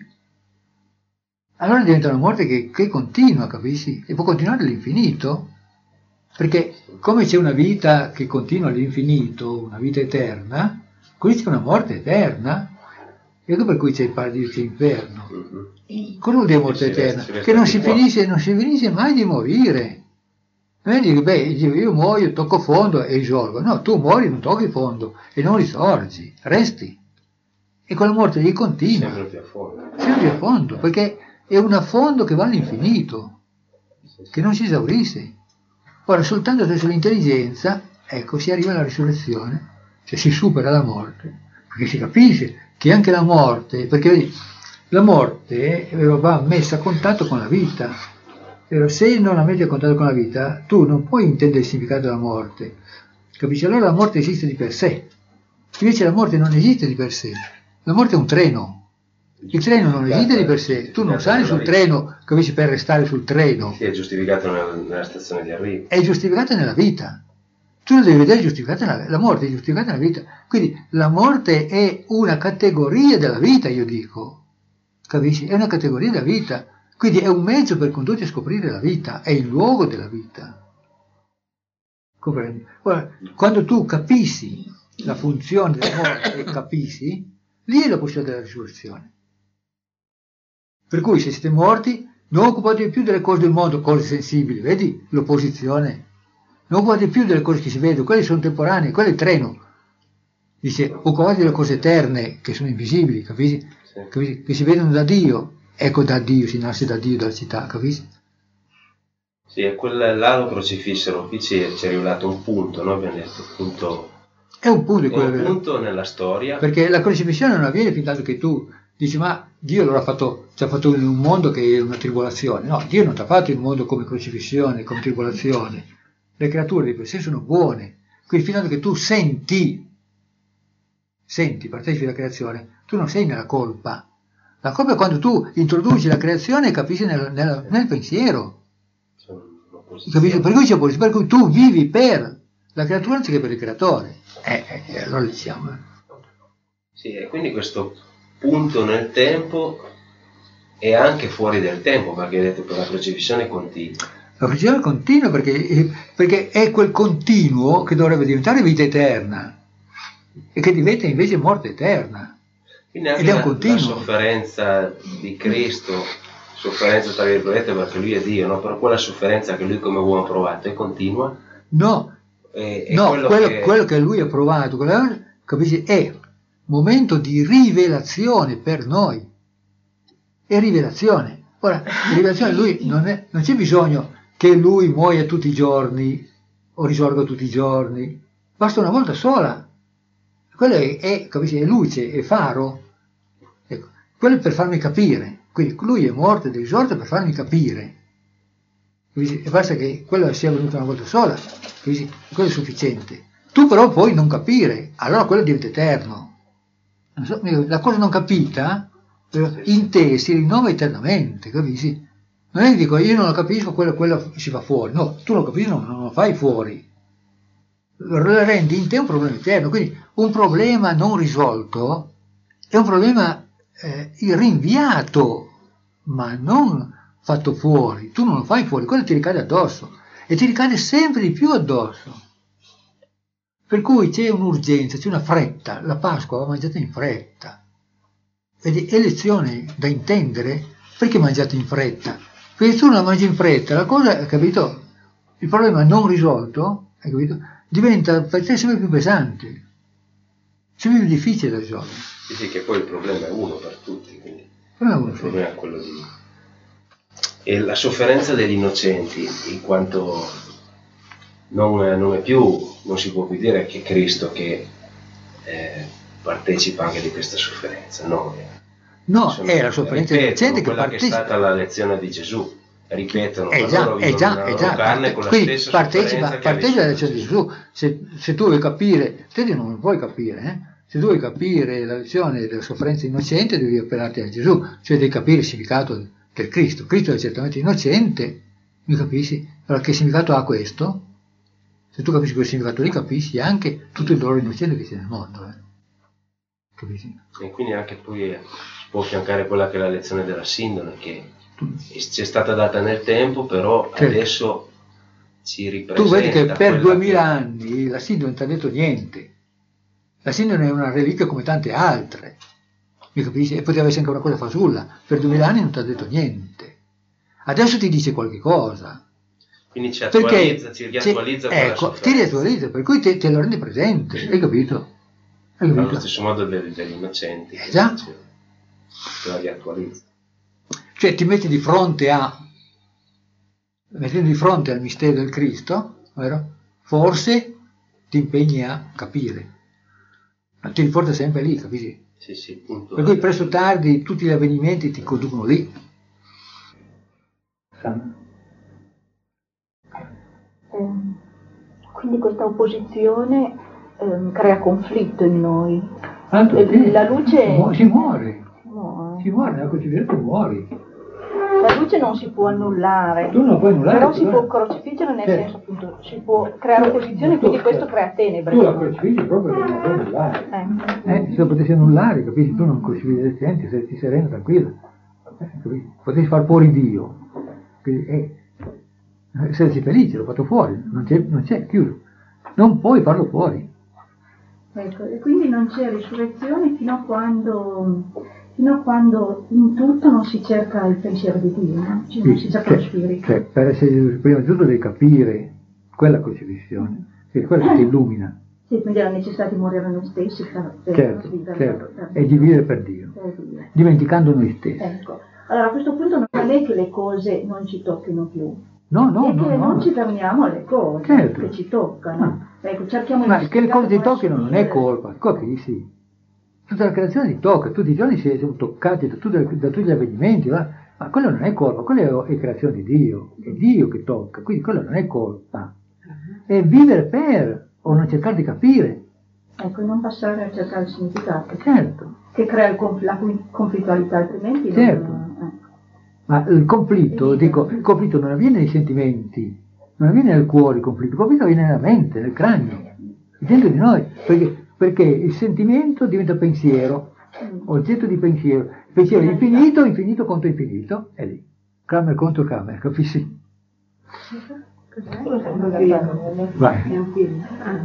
Allora diventa una morte che, che continua, capisci? E può continuare all'infinito, perché come c'è una vita che continua all'infinito, una vita eterna, così c'è una morte eterna. Ecco per cui c'è il paradiso e l'inferno. Cosa vuol dire morte eterna? Che non si finisce, non si finisce mai di morire. Non è dire, beh, io, io muoio, tocco fondo e risorgo. No, tu muori, non tocchi fondo e non risorgi, resti. E quella morte lì continua. Sempre più a fondo. Sempre più a fondo, perché è un affondo che va all'infinito, che non si esaurisce. Ora, soltanto attraverso l'intelligenza, ecco, si arriva alla risurrezione, cioè si supera la morte, perché si capisce che anche la morte, perché vedi, la morte va messa a contatto con la vita. Se non la metti a contatto con la vita, tu non puoi intendere il significato della morte, capisci? Allora la morte esiste di per sé, invece la morte non esiste di per sé, la morte è un treno. Il treno non esiste di per sé, tu non sali sul treno, capisci, per restare sul treno. Sì, è giustificato nella, nella stazione di arrivo. È giustificata nella vita. Tu lo devi vedere giustificata nella, la morte è giustificata nella vita. Quindi la morte è una categoria della vita, io dico. Capisci? È una categoria della vita. Quindi è un mezzo per condurti a scoprire la vita, è il luogo della vita. Comprendi? Ora, quando tu capisci la funzione della morte e capisci, lì è la possibilità della risurrezione. Per cui se siete morti, non occupatevi più delle cose del mondo, cose sensibili, vedi l'opposizione. Non occupatevi più delle cose che si vedono, quelle sono temporanee, quello è il treno. Dice, occupatevi delle cose eterne, che sono invisibili, capisci? Sì. Capisci? Che si vedono da Dio. Ecco, da Dio, si nasce da Dio, dalla città, capisci? Sì, e quel, là lo crocifissero, qui ci è, ci è rivelato un punto, no? Abbiamo detto, punto È un punto, è un punto nella storia. Perché la crocifissione non avviene fin tanto che tu dici ma Dio l'ha fatto, ci ha fatto in un mondo che è una tribolazione. No, Dio non ti ha fatto in un mondo come crocifissione, come tribolazione. Le creature di per sé sono buone. Quindi fin tanto che tu senti, senti, partecipi alla creazione, tu non sei nella colpa. La colpa è quando tu introduci la creazione e capisci nel, nel, nel pensiero. Capisci? Per cui, per cui tu vivi per la creatura anziché per il creatore. Eh, eh, allora diciamo. Eh. Sì, e quindi questo punto nel tempo è anche fuori del tempo, perché hai detto che la crocifissione continua. La crocifissione continua perché, perché è quel continuo che dovrebbe diventare vita eterna e che diventa invece morte eterna. Quindi anche ed è un la, continuo. la sofferenza di Cristo, sofferenza tra virgolette perché lui è Dio, no? Però quella sofferenza che lui come uomo ha provato è continua? No, è, è no quello, quello, che... quello che lui ha provato, quello, capisci, è momento di rivelazione per noi. È rivelazione. Ora, rivelazione lui non, è, non c'è bisogno che lui muoia tutti i giorni o risorga tutti i giorni, basta una volta sola. Quello è, è, capisci, è luce, è faro. Ecco, quello è per farmi capire. Quindi lui è morto ed è risorto per farmi capire. Capisci? E basta che quello sia venuto una volta sola, capisci? Quello è sufficiente. Tu però puoi non capire, allora quello diventa eterno. Non so, la cosa non capita in te si rinnova eternamente, capisci? Non è che dico io non lo capisco, quello, quello si va fuori. No, tu lo capisci, non, non lo fai fuori. Lo rendi in te un problema eterno. Quindi un problema non risolto è un problema eh, rinviato, ma non fatto fuori. Tu non lo fai fuori, quello ti ricade addosso e ti ricade sempre di più addosso. Per cui c'è un'urgenza, c'è una fretta. La Pasqua va mangiata in fretta. Vedi, è lezione da intendere perché mangiate in fretta. Perché tu la mangi in fretta, la cosa, capito? Il problema non risolto, hai capito? Diventa per te sempre più pesante, sempre più difficile da risolvere. Sì, sì, che poi il problema è uno per tutti, quindi Però uno il problema è quello di... E la sofferenza degli innocenti, in quanto non, non è più, non si può più dire che è Cristo che eh, partecipa anche di questa sofferenza, no? No, Sono, è la sofferenza degli innocenti che quella partecipa. che è stata la lezione di Gesù. Ripetono, È già, loro è già, vivono è la già, loro carne con la quindi stessa partecipa, sofferenza che ha partecipa alla vissuto lezione di Gesù. Se, se tu vuoi capire, te non lo puoi capire, eh? Se tu vuoi capire la lezione della sofferenza innocente devi appellarti a Gesù, cioè devi capire il significato del Cristo. Cristo è certamente innocente, mi capisci? Allora che significato ha questo? Se tu capisci quel significato lì capisci anche tutto il dolore innocente che c'è nel mondo. Eh? Capisci? E quindi anche poi può affiancare quella che è la lezione della sindone, che ci è stata data nel tempo, però certo. Adesso ci ripresenta. Tu vedi che per duemila che... anni la sindone non ti ha detto niente. La sindone è una reliquia come tante altre, mi capisci? E poteva essere anche una cosa fasulla. Per duemila anni non ti ha detto niente. Adesso ti dice qualche cosa. Quindi ci attualizza, perché, ci riattualizza ci, ecco, ti riattualizza, per cui te, te lo rendi presente, hai capito? Hai capito? Allo stesso modo degli, degli innocenti. Eh già. Te la riattualizza. Cioè ti metti di fronte a, mettendo di fronte al mistero del Cristo, vero? Forse ti impegni a capire, ma ti riporta sempre lì, capisci? Sì, sì, punto. Per cui presto o tardi tutti gli avvenimenti ti conducono lì. Eh, quindi questa opposizione eh, crea conflitto in noi. Tanto eh, la luce si muore, si muore, si muore, nella crucifissione muori. La luce non si può annullare, tu non puoi annullare, però si può crocifiggere nel certo. senso appunto, si può creare opposizione, quindi tu, questo crea tenebre. Tu la crocifiggi proprio perché non puoi annullare. Eh. Eh, se lo potessi annullare, capisci? Tu non crocifiggi le gente, se ti serena, tranquilla. Eh, potessi far fuori Dio. Eh, essere felice, l'ho fatto fuori, non c'è, non c'è, chiuso. Non puoi farlo fuori. Ecco, e quindi non c'è risurrezione fino a quando... fino a quando in tutto non si cerca il pensiero di Dio, no? Cioè, sì, non si cerca cioè, lo spirito. Cioè, per essere prima di tutto devi capire quella crocifissione, che è quella che ti illumina. Sì, quindi è la necessità di morire a noi stessi per, per certo, vivere certo. per, per e di vivere per Dio, per Dio, dimenticando noi stessi. Ecco, allora a questo punto non è che le cose non ci tocchino più, No, no, e no, che no. non ci fermiamo alle cose Certo. che ci toccano. Ecco, cerchiamo Ma di che le cose ti spiegare tocchino come non è subire. colpa, capisci? Tutta la creazione ti tocca, tutti i giorni si sono toccati da, tutte, da tutti gli avvenimenti, va? Ma quello non è colpa, quello è creazione di Dio, è Dio che tocca, quindi quello non è colpa. È vivere per, o non cercare di capire. Ecco, non passare a cercare il significato. Certo. Che crea il conf- la conflittualità, altrimenti Certo. non... eh. Ma il conflitto, dico, il conflitto non avviene nei sentimenti, non avviene nel cuore il conflitto, il conflitto avviene nella mente, nel cranio, dentro di noi, perché, perché il sentimento diventa pensiero, oggetto di pensiero, il pensiero è infinito, infinito contro infinito, è lì, Kramer contro Kramer, capisci? Vai. È un film.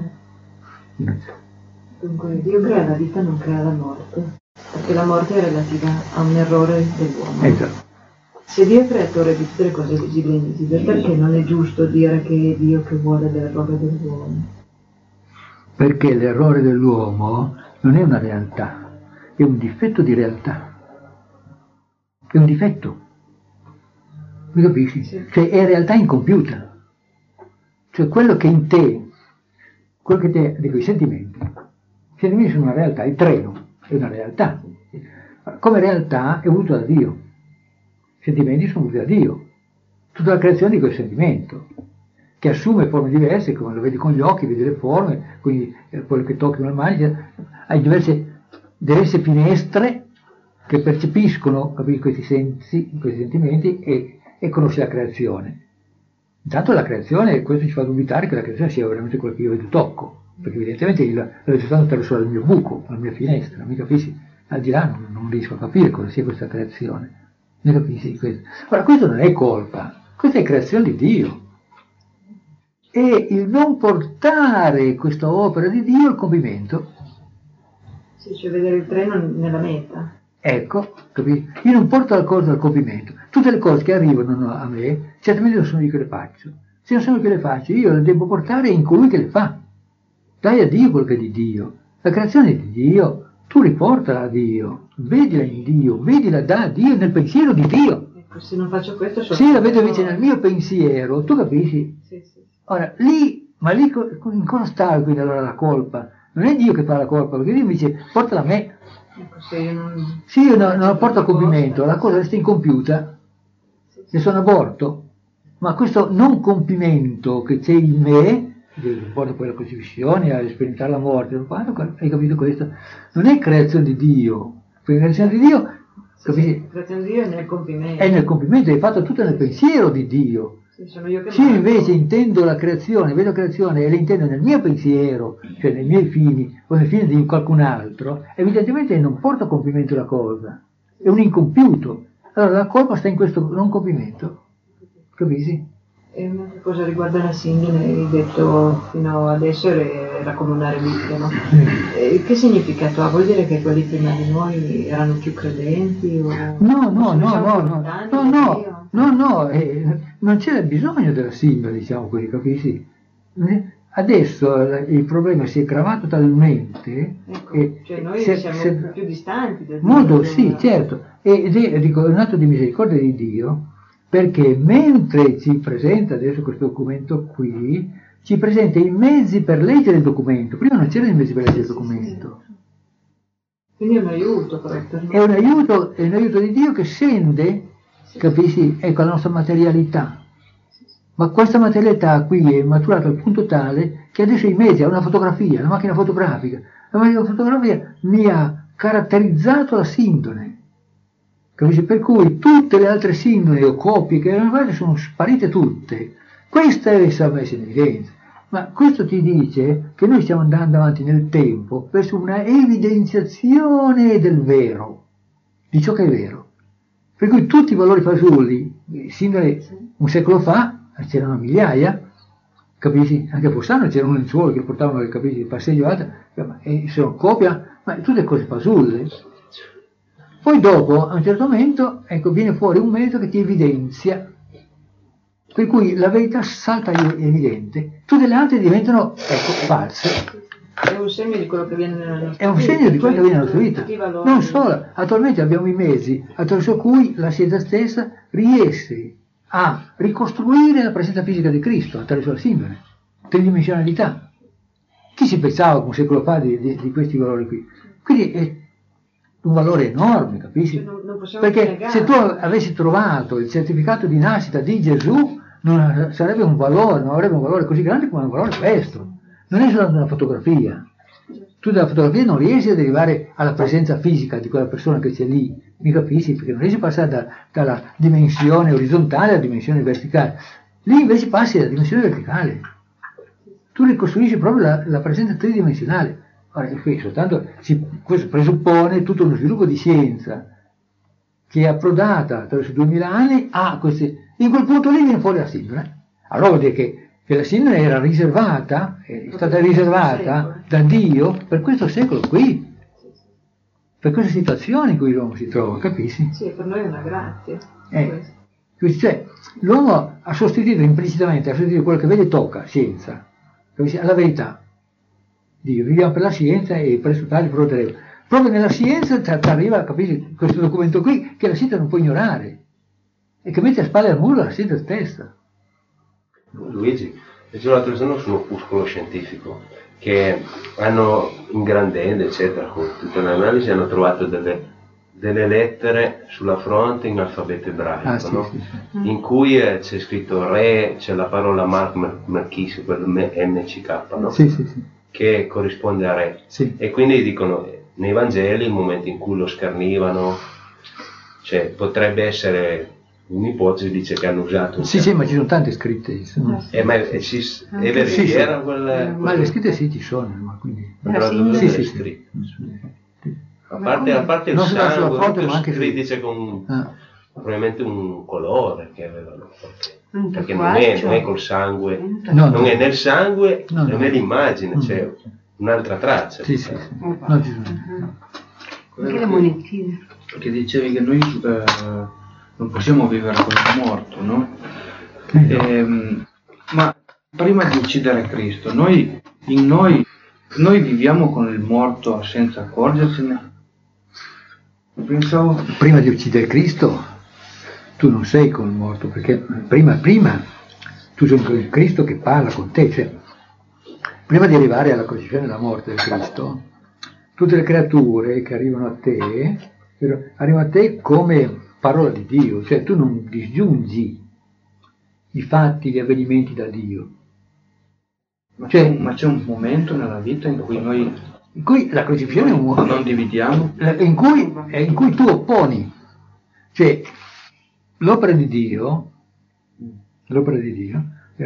Dunque, Dio crea la vita, non crea la morte, perché la morte è relativa a un errore dell'uomo. Esatto. Se Dio è creatore di tutte le cose visibili e invisibili, perché non è giusto dire che è Dio che vuole l'errore dell'uomo? Perché l'errore dell'uomo non è una realtà, è un difetto di realtà, è un difetto, mi capisci? Sì. Cioè è realtà incompiuta, cioè quello che in te, quello che te, dico i sentimenti, i sentimenti sono una realtà, il treno è una realtà, come realtà è voluto da Dio. I sentimenti sono voluti da Dio, tutta la creazione di quel sentimento, che assume forme diverse, come lo vedi con gli occhi, vedi le forme, quindi quello che tocchi con le mani, hai diverse, diverse finestre che percepiscono, capisci, questi sensi, questi sentimenti e, e conosci la creazione. Intanto la creazione, questo ci fa dubitare che la creazione sia veramente quello che io vedo e tocco, perché evidentemente il risultato attraverso il mio buco, la mia finestra, mi capisci? Al di là non, non riesco a capire cosa sia questa creazione. Mi capisci questo? Ora, questo non è colpa, questa è creazione di Dio. E il non portare questa opera di Dio al compimento. Sì, cioè vedere il treno nella meta. Ecco, capisci? Io non porto la cosa al compimento. Tutte le cose che arrivano a me, certamente non sono io che le faccio. Se non sono io che le faccio, io le devo portare in colui che le fa. Dai a Dio quello che è di Dio. La creazione è di Dio. Tu riportala a Dio, vedila in Dio, vedila da Dio, nel pensiero di Dio. Ecco, se non faccio questo... Se io la vedo invece nel mio pensiero, tu capisci? Sì, sì. Ora, lì, ma lì in cosa sta quindi allora la colpa? Non è Dio che fa la colpa, perché Dio mi dice, portala a me. Ecco, se io non... Se io non, non la porto a compimento, la cosa resta incompiuta, e sono aborto. Ma questo non compimento che c'è in me, che porta poi alla crocifissione, a sperimentare la morte, hai capito questo? Non è creazione di Dio, perché la creazione di Dio, capisci? La creazione di Dio è nel compimento. È nel compimento, è fatto tutto nel pensiero di Dio. Sì, sono io che Se io invece intendo la creazione, vedo la creazione e la intendo nel mio pensiero, cioè nei miei fini, o nei fini di qualcun altro, evidentemente non porto a compimento la cosa, è un incompiuto. Allora la colpa sta in questo non compimento, capisci? E un'altra cosa riguardo la sindone, hai detto fino adesso era come una reliquia, no? E che significato ha? Vuol dire che quelli prima di noi erano più credenti? O... No, no, no, no, no, no, no, no, no, eh, non c'era bisogno della sindone, diciamo così, capisci? Adesso il problema si è gravato talmente, ecco, e cioè noi se, siamo se, più distanti da Dio. Molto, sì, certo, ed è, dico, è un atto di misericordia di Dio, perché mentre ci presenta adesso questo documento qui, ci presenta i mezzi per leggere il documento. Prima non c'erano i mezzi per leggere il documento. Quindi è un aiuto, corretto? È un aiuto, è un aiuto di Dio che scende, capisci, ecco la nostra materialità. Ma questa materialità qui è maturata al punto tale che adesso i mezzi, ha una fotografia, una macchina fotografica. La macchina fotografica mi ha caratterizzato la sindone. Capisci? Per cui tutte le altre sindoni o copie che erano fatte sono sparite tutte. Questa è stata messa in evidenza. Ma questo ti dice che noi stiamo andando avanti nel tempo verso una evidenziazione del vero, di ciò che è vero. Per cui tutti i valori fasulli, sindone un secolo fa, c'erano migliaia, capisci? Anche a Fossano c'erano un lenzuolo che portavano, capisci, il passeggio alto, e sono copia, ma tutte cose fasulle. Poi dopo, a un certo momento, ecco, viene fuori un mezzo che ti evidenzia, per cui la verità salta evidente, tutte le altre diventano, ecco, false. È un segno di quello che viene nella nostra vita. È un segno di quello che viene nella nostra vita. Non solo, attualmente abbiamo i mezzi attraverso cui la scienza stessa riesce a ricostruire la presenza fisica di Cristo attraverso la sindone, tridimensionalità. Chi si pensava un secolo fa di, di, di questi valori qui? Quindi è un valore enorme, capisci? Non, non Perché negare. se tu avessi trovato il certificato di nascita di Gesù, non sarebbe un valore, non avrebbe un valore così grande come un valore questo. Non è solo una fotografia. Tu dalla fotografia non riesci ad arrivare alla presenza fisica di quella persona che c'è lì, mi capisci? Perché non riesci a passare da, dalla dimensione orizzontale alla dimensione verticale. Lì invece passi dalla dimensione verticale. Tu ricostruisci proprio la, la presenza tridimensionale. Ora, qui soltanto si, questo presuppone tutto uno sviluppo di scienza che è approdata attraverso duemila anni a questi. In quel punto lì viene fuori la sindone. Allora vuol dire che, che la sindone era riservata, è stata riservata da Dio per questo secolo qui, per questa situazione in cui l'uomo si trova, capisci? Sì, per noi è una grazia. Eh, cioè, l'uomo ha sostituito implicitamente, ha sostituito quello che vede e tocca, scienza, capisci? Alla verità. Dio, viviamo per la scienza e presto tali prodremo. Proprio nella scienza ti arriva, capisci, questo documento qui, che la scienza non può ignorare e che mette a spalle al muro la scienza stessa. Luigi, leggevo l'altro giorno su un opuscolo scientifico che hanno, ingrandendo eccetera, con tutta l'analisi, hanno trovato delle, delle lettere sulla fronte in alfabeto ebraico, Ah, sì, no? sì, sì. In cui eh, c'è scritto re, c'è la parola Mark Marchis, quello M C K, no? Sì, sì, sì. Che corrisponde a re. Sì. E quindi dicono, nei Vangeli, il momento in cui lo schernivano, cioè potrebbe essere un'ipotesi, dice che hanno usato un Sì, sì, ma ci sono tante scritte. Insomma. Eh, ma è, ci, è veritiera quelle... Ma le scritte sì ci sono, ma quindi... Però sì, dove sì, le sì, scritte? sì. A parte, a parte il Non solo sulla sangue, fronte, proprio ma anche scritti, su- dice con Ah. probabilmente un colore che avevano, perché, Un perché non, è, non è col sangue, no, non no. è nel sangue, No, non no. è l'immagine, Mm. c'è un'altra traccia. Sì, sì, sì. No, ci sono. Anche le monetine. Che dicevi che noi eh, non possiamo vivere con il morto, no? Ehm, ma prima di uccidere Cristo, noi, in noi, noi viviamo con il morto senza accorgercene? Pensavo... Prima di uccidere Cristo, tu non sei con il morto, perché prima, prima tu sei con il Cristo che parla con te, cioè prima di arrivare alla crocifissione e alla morte del Cristo, tutte le creature che arrivano a te, arrivano a te come parola di Dio, cioè tu non disgiungi i fatti, gli avvenimenti da Dio. Ma, Cioè, c'è un, ma c'è un momento nella vita in cui noi in cui la crocifissione è un non dividiamo? in cui, è in cui tu opponi, cioè l'opera di Dio, l'opera di Dio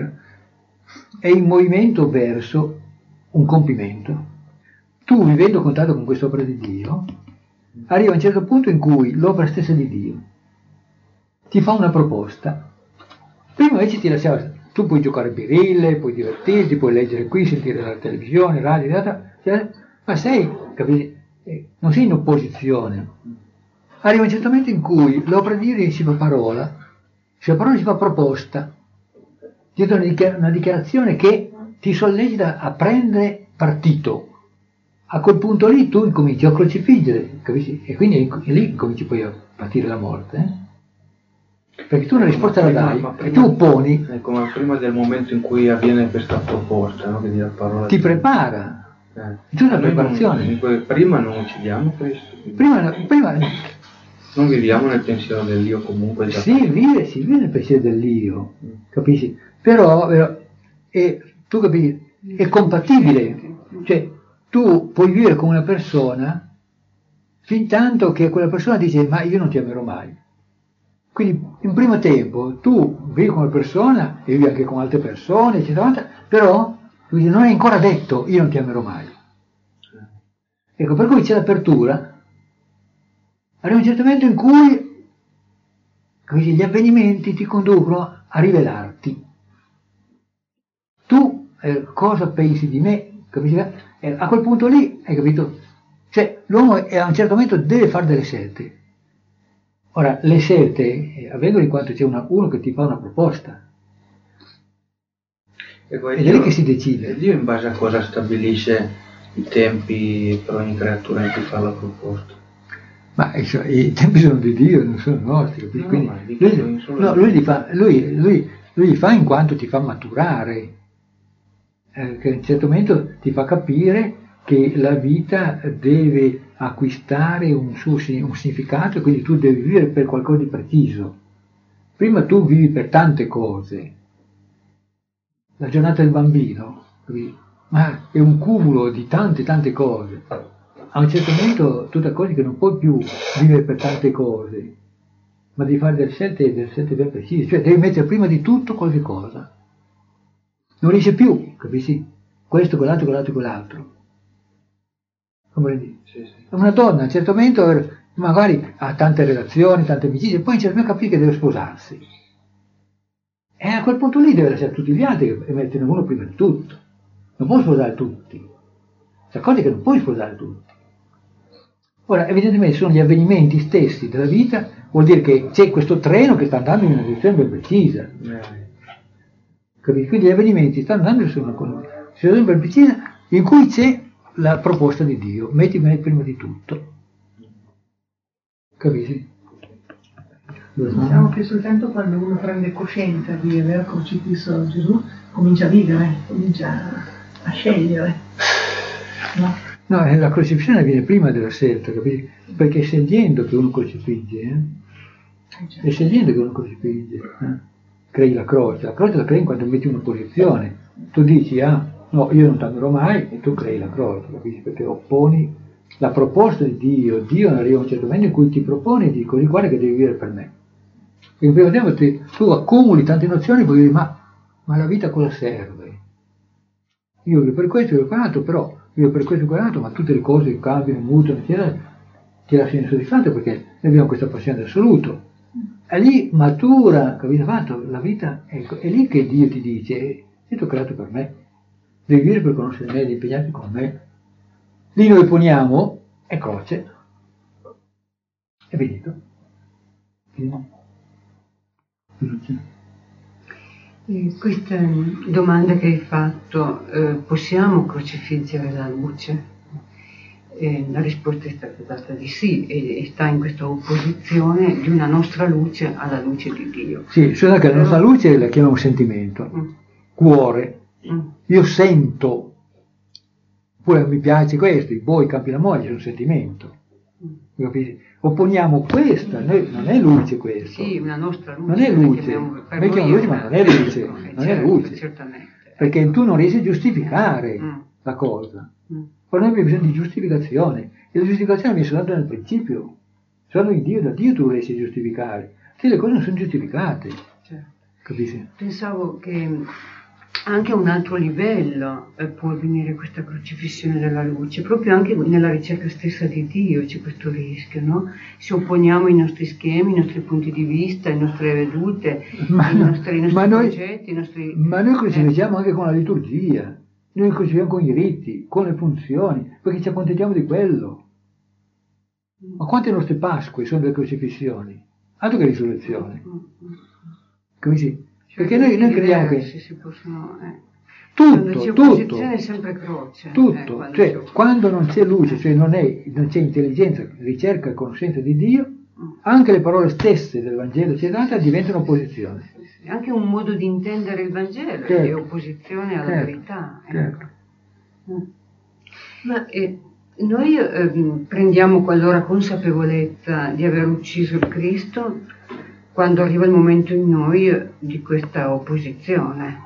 è in movimento verso un compimento. Tu, vivendo a contatto con quest'opera di Dio, arriva a un certo punto in cui l'opera stessa di Dio ti fa una proposta. Prima invece ti lasciava, tu puoi giocare a birille, puoi divertirti, puoi leggere qui, sentire la televisione, radio, eccetera, ma sei, capisci, non sei in opposizione. Arriva un certo momento in cui l'opera di Dio si fa parola, si fa parola, si fa proposta, ti dà una dichiar- una dichiarazione che ti sollecita a prendere partito. A quel punto lì tu incominci a crocifiggere, capisci? E quindi e lì incominci poi a partire la morte. Eh? Perché tu una risposta la dai Ma e tu opponi, ecco, ma prima del momento in cui avviene questa proposta, no? Che dia la parola ti di- prepara. Eh. Tu una Noi non- preparazione. in que- prima non uccidiamo Cristo. Prima, prima Non viviamo nel pensiero dell'io comunque già. si vive, si vive nel pensiero dell'io, capisci? Però, però è, tu capisci, è compatibile, cioè tu puoi vivere con una persona fin tanto che quella persona dice ma io non ti amerò mai. Quindi in primo tempo tu vivi con una persona e vivi anche con altre persone, eccetera, però non è ancora detto io non ti amerò mai. Ecco, per cui c'è l'apertura. Arriva un certo momento in cui capisci, gli avvenimenti ti conducono a rivelarti. Tu eh, cosa pensi di me? Capisci? Eh, a quel punto lì, hai capito? Cioè, l'uomo è, a un certo momento deve fare delle scelte. Ora, le scelte eh, avvengono in quanto c'è una, uno che ti fa una proposta. Ecco, Ed è lì che si decide. Dio in base a cosa stabilisce i tempi per ogni creatura in cui fa la proposta? Ma insomma, i tempi sono di Dio, non sono nostri, capisci? No, Quindi, ma dico, lui, solo no, lui, li fa, lui, lui, lui li fa in quanto ti fa maturare, eh, che a un certo momento ti fa capire che la vita deve acquistare un suo un significato e quindi tu devi vivere per qualcosa di preciso. Prima tu vivi per tante cose. La giornata del bambino, capisci? Ma è un cumulo di tante tante cose. A un certo momento tu ti accorgi che non puoi più vivere per tante cose, ma devi fare delle scelte, delle scelte ben precise, cioè devi mettere prima di tutto qualche cosa. Non riesce più, capisci? Questo, quell'altro, quell'altro, quell'altro. Come sì, sì. Una donna a un certo momento magari ha tante relazioni, tante amicizie, poi a un certo momento capisce che deve sposarsi. E a quel punto lì deve lasciare tutti gli altri e metterne uno prima di tutto. Non puoi sposare tutti. Si accorge che non puoi sposare tutti. Ora, evidentemente sono gli avvenimenti stessi della vita, vuol dire che c'è questo treno che sta andando in una direzione ben precisa. Capite? Quindi gli avvenimenti stanno andando in una direzione ben precisa in cui c'è la proposta di Dio. Metti me prima di tutto. Capisci? Diciamo che soltanto quando uno prende coscienza di aver crocifisso Gesù, comincia a vivere, comincia a scegliere. No? No, la crocifissione viene prima della scelta, capisci? Perché è scegliendo che uno crocifigge, eh? È scegliendo che uno crocifigge, eh? Crei la croce, la croce la crei quando metti una posizione, tu dici, ah, no, io non t'amerò mai, e tu crei la croce, capisci? Perché opponi la proposta di Dio, Dio arriva a un certo momento in cui ti propone e dico, guarda che devi vivere per me. E in primo tempo ti, tu accumuli tante nozioni e poi dici, ma, ma la vita cosa serve? Io vivo per questo, vivo per quell'altro, però io per questo e quell'altro, ma tutte le cose che cambiano, mutano, eccetera, ti lasciano insoddisfatto perché noi abbiamo questa passione assoluto. È lì matura, capito? Fatto, la vita, ecco, è lì che Dio ti dice, sei tu creato per me, devi vivere per conoscere me, devi impegnarti con me. Lì noi poniamo, è croce, è finito. E questa domanda che hai fatto, eh, possiamo crocifiggere la luce? E la risposta è stata data di sì, e, e sta in questa opposizione di una nostra luce alla luce di Dio. Sì, solo che la nostra luce la chiamiamo sentimento, mm. cuore. Mm. Io sento, oppure mi piace questo, i boi, i campi, la moglie sono sentimento. Mm. Capisci? Opponiamo questa, noi, non è luce questo. Sì, una nostra luce. Non è luce, noi chiamiamo luce, ma non è luce, non certo, è luce. Certamente. Perché tu non riesci a giustificare mm. la cosa. Mm. Poi noi abbiamo bisogno di giustificazione, e la giustificazione viene soltanto nel principio. Solo in Dio, da Dio tu riesci a giustificare. Se le cose non sono giustificate. Certo. Capisci? Pensavo che anche a un altro livello eh, può avvenire questa crocifissione della luce, proprio anche nella ricerca stessa di Dio c'è questo rischio, no? Se opponiamo i nostri schemi, i nostri punti di vista, le nostre vedute, ma, i nostri, i nostri ma progetti, noi, i nostri... Ma noi crucifissiamo eh. anche con la liturgia, noi crucifissiamo con i riti, con le funzioni, perché ci accontentiamo di quello. Ma quante nostre Pasque sono delle crocifissioni? Altro che risurrezione. Capisci? Perché noi, noi crediamo che si possono, eh. tutto, c'è tutto, è sempre croce. tutto, eh, quando cioè quando non c'è luce, cioè non, è, non c'è intelligenza, ricerca e conoscenza di Dio, anche le parole stesse del Vangelo eccetera diventano opposizione. Sì, sì. Anche un modo di intendere il Vangelo certo. è opposizione alla certo. verità. Eh. Certo. Ma eh, noi eh, prendiamo qualora consapevolezza di aver ucciso il Cristo quando arriva il momento in noi di questa opposizione,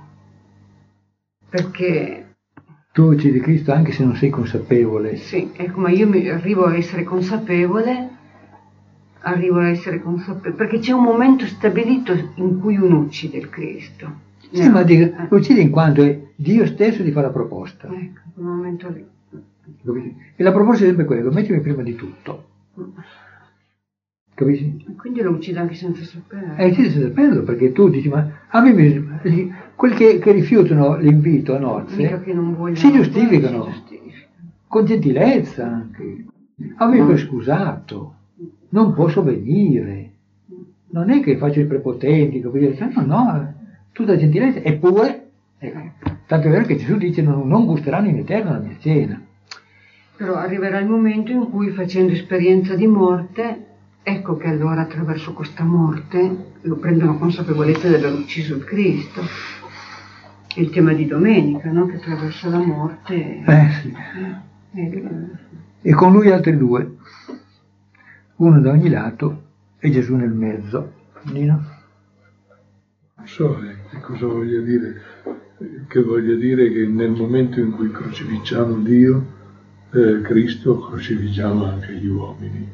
perché tu uccidi Cristo anche se non sei consapevole. Sì, ecco, ma io mi arrivo a essere consapevole, arrivo a essere consapevole, perché c'è un momento stabilito in cui uno uccide il Cristo. Sì, no. ma dico, eh. uccide in quanto è Dio stesso ti fa la proposta. Ecco, quel momento lì. E la proposta è sempre quella, mettimi prima di tutto. Capisci? Quindi lo uccide anche senza saperlo. Eh, senza saperlo, perché tu dici, ma a me mi, quelli che, che rifiutano l'invito a nozze si giustificano, si giustificano, con gentilezza anche. Avevo mm. scusato, non posso venire. Non è che faccio i prepotenti, capito? No, no, tutta gentilezza. Eppure, ecco, tanto è vero che Gesù dice non, non gusteranno in eterno la mia cena. Però arriverà il momento in cui, facendo esperienza di morte, ecco che allora attraverso questa morte lo prendono consapevolezza di aver ucciso il Cristo. È il tema di domenica, no? Che attraverso la morte... Eh sì. Eh, E con lui altri due, uno da ogni lato e Gesù nel mezzo. Nino? Non so eh, che cosa voglia dire, che voglia dire che nel momento in cui crocifiggiamo Dio, eh, Cristo, crocifiggiamo anche gli uomini.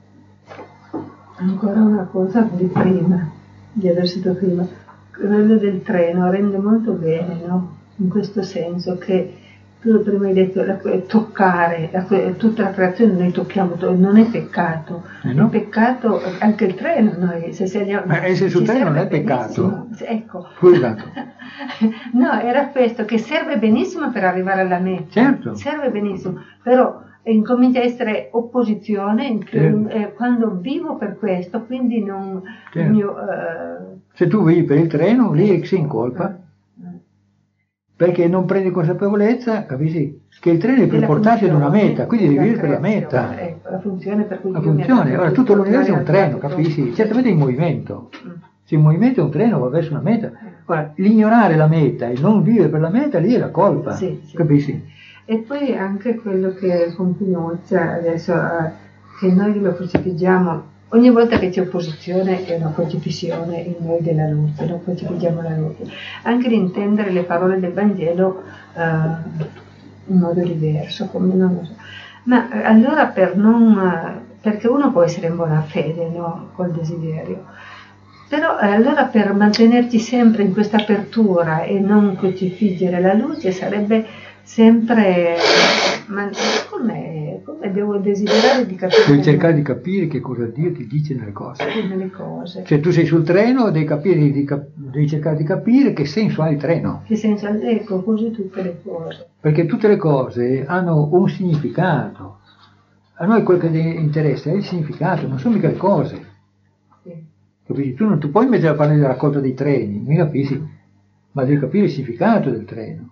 Ancora una cosa di prima, di aver sentito prima, quello del treno rende molto bene, no? In questo senso che tu prima hai detto la, toccare, la, tutta la creazione noi tocchiamo, non è peccato, Eh no? è peccato anche il treno, noi se saliamo, Ma essere sul ci treno non serve è peccato. benissimo, ecco. Scusate. No, era questo, che serve benissimo per arrivare alla meta, Certo. serve benissimo, però incomincia a essere opposizione in più, Certo. eh, quando vivo per questo, quindi non... Certo. il mio, eh, Se tu vivi per il treno, lì sei in colpa. Perché non prendi consapevolezza, capisci? Che il treno è per della portarsi ad una funzione, meta, quindi devi della vivere per la creazione, meta. ecco, la funzione per cui La Dio mi ha funzione, dato ora tutto, tutto l'universo è un mi ha treno, dato capisci? tutto. Certamente è in movimento. Mm. Se in movimento è un treno va verso una meta. Ora, l'ignorare la meta e non vivere per la meta, lì è la colpa, Sì, sì. capisci? E poi anche quello che con Pinocchia adesso, eh, che noi lo crocifiggiamo, ogni volta che c'è opposizione è una crocifissione in noi della luce, lo crocifiggiamo la luce. Anche di intendere le parole del Vangelo eh, in modo diverso, come non lo so. Ma eh, allora per non, eh, perché uno può essere in buona fede, no? Col desiderio. Però eh, allora per mantenerci sempre in questa apertura e non crocifiggere la luce sarebbe sempre, ma come, come devo desiderare di capire Devi cercare di capire che cosa Dio ti dice nelle cose. nelle cose. Cioè tu sei sul treno, devi, capire, di cap- devi cercare di capire che senso ha il treno. Che senso ha? Ecco, così tutte le cose. Perché tutte le cose hanno un significato. A noi quel che interessa è il significato, non sono mica le cose. Sì. Capisci? Tu non tu puoi mettere a parlare della raccolta dei treni, mi capisci? Ma devi capire il significato del treno.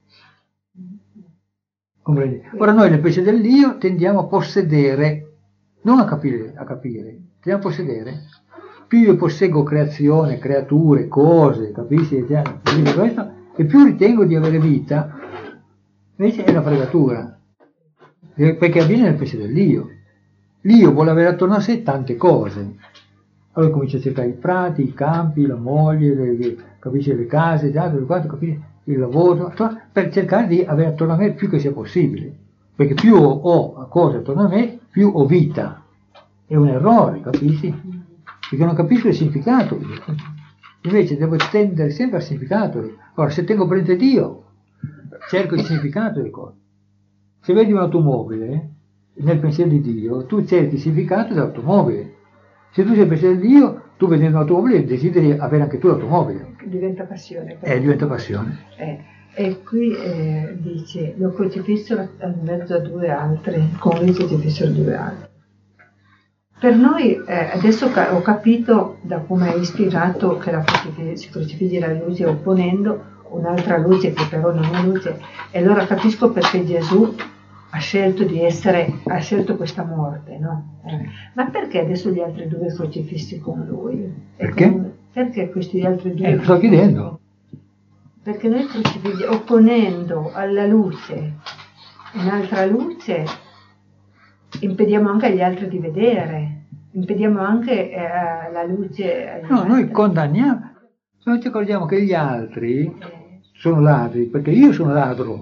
Comprendi? Ora noi nel pesce dell'io tendiamo a possedere, non a capire, a capire, tendiamo a possedere. Più io posseggo creazione, creature, cose, capisci? Questo, e più ritengo di avere vita, invece è una fregatura. Perché avviene nel pesce dell'io. L'io vuole avere attorno a sé tante cose. Allora comincia a cercare i prati, i campi, la moglie, le, le, capisci, le case, teatro, capisci, il lavoro, per cercare di avere attorno a me più che sia possibile. Perché più ho, ho cose attorno a me, più ho vita. È un errore, capisci? Perché non capisco il significato. Invece devo tendere sempre al significato. Ora, se tengo presente Dio, cerco il significato delle cose. Se vedi un'automobile, nel pensiero di Dio, tu cerchi il significato dell'automobile. Se tu sei il pensiero di Dio, tu vedendo un'automobile desideri avere anche tu l'automobile. Diventa passione. Eh, diventa passione. Eh, e qui eh, dice, lo crocifissero in mezzo a due altri, con lui crocifissero due altri. Per noi, eh, adesso ca- ho capito da come hai spiegato che la crocif- si crocifigge la luce opponendo un'altra luce che però non è luce, e allora capisco perché Gesù ha scelto di essere, ha scelto questa morte, no? Eh, ma perché adesso gli altri due crocifissi con lui? Perché? Con, perché questi altri due? Eh, lo sto chiedendo. Perché noi crocifiggiamo, opponendo alla luce un'altra luce, impediamo anche agli altri di vedere, impediamo anche eh, la luce agli No, altri. noi condanniamo, noi ci accorgiamo che gli altri sono ladri, perché io sono ladro.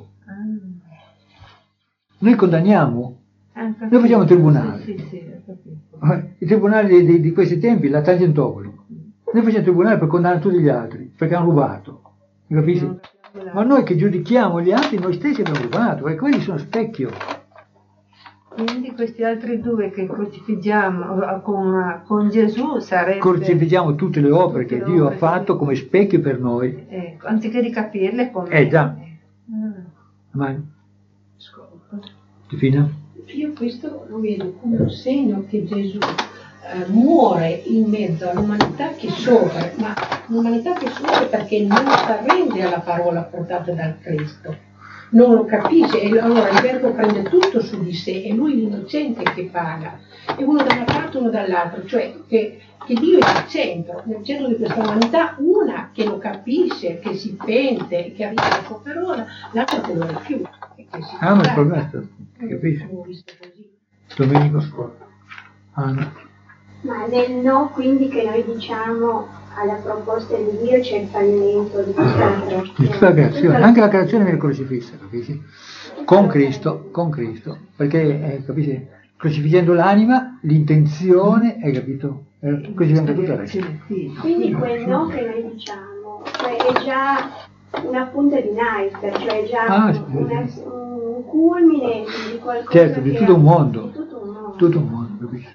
Noi condanniamo, Ah, noi facciamo il tribunale. Sì, sì, sì, ho capito. I tribunali di, di, di questi tempi, la Tangentopoli. Noi facciamo il tribunale per condannare tutti gli altri, perché hanno rubato. Mi capisci? Ma noi che giudichiamo gli altri, noi stessi abbiamo rubato, perché quelli sono specchio. Quindi questi altri due che crocifiggiamo con, con Gesù sarebbe... Crocifiggiamo tutte le opere tutte che le Dio opere ha fatto come specchio per noi. Ecco, anziché di capirle come... Eh già. Ah. Ma Ascolta. Fina? Io questo lo vedo come un segno che Gesù eh, muore in mezzo all'umanità che soffre, ma l'umanità che soffre perché non si arrende alla parola portata dal Cristo. non lo capisce, e allora il verbo prende tutto su di sé, è lui l'innocente che paga, e uno da una parte e uno dall'altra, cioè che, che Dio è al centro, nel centro di questa umanità, una che lo capisce, che si pente, che arriva alla sua parola, l'altra che lo rifiuta. E che si Ah, ma il problema è stato, capisci? Domenico Scuola. Anna. Ma nel no quindi che noi diciamo alla proposta di Dio c'è il fallimento di tutta la creazione. Di tutta la creazione, anche la creazione viene crocifissa, capisci? Con Cristo, con Cristo, perché, eh, capisci? Crocifiggendo l'anima, l'intenzione, hai capito? Eh, crocifiggendo tutto il resto. Quindi quel no che noi diciamo, cioè è già una punta di un iceberg, cioè è già Ah, un, una, un culmine di qualcosa. Certo, di che tutto un ha- mondo. di tutto un mondo. Tutto un mondo, capisci?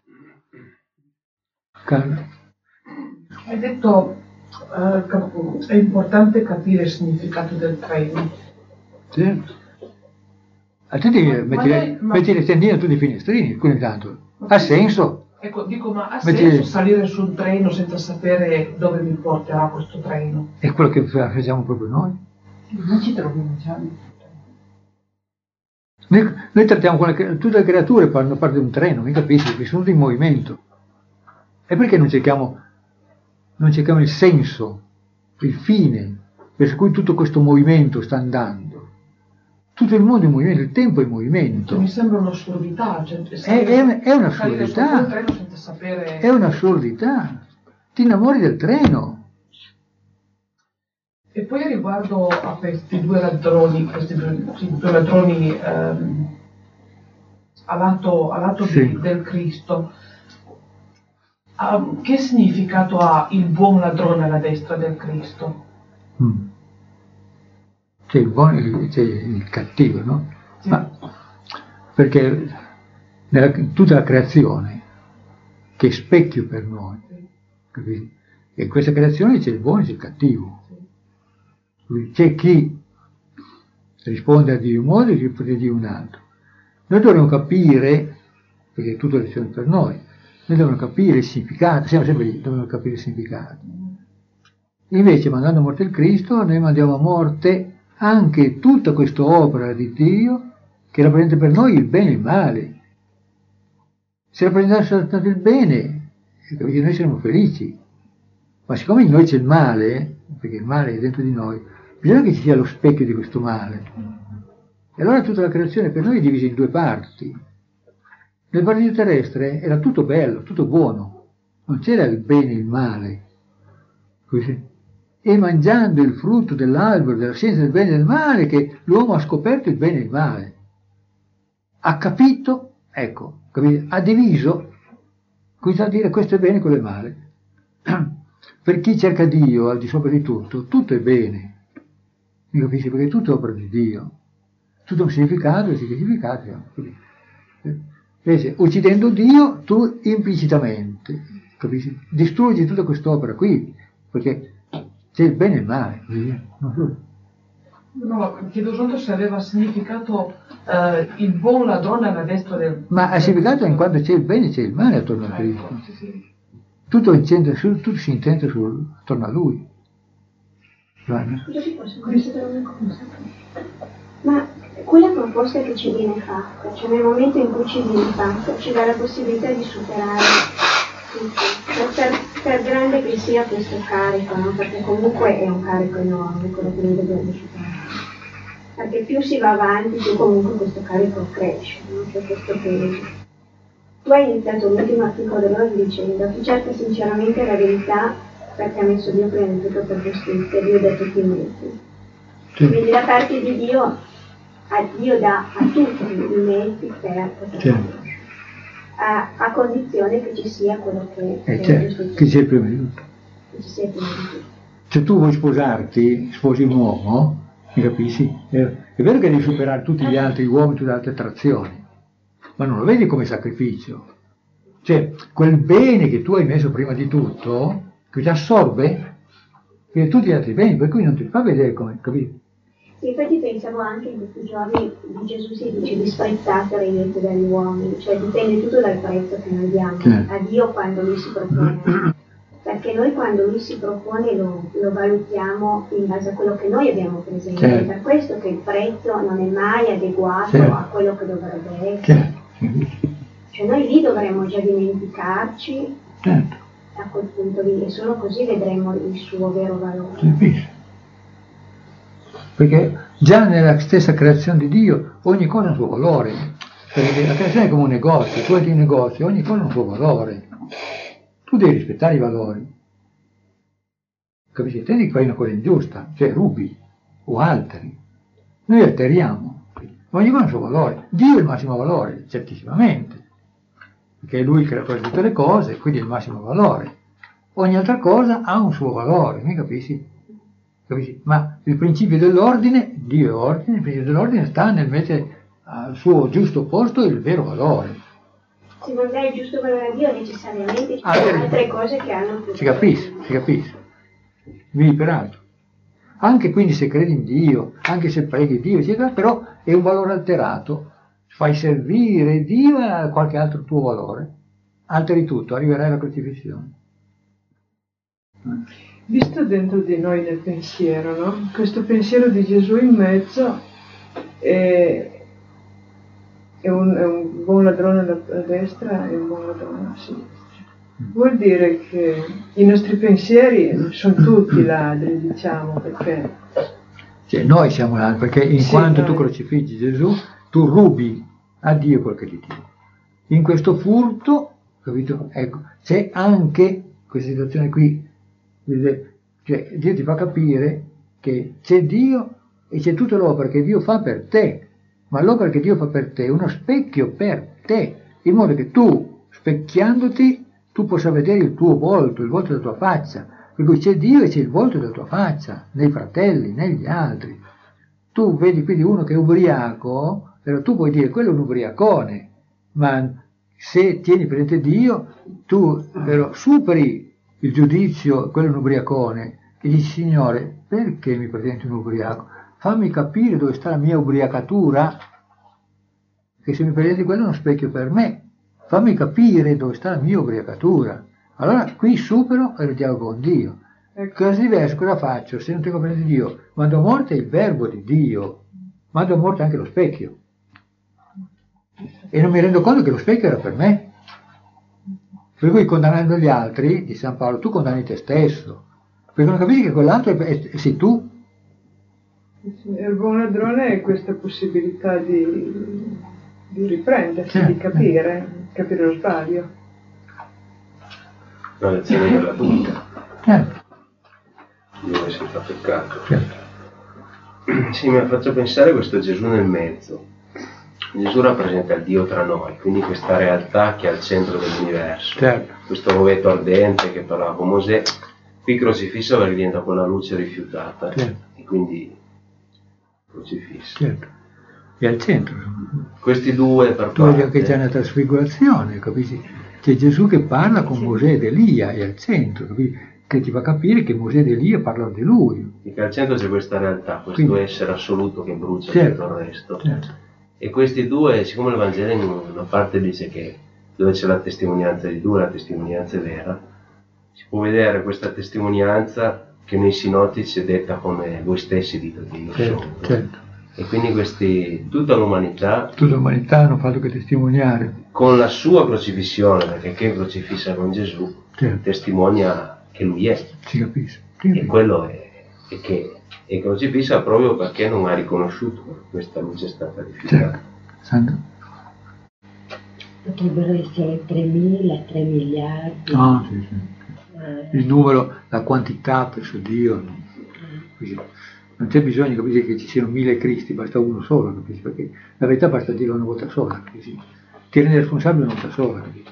Carlo. Hai detto eh, cap- è importante capire il significato del treno. Certo. A te devi Ma- metti, ma le, lei- ma- metti le tendine tu dei finestrini, quindi tanto. Ha senso? Ecco, dico, ma ha Metti- senso salire su un treno senza sapere dove mi porterà questo treno? È quello che facciamo proprio noi. Non ci troviamo già. Noi, noi trattiamo con le, tutte le creature fanno parte di un treno, mi capisci? Che sono tutte in movimento. E perché non cerchiamo, non cerchiamo il senso, il fine, per cui tutto questo movimento sta andando? Tutto il mondo è in movimento, il tempo è in movimento. Mi sembra un'assurdità. Cioè, È, salire- è, un- è salire su un'assurdità. un treno senza sapere. È un'assurdità. Ti innamori del treno. E poi riguardo a questi due ladroni, questi due, sì, due ladroni ehm, a lato, a lato di- Sì. del Cristo, ah, che significato ha il buon ladrone alla destra del Cristo? Mm. C'è il buono e c'è il cattivo, no? Ma perché nella, tutta la creazione, che è specchio per noi, capisci? E in questa creazione c'è il buono e c'è il cattivo. C'è chi risponde a Dio in un modo e chi risponde a Dio in un altro. Noi dovremmo capire, perché è tutta lezione per noi, noi dobbiamo capire il significato, siamo sempre lì, dobbiamo capire il significato. Invece, mandando a morte il Cristo, noi mandiamo a morte anche tutta questa opera di Dio che rappresenta per noi il bene e il male. Se rappresentasse soltanto il bene, capite, noi saremmo felici. Ma siccome in noi c'è il male, perché il male è dentro di noi, bisogna che ci sia lo specchio di questo male. E allora tutta la creazione per noi è divisa in due parti. Nel paradiso terrestre era tutto bello, tutto buono, non c'era il bene e il male. Così. E mangiando il frutto dell'albero della scienza del bene e del male che l'uomo ha scoperto il bene e il male. Ha capito, ecco, capito? Ha diviso, cosa dire questo è bene e quello è male. Per chi cerca Dio al di sopra di tutto, tutto è bene. Mi capisci? Perché tutto è opera di Dio. Tutto ha un significato e significato. Invece, uccidendo Dio, tu implicitamente, capisci? Distruggi tutta quest'opera qui, perché c'è il bene e il male. Non so. No, chiedo soltanto se aveva significato eh, il buon ladrone alla destra del... Ma ha significato in quanto c'è il bene e c'è il male attorno a Cristo. Sì, sì. Tutto, incende, tutto si intende sul, attorno a Lui. Giovanna? Scusa, ti posso considerare una cosa? Ma quella proposta che ci viene fatta, cioè nel momento in cui ci viene fatta, ci dà la possibilità di superare tutto, per, per, per grande che sia questo carico, no? Perché comunque è un carico enorme quello che noi dobbiamo superare. Perché più si va avanti, più comunque questo carico cresce, no? C'è questo peso. Tu hai iniziato l'ultimo articolo dell'oggi dicendo chi cerca sinceramente la verità perché ha messo Dio prima di tutto per giustizia, Dio dà tutti i mezzi. Sì. Quindi da parte di Dio, a Dio dà a tutti i mezzi per poter Sì. a, a condizione che ci sia quello che, Eh, che è certo, giustizia, che c'è prima di tutto. che ci sia prima di tutto. Se tu vuoi sposarti, sposi un uomo, mi capisci? È, è vero che devi superare tutti gli altri uomini, tutte le altre attrazioni, ma non lo vedi come sacrificio. Cioè, quel bene che tu hai messo prima di tutto, che ti assorbe, che tutti gli altri beni, per cui non ti fa vedere come, capito? Sì, infatti pensavo anche in questi giorni di Gesù si dice disprezzate rendete dagli uomini, cioè dipende tutto dal prezzo che noi diamo Sì. a Dio quando Lui si propone. Perché perché noi quando lui si propone lo, lo valutiamo in base a quello che noi abbiamo presente, Certo. è per questo che il prezzo non è mai adeguato Certo. a quello che dovrebbe essere. Certo. Cioè noi lì dovremmo già dimenticarci Certo. a quel punto lì, e solo così vedremo il suo vero valore. Capisci? Perché già nella stessa creazione di Dio ogni cosa ha un suo valore, perché la creazione è come un negozio, tu hai un negozio, ogni cosa ha un suo valore, tu devi rispettare i valori, capisci? Te fai una cosa ingiusta, cioè rubi o alteri, noi alteriamo, ogni cosa ha un suo valore, Dio è il massimo valore, certissimamente, perché è Lui il creatore di tutte le cose, quindi è il massimo valore, ogni altra cosa ha un suo valore, mi capisci? Capisci? Ma il principio dell'ordine, Dio è ordine, il principio dell'ordine sta nel mettere al suo giusto posto il vero valore. Se non dai il giusto valore a Dio, necessariamente ci Ah, sono certo. altre cose che hanno più Si capisce, si capisce. Vivi per altro. Anche quindi se credi in Dio, anche se preghi Dio, eccetera, però è un valore alterato. Fai servire Dio a qualche altro tuo valore. Alteri tutto, arriverai alla crocifissione. Visto dentro di noi nel pensiero, no? Questo pensiero di Gesù in mezzo è, è, un, è un buon ladrone a destra e un buon ladrone a sinistra. Vuol dire che i nostri pensieri sono tutti ladri, diciamo, perché... Cioè, noi siamo ladri, perché in Sì, quanto noi. tu crocifiggi Gesù, tu rubi a Dio quel che è di Dio. In questo furto, capito? Ecco, c'è anche questa situazione qui, cioè Dio ti fa capire che c'è Dio e c'è tutta l'opera che Dio fa per te, ma l'opera che Dio fa per te è uno specchio per te, in modo che tu, specchiandoti, tu possa vedere il tuo volto, il volto della tua faccia, per cui c'è Dio e c'è il volto della tua faccia, nei fratelli, negli altri. Tu vedi quindi uno che è ubriaco, però tu puoi dire quello è un ubriacone, ma se tieni presente Dio, tu però superi il giudizio, quello è un ubriacone, e dici Signore, perché mi presenti un ubriaco? Fammi capire dove sta la mia ubriacatura, che se mi presenti quello è uno specchio per me, fammi capire dove sta la mia ubriacatura. Allora qui supero e dialogo con Dio. Cosa diverso, cosa faccio? Se non tengo presente Dio, mando a morte il verbo di Dio, mando a morte anche lo specchio. E non mi rendo conto che lo specchio era per me. Per cui condannando gli altri, di San Paolo, tu condanni te stesso, perché non capisci che quell'altro è, è, sei tu. Il buon ladrone è questa possibilità di, di riprendersi, Certo. di capire, capire lo sbaglio. La lezione della vita, Certo. dove senza peccato. Certo. Sì, mi faccio pensare questo Gesù nel mezzo. Gesù rappresenta il Dio tra noi, quindi questa realtà che è al centro dell'universo. Certo. Questo rovetto ardente che parlava con Mosè, qui crocifisso perché diventa quella luce rifiutata, Certo. e quindi crocifisso. Certo. È al centro. Questi due per Tu vedi parte, che c'è una trasfigurazione, capisci? C'è Gesù che parla con Mosè ed Elia, è al centro, capisci? Che ti fa capire che Mosè ed Elia parlano di lui. e che al centro c'è questa realtà, questo Quindi- essere assoluto che brucia Certo. tutto il resto. Certo. E questi due, siccome il Vangelo in una parte dice che dove c'è la testimonianza di due, la testimonianza è vera, si può vedere questa testimonianza che nei sinottici è detta come voi stessi dite che io Certo, sono. certo. E quindi questi, tutta l'umanità Tutta l'umanità non fa che testimoniare. con la sua crocifissione, perché chi è crocifissa con Gesù Certo. testimonia che lui è, Si capisce. e quello è, è che è crocifissa proprio perché non ha riconosciuto che questa luce è stata rifiutata. Certo. Sandro? Potrebbero essere tremila, tre miliardi. Ah, sì, sì. Eh, Il numero, la quantità presso Dio. No? Quindi non c'è bisogno, capisci, che ci siano mille Cristi, basta uno solo, capisci? Perché la verità basta dirlo una volta sola, capisci? Ti rendi responsabile una volta sola, capisci?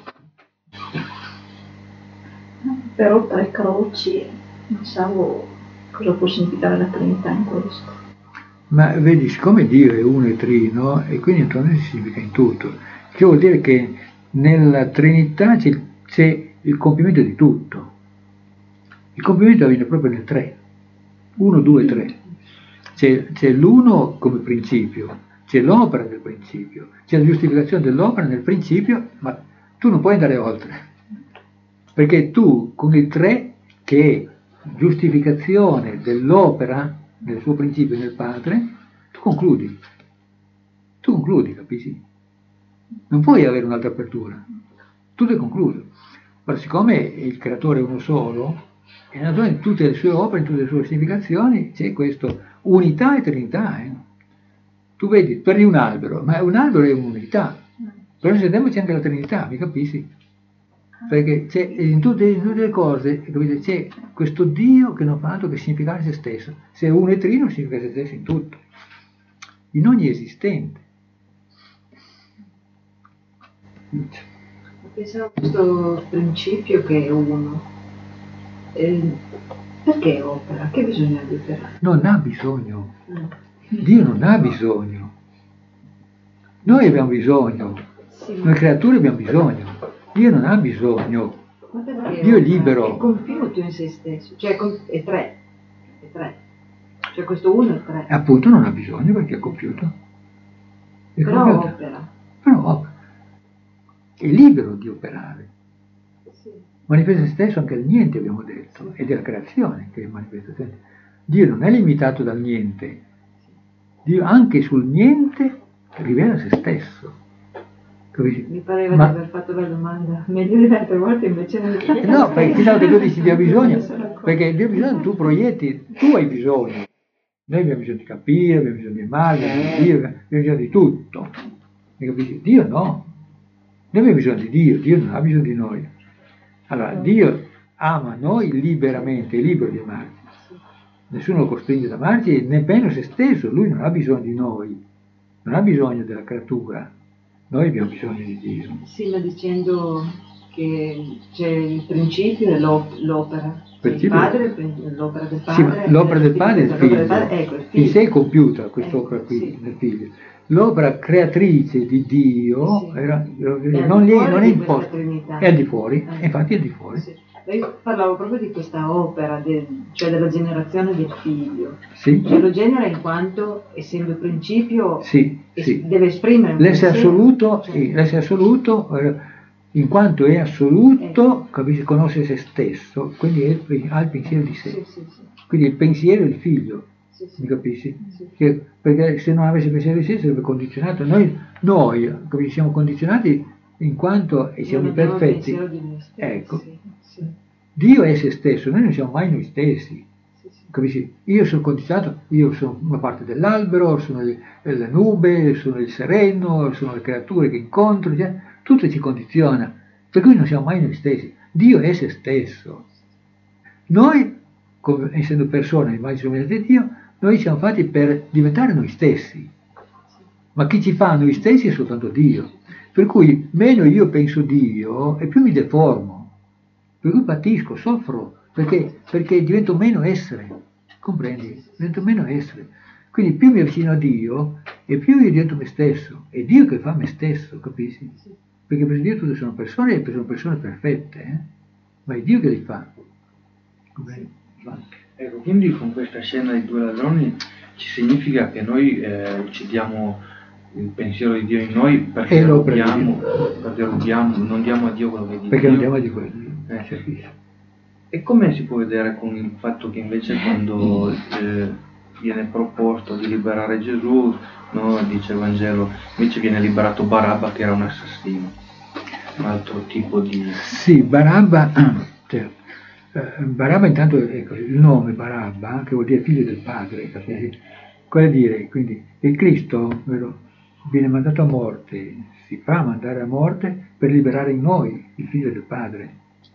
Però tre croci, non so cosa può significare la Trinità in questo. Ma vedi, siccome Dio è uno e trino, e quindi naturalmente si significa in tutto, che vuol dire che nella Trinità c'è, c'è il compimento di tutto. Il compimento avviene proprio nel tre. Uno, due, tre. C'è, c'è l'uno come principio, c'è l'opera nel principio, c'è la giustificazione dell'opera nel principio, ma tu non puoi andare oltre. Perché tu con il tre che è giustificazione dell'opera, nel suo principio nel Padre, tu concludi. Tu concludi, capisci? Non puoi avere un'altra apertura. Tutto è concluso. Ma siccome il creatore è uno solo, e naturalmente in tutte le sue opere, in tutte le sue significazioni, c'è questa unità e trinità. Eh? Tu vedi, perdi un albero, ma un albero è un'unità. Però se c'è anche la trinità, mi capisci? Perché c'è, in, tutte, in tutte le cose, capite, c'è questo Dio che non fa altro che significare se stesso. Se uno è trino, significa se stesso in tutto. In ogni esistente. Pensavo a questo principio che è uno. Eh, perché opera? Che bisogna di operare? Non ha bisogno. Mm. Dio non ha bisogno. Noi abbiamo bisogno. Sì. Noi creature abbiamo bisogno. Dio non ha bisogno. Dio è libero. È compiuto in se stesso. Cioè è tre. È tre. Cioè questo uno è tre. Appunto non ha bisogno perché è compiuto. È Però compiuto. opera. Però opera. È libero di operare. Sì. Manifesta se stesso anche il niente, abbiamo detto, ed è la creazione che manifesta se stesso. Dio non è limitato dal niente. Dio anche sul niente rivela se stesso. Capisci? Mi pareva Ma... di aver fatto la domanda meglio di altre volte, invece non è. No, perché no, che tu dici Dio ha bisogno, perché Dio ha bisogno, tu proietti, tu hai bisogno. Noi abbiamo bisogno di capire, abbiamo bisogno di amare, abbiamo bisogno di Dio, abbiamo bisogno di tutto. Capisci? Dio no. Noi abbiamo bisogno di Dio, Dio non ha bisogno di noi. Allora, Dio ama noi liberamente, è libero di amarci. Nessuno lo costringe ad amarci, nemmeno se stesso, lui non ha bisogno di noi, non ha bisogno della creatura, noi abbiamo bisogno di Dio. Sì, ma dicendo che c'è il principio e l'opera. Il padre, l'opera del padre. Sì, ma l'opera del padre è il figlio. Padre, ecco, il figlio. In sé è compiuta quest'opera qui, sì. Del figlio. L'opera creatrice di Dio, sì. era, non, gli, non è imposta, è al di fuori, eh. infatti è al di fuori. Sì. Io parlavo proprio di questa opera, del, cioè della generazione del figlio. Sì. Cioè lo genera in quanto, essendo principio, sì, es- sì. deve esprimere un l'essere pensiero, assoluto, cioè. sì, l'essere assoluto, eh, in quanto è assoluto, eh. capisci, conosce se stesso, quindi è, ha il pensiero di sé. Sì, sì, sì. Quindi il pensiero è il figlio. Sì, sì. Mi capisci? Sì. Che, perché se non avesse pensiero di sé sarebbe condizionato. Noi, noi capisci, siamo condizionati in quanto e siamo imperfetti. Ecco. Sì, sì. Dio è se stesso, noi non siamo mai noi stessi. Sì, sì. Capisci? Io sono condizionato, io sono una parte dell'albero, sono le nube, sono il sereno, sono le creature che incontro, cioè, tutto ci condiziona. Per cui non siamo mai noi stessi. Dio è se stesso. Noi, come, essendo persone, immagine somiglianza di Dio, noi siamo fatti per diventare noi stessi, ma chi ci fa noi stessi è soltanto Dio. Per cui meno io penso Dio e più mi deformo, per cui patisco, soffro, perché, perché divento meno essere, comprendi? Divento meno essere. Quindi più mi avvicino a Dio e più io divento me stesso, è Dio che fa me stesso, capisci? Perché per Dio tutte sono persone e sono persone perfette, eh? Ma è Dio che li fa. Comprendi? Ecco, quindi con questa scena dei due ladroni ci significa che noi eh, uccidiamo il pensiero di Dio in noi perché lo diamo, perché lo diamo, non diamo a Dio quello che dice. Perché non diamo a Dio quello che eh, sì. E come si può vedere con il fatto che invece quando eh, viene proposto di liberare Gesù, no, dice il Vangelo, invece viene liberato Barabba che era un assassino, un altro tipo di... Sì, Barabba... Cioè, Barabba intanto è così, il nome Barabba, che vuol dire figlio del padre, capisci? Cosa dire? Quindi il Cristo vero, viene mandato a morte, si fa mandare a morte per liberare in noi il figlio del padre.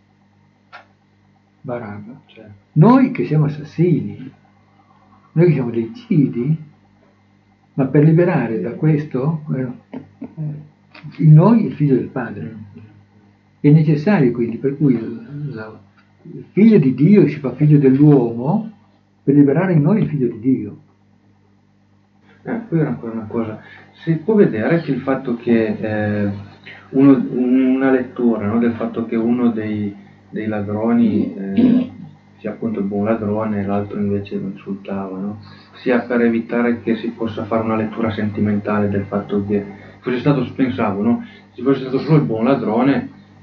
Barabba. Cioè, noi che siamo assassini, noi che siamo dei cidi, ma per liberare da questo vero, in noi il figlio del padre. È necessario quindi, per cui la, il figlio di Dio si fa figlio dell'uomo per liberare in noi il figlio di Dio. Eh, poi era ancora una cosa, si può vedere che il fatto che eh, uno, una lettura, no, del fatto che uno dei, dei ladroni eh, sia appunto il buon ladrone e l'altro invece lo insultava, no? Sia per evitare che si possa fare una lettura sentimentale del fatto che fosse stato, pensavo, no? Se fosse stato solo il buon ladrone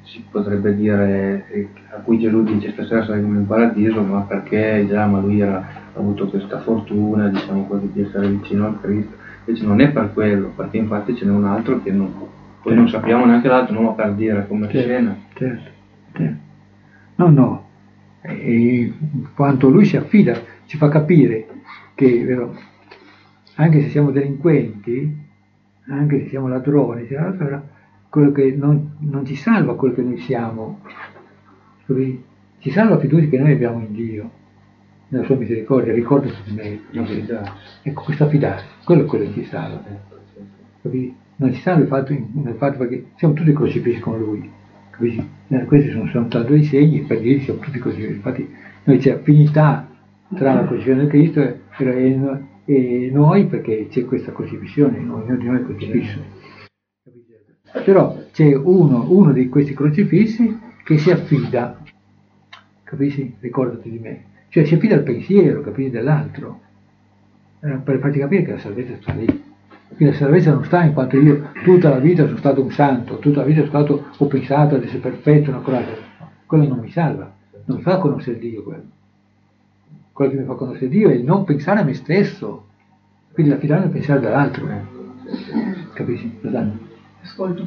si potrebbe dire, eh, a cui Gesù dice stasera saremo in paradiso, ma perché già ma lui era, ha avuto questa fortuna, diciamo così, di essere vicino al Cristo. Invece non è per quello, perché infatti ce n'è un altro che non, poi non sappiamo neanche l'altro, non per dire come certo, scena. Certo, certo. No, no, e quanto lui si affida, ci fa capire che, vero, anche se siamo delinquenti, anche se siamo ladroni, quello che non, non ci salva quello che noi siamo, ci salva la fiducia che noi abbiamo in Dio, nella sua misericordia, ricordati di me, ecco, questa fiducia, quello è quello che ci salva, capito? Non ci salva il fatto, il fatto perché siamo tutti crocifissi con lui, capito? Questi sono soltanto dei segni, per dire siamo tutti crocifissi, infatti noi c'è affinità tra la crocifissione di Cristo e, e, e noi, perché c'è questa crocifissione, ognuno di noi è crocifisso. Però c'è uno, uno di questi crocifissi che si affida, capisci? Ricordati di me, cioè si affida al pensiero, capisci, dell'altro, eh, per farti capire che la salvezza sta lì. Quindi la salvezza non sta in quanto io tutta la vita sono stato un santo, tutta la vita sono stato, ho pensato ad essere perfetto, una cosa, quello non mi salva, non mi fa conoscere Dio quello. Quello che mi fa conoscere Dio è il non pensare a me stesso, quindi l'affidarmi al pensiero dell'altro, eh. Capisci? Ascolto.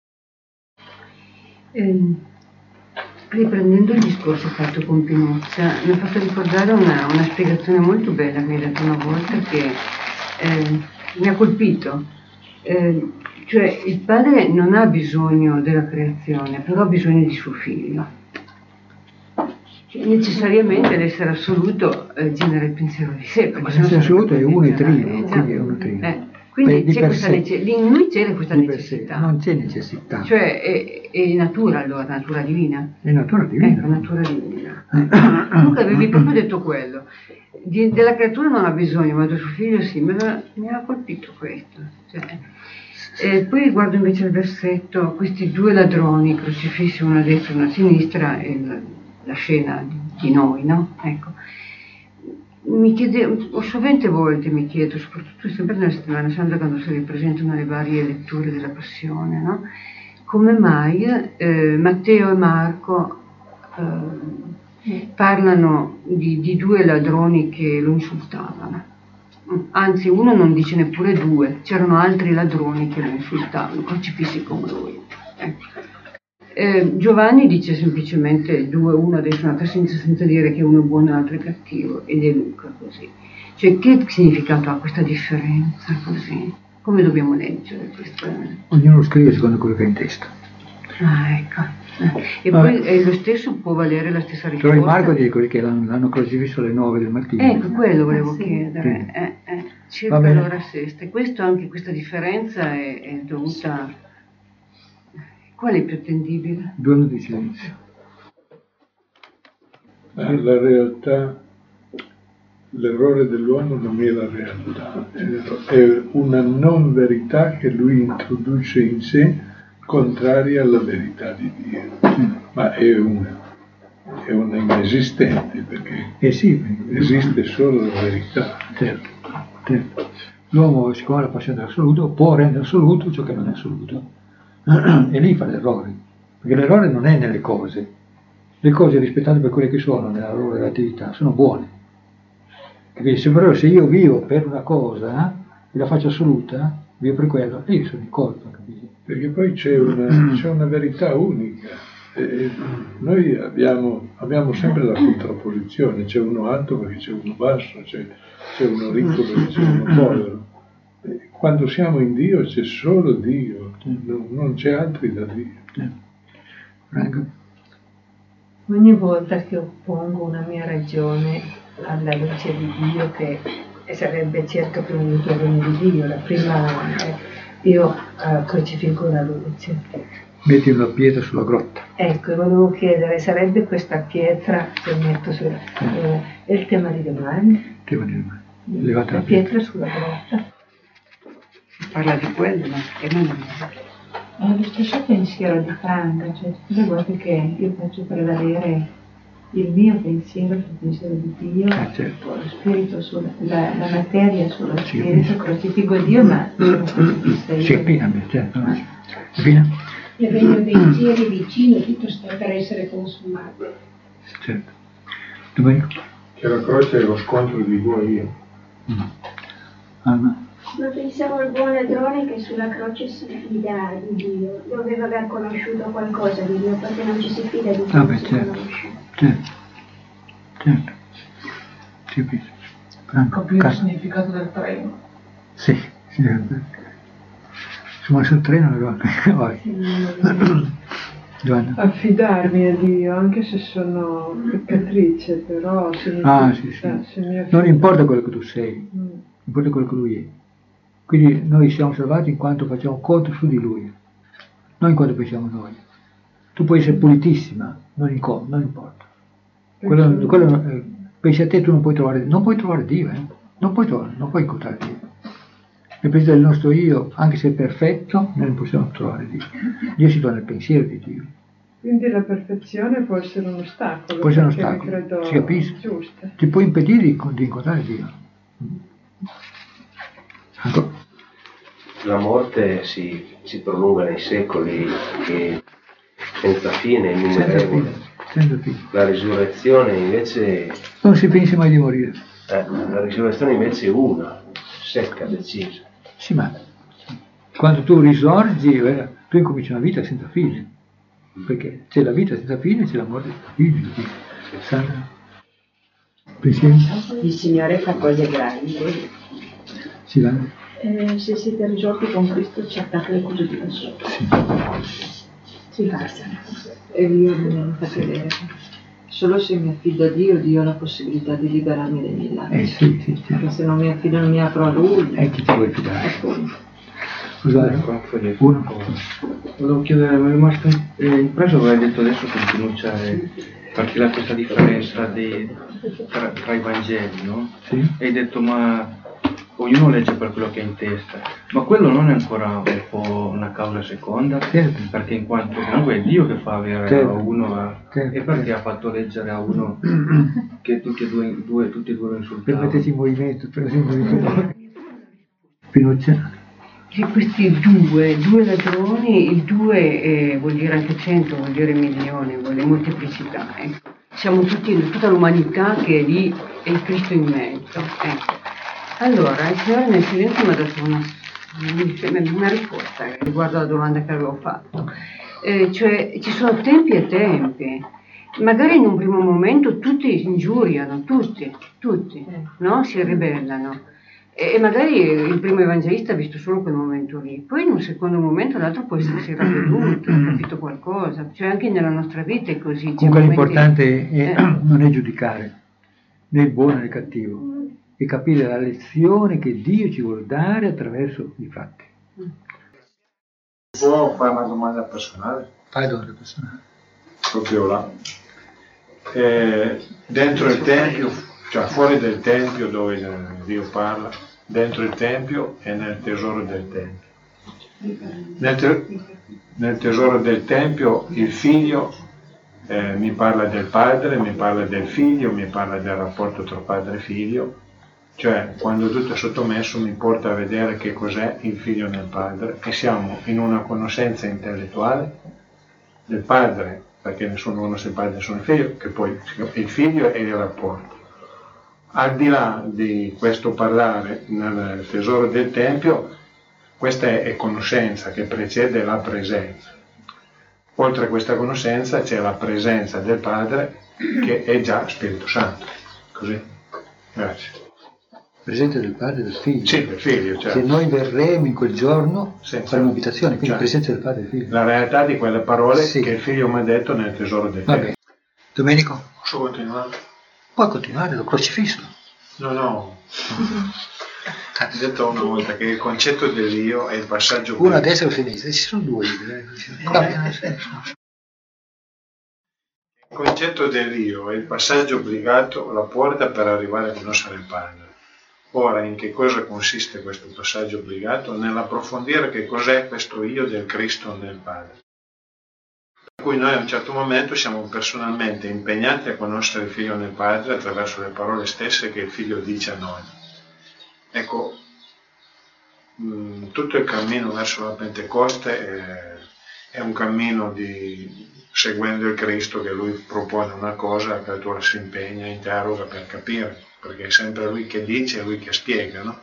Eh, riprendendo il discorso fatto con Pinocchia, mi ha fatto ricordare una, una spiegazione molto bella che mi hai dato una volta che eh, mi ha colpito. Eh, cioè il padre non ha bisogno della creazione, però ha bisogno di suo figlio. Cioè, necessariamente l'essere assoluto eh, genera il pensiero di sé. Ma l'essere assoluto è uno e trino, quindi è uno e trino. Eh. Quindi c'è questa necessità, in lui c'è questa necessità. Non c'è necessità. Cioè è, è natura allora, natura divina? È natura divina. Ecco, natura divina. Comunque avevi proprio detto quello. Di, della creatura non ha bisogno, ma del suo figlio sì, mi aveva, mi aveva colpito questo. Cioè, e poi guardo invece il versetto, questi due ladroni crocifissi, uno a destra e uno a sinistra, e la, la scena di, di noi, no? Ecco. Mi chiedevo, sovente volte mi chiedo, soprattutto sempre nella settimana santa quando si ripresentano le varie letture della Passione, no? Come mai eh, Matteo e Marco eh, parlano di, di due ladroni che lo insultavano. Anzi, uno non dice neppure due, c'erano altri ladroni che lo insultavano, crocifissi come lui. Ecco. Eh, Giovanni dice semplicemente due, uno adesso un'altra senza, senza dire che uno è buono e l'altro è cattivo, ed è Luca così. Cioè, che significato ha questa differenza così? Come dobbiamo leggere questo? Ognuno scrive secondo quello che ha in testa. Ah, ecco. Eh. E Vabbè. Poi eh, lo stesso può valere la stessa risposta. Però i Marco dice quelli che l'hanno, l'hanno crocifisso alle nove del mattino. Ecco, quello volevo sì. chiedere. Sì. Eh, eh, circa l'ora sesta. E questo, anche questa differenza è, è dovuta... Qual è più attendibile? Due anni di silenzio. La, la realtà, l'errore dell'uomo non è la realtà, è una non verità che lui introduce in sé, contraria alla verità di Dio, ma è una, è una inesistente, perché eh sì, esiste solo la verità. Certo, certo. L'uomo, siccome ha la passione dell'assoluto, può rendere assoluto ciò che non è assoluto. E lì fa l'errore, perché l'errore non è nelle cose, le cose rispettate per quelle che sono nella loro relatività sono buone, capisci? Però se io vivo per una cosa e la faccio assoluta, vivo per quello, e io sono in colpa, capisci? Perché poi c'è una, c'è una verità unica, e noi abbiamo, abbiamo sempre la contrapposizione, c'è uno alto perché c'è uno basso, c'è, c'è uno ricco perché c'è uno povero. Quando siamo in Dio c'è solo Dio, non, non c'è altri da Dio. Prego. Ogni volta che oppongo una mia ragione alla luce di Dio, che sarebbe certo che un aiutore di Dio, la prima eh, io eh, crocifico la luce. Metti una pietra sulla grotta. Ecco, volevo chiedere, sarebbe questa pietra che metto sulla... Eh, è il tema di domani? Il tema di domani. Levate la la pietra, pietra sulla grotta. Parla di quello, ma che non è. È lo stesso pensiero di Franca, cioè tutte le volte che io faccio prevalere il mio pensiero sul pensiero di Dio, ah, certo. lo spirito sulla, la, la materia sullo spirito, crocifigo Dio, ma sono crocifissa io. Sì, appena, certo. Appena. il regno dei cieli è vicino, tutto sta per essere consumato. Certo. Domenico? Che la croce è lo scontro di due io. Mm. Anna? Ma pensavo al buon ladrone che sulla croce si fida di Dio, doveva aver conosciuto qualcosa di Dio, perché non ci si fida di Dio. Ah, beh, certo. Certo. Certo. Sì, capisco. Capire il significato del treno. Sì, sì. Sono sul treno allora. Giovanna. Affidarmi a Dio, anche se sono peccatrice, però se mi Ah, affida- sì, sì. se mi affida- Non importa quello che tu sei, Mm. importa quello che lui è. Quindi noi siamo salvati in quanto facciamo conto su di lui, non in quanto pensiamo noi. Tu puoi essere pulitissima, non, in co- non importa. Quello, quello, eh, pensi a te, tu non puoi trovare, non puoi trovare Dio, eh? non, puoi trovare, non puoi incontrare Dio. Nel pensiero del nostro io, anche se è perfetto, noi non possiamo trovare Dio. Dio si trova nel pensiero di Dio. Quindi la perfezione può essere un ostacolo. Può essere un perché ostacolo, credo si capisce? giusta. Ti può impedire di, di incontrare Dio. La morte si, si prolunga nei secoli e senza fine, innumerevole. Senza fine. La risurrezione invece, Non si finisce mai di morire. eh, la risurrezione invece è una, secca, decisa. Sì, ma quando tu risorgi, eh, tu incominci una vita senza fine. Perché c'è la vita senza fine e c'è la morte senza fine. Sandra? Pensieri? Il Signore fa cose grandi. Sì, va? Eh, se siete risorti con Cristo cercate le cose di lassù. Sì, basta. E Dio mi fa vedere. Solo se mi affido a Dio, Dio ha la possibilità di liberarmi dai miei lasci. Eh sì, sì, sì. Perché se non mi affido, non mi apro a Lui. E chi ti vuoi fidare? Appunto. Scusate, uno. Volevo chiedere, mi è rimasto impresso che hai detto adesso continuo, cioè, perché la questa differenza dei, tra, tra i Vangeli, no? Sì. E hai detto ma ognuno legge per quello che ha in testa, ma quello non è ancora un po' una causa seconda? Certo. Perché in quanto comunque è Dio che fa avere Certo. a uno a, Certo. e perché ha fatto leggere a uno che tutti e due, due, tutti e due lo insultavano? Permettete in movimento, permettete in movimento. Pinuccia. Di questi due, due ladroni, il due eh, vuol dire anche cento, vuol dire milione, vuol dire molteplicità. Ecco. Siamo tutti, tutta l'umanità che è lì e il Cristo in mezzo. Ecco. Allora, il Signore nel silenzio mi ha dato una, una risposta riguardo alla domanda che avevo fatto. Eh, cioè, ci sono tempi e tempi. Magari in un primo momento tutti ingiuriano, tutti, tutti, no? Si ribellano. E magari il primo evangelista ha visto solo quel momento lì, poi in un secondo momento l'altro può essersi ravveduto, ha capito qualcosa, cioè anche nella nostra vita è così. Comunque momenti... l'importante è, eh. non è giudicare né il buono né il cattivo, è capire la lezione che Dio ci vuole dare attraverso i fatti. Può fare una domanda personale? Fai domanda personale. Proprio là. Eh, dentro il Tempio, cioè fuori del Tempio dove Dio parla, dentro il Tempio e nel tesoro del Tempio. Nel, te- nel tesoro del Tempio il Figlio eh, mi parla del Padre, mi parla del Figlio, mi parla del rapporto tra Padre e Figlio, cioè quando tutto è sottomesso mi porta a vedere che cos'è il Figlio nel Padre e siamo in una conoscenza intellettuale del Padre, perché nessuno conosce il Padre, nessuno il Figlio, che poi il Figlio è il rapporto. Al di là di questo parlare nel tesoro del Tempio, questa è conoscenza che precede la presenza. Oltre a questa conoscenza c'è la presenza del Padre che è già Spirito Santo. Così? Grazie. Presenza del Padre e del Figlio. Sì, del Figlio, certo. Se noi verremo in quel giorno, Sì, faremo abitazione, quindi certo. presenza del Padre e del Figlio. La realtà di quelle parole Sì. che il Figlio mi ha detto nel tesoro del Va Tempio. bene. Domenico, Posso continuare? puoi continuare, l'ho crocifisso. No, no. Ho detto una volta che il concetto dell'io è il passaggio Uno a obbligato. destra e a sinistra, ci sono due libri. eh. Cambia nel senso. Il concetto dell'io è il passaggio obbligato, la porta per arrivare a conoscere il Padre. Ora, in che cosa consiste questo passaggio obbligato? Nell'approfondire che cos'è questo io del Cristo nel Padre. Per cui noi a un certo momento siamo personalmente impegnati a conoscere il Figlio nel Padre attraverso le parole stesse che il Figlio dice a noi. Ecco, mh, tutto il cammino verso la Pentecoste eh, è un cammino di, seguendo il Cristo, che lui propone una cosa, la creatura si impegna, interroga per capire, perché è sempre lui che dice, è lui che spiega, no?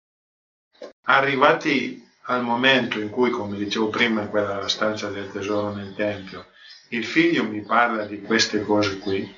Arrivati al momento in cui, come dicevo prima, in quella stanza del tesoro nel Tempio, il figlio mi parla di queste cose qui,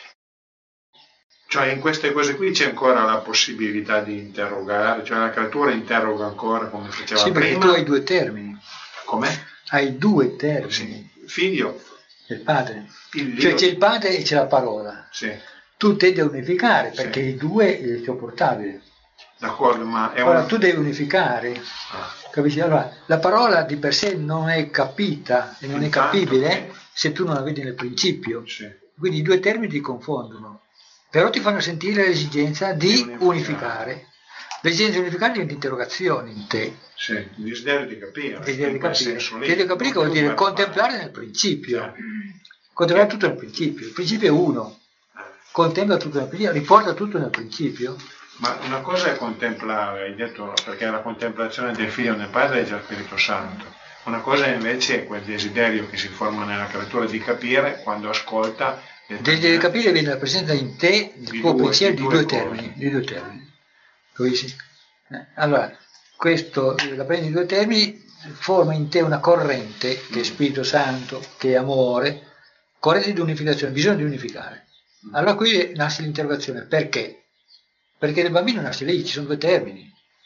cioè in queste cose qui c'è ancora la possibilità di interrogare, cioè la creatura interroga ancora come faceva sì, prima. Sì, perché tu hai due termini. Com'è? Hai due termini. Sì. Figlio. Il padre. Il cioè c'è il padre e c'è la parola. Sì. Tu tendi a unificare, perché sì. i due è sopportabile. D'accordo, ma è Ora una... tu devi unificare. Ah. Capisci? Allora, la parola di per sé non è capita e non Intanto, è capibile che... se tu non la vedi nel principio. Sì. Quindi i due termini ti confondono. Però ti fanno sentire l'esigenza di, di unificare. unificare. L'esigenza di unificare diventa interrogazione in te. Sì, il desiderio di capire. Il desiderio di capire. Il desiderio di capire che vuol dire contemplare nel principio. Sì. Contemplare tutto nel principio. Il principio è uno. Contempla tutto nel principio, riporta tutto nel principio. Ma una cosa è contemplare, hai detto, perché la contemplazione del figlio nel padre è già Spirito Santo. Una cosa invece è quel desiderio che si forma nella creatura di capire quando ascolta. Il desiderio di capire viene rappresentato in te il tuo due, pensiero di, di, due termini, di due termini. Capisci? Allora, questo, la prendi di due termini, forma in te una corrente che è Spirito Santo, che è amore, corrente di unificazione, bisogno di unificare. Allora qui nasce l'interrogazione, perché? Perché nel bambino nasce lì, ci sono due termini.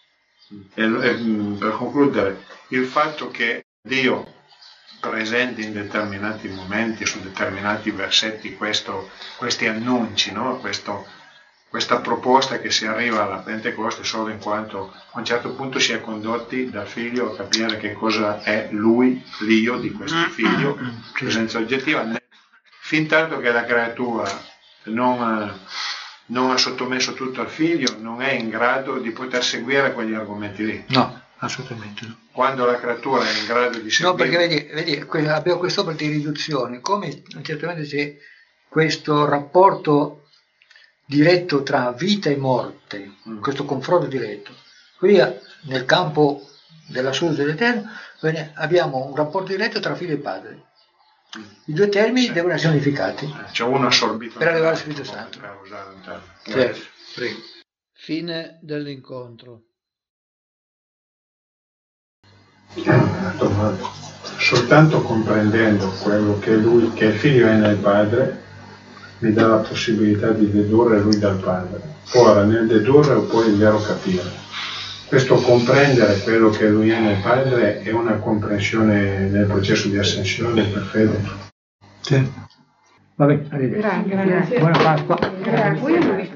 E, e, per concludere, il fatto che Dio presenti in determinati momenti, su determinati versetti, questo, questi annunci, no? Questo, questa proposta che si arriva alla Pentecoste solo in quanto a un certo punto si è condotti dal figlio a capire che cosa è lui, l'io di questo figlio, presenza oggettiva, fin tanto che la creatura non, non ha sottomesso tutto al figlio, non è in grado di poter seguire quegli argomenti lì. No, assolutamente no. Quando la creatura è in grado di seguire... No, perché vedi, vedi abbiamo quest'opera di riduzione, come certamente c'è questo rapporto diretto tra vita e morte, mm. questo confronto diretto. Qui nel campo dell'assoluto e dell'eterno abbiamo un rapporto diretto tra figlio e padre. I due termini sì. devono essere unificati. C'è uno assorbito per arrivare al Spirito Santo. Certo. Prego. Fine dell'incontro. Soltanto comprendendo quello che lui, che il figlio è nel padre, mi dà la possibilità di dedurre lui dal padre. Ora nel dedurre ho poi il vero capire. Questo comprendere quello che lui è nel padre è una comprensione nel processo di ascensione per fede. Sì. Va bene, arrivederci. Grazie. Buona Pasqua. Grazie.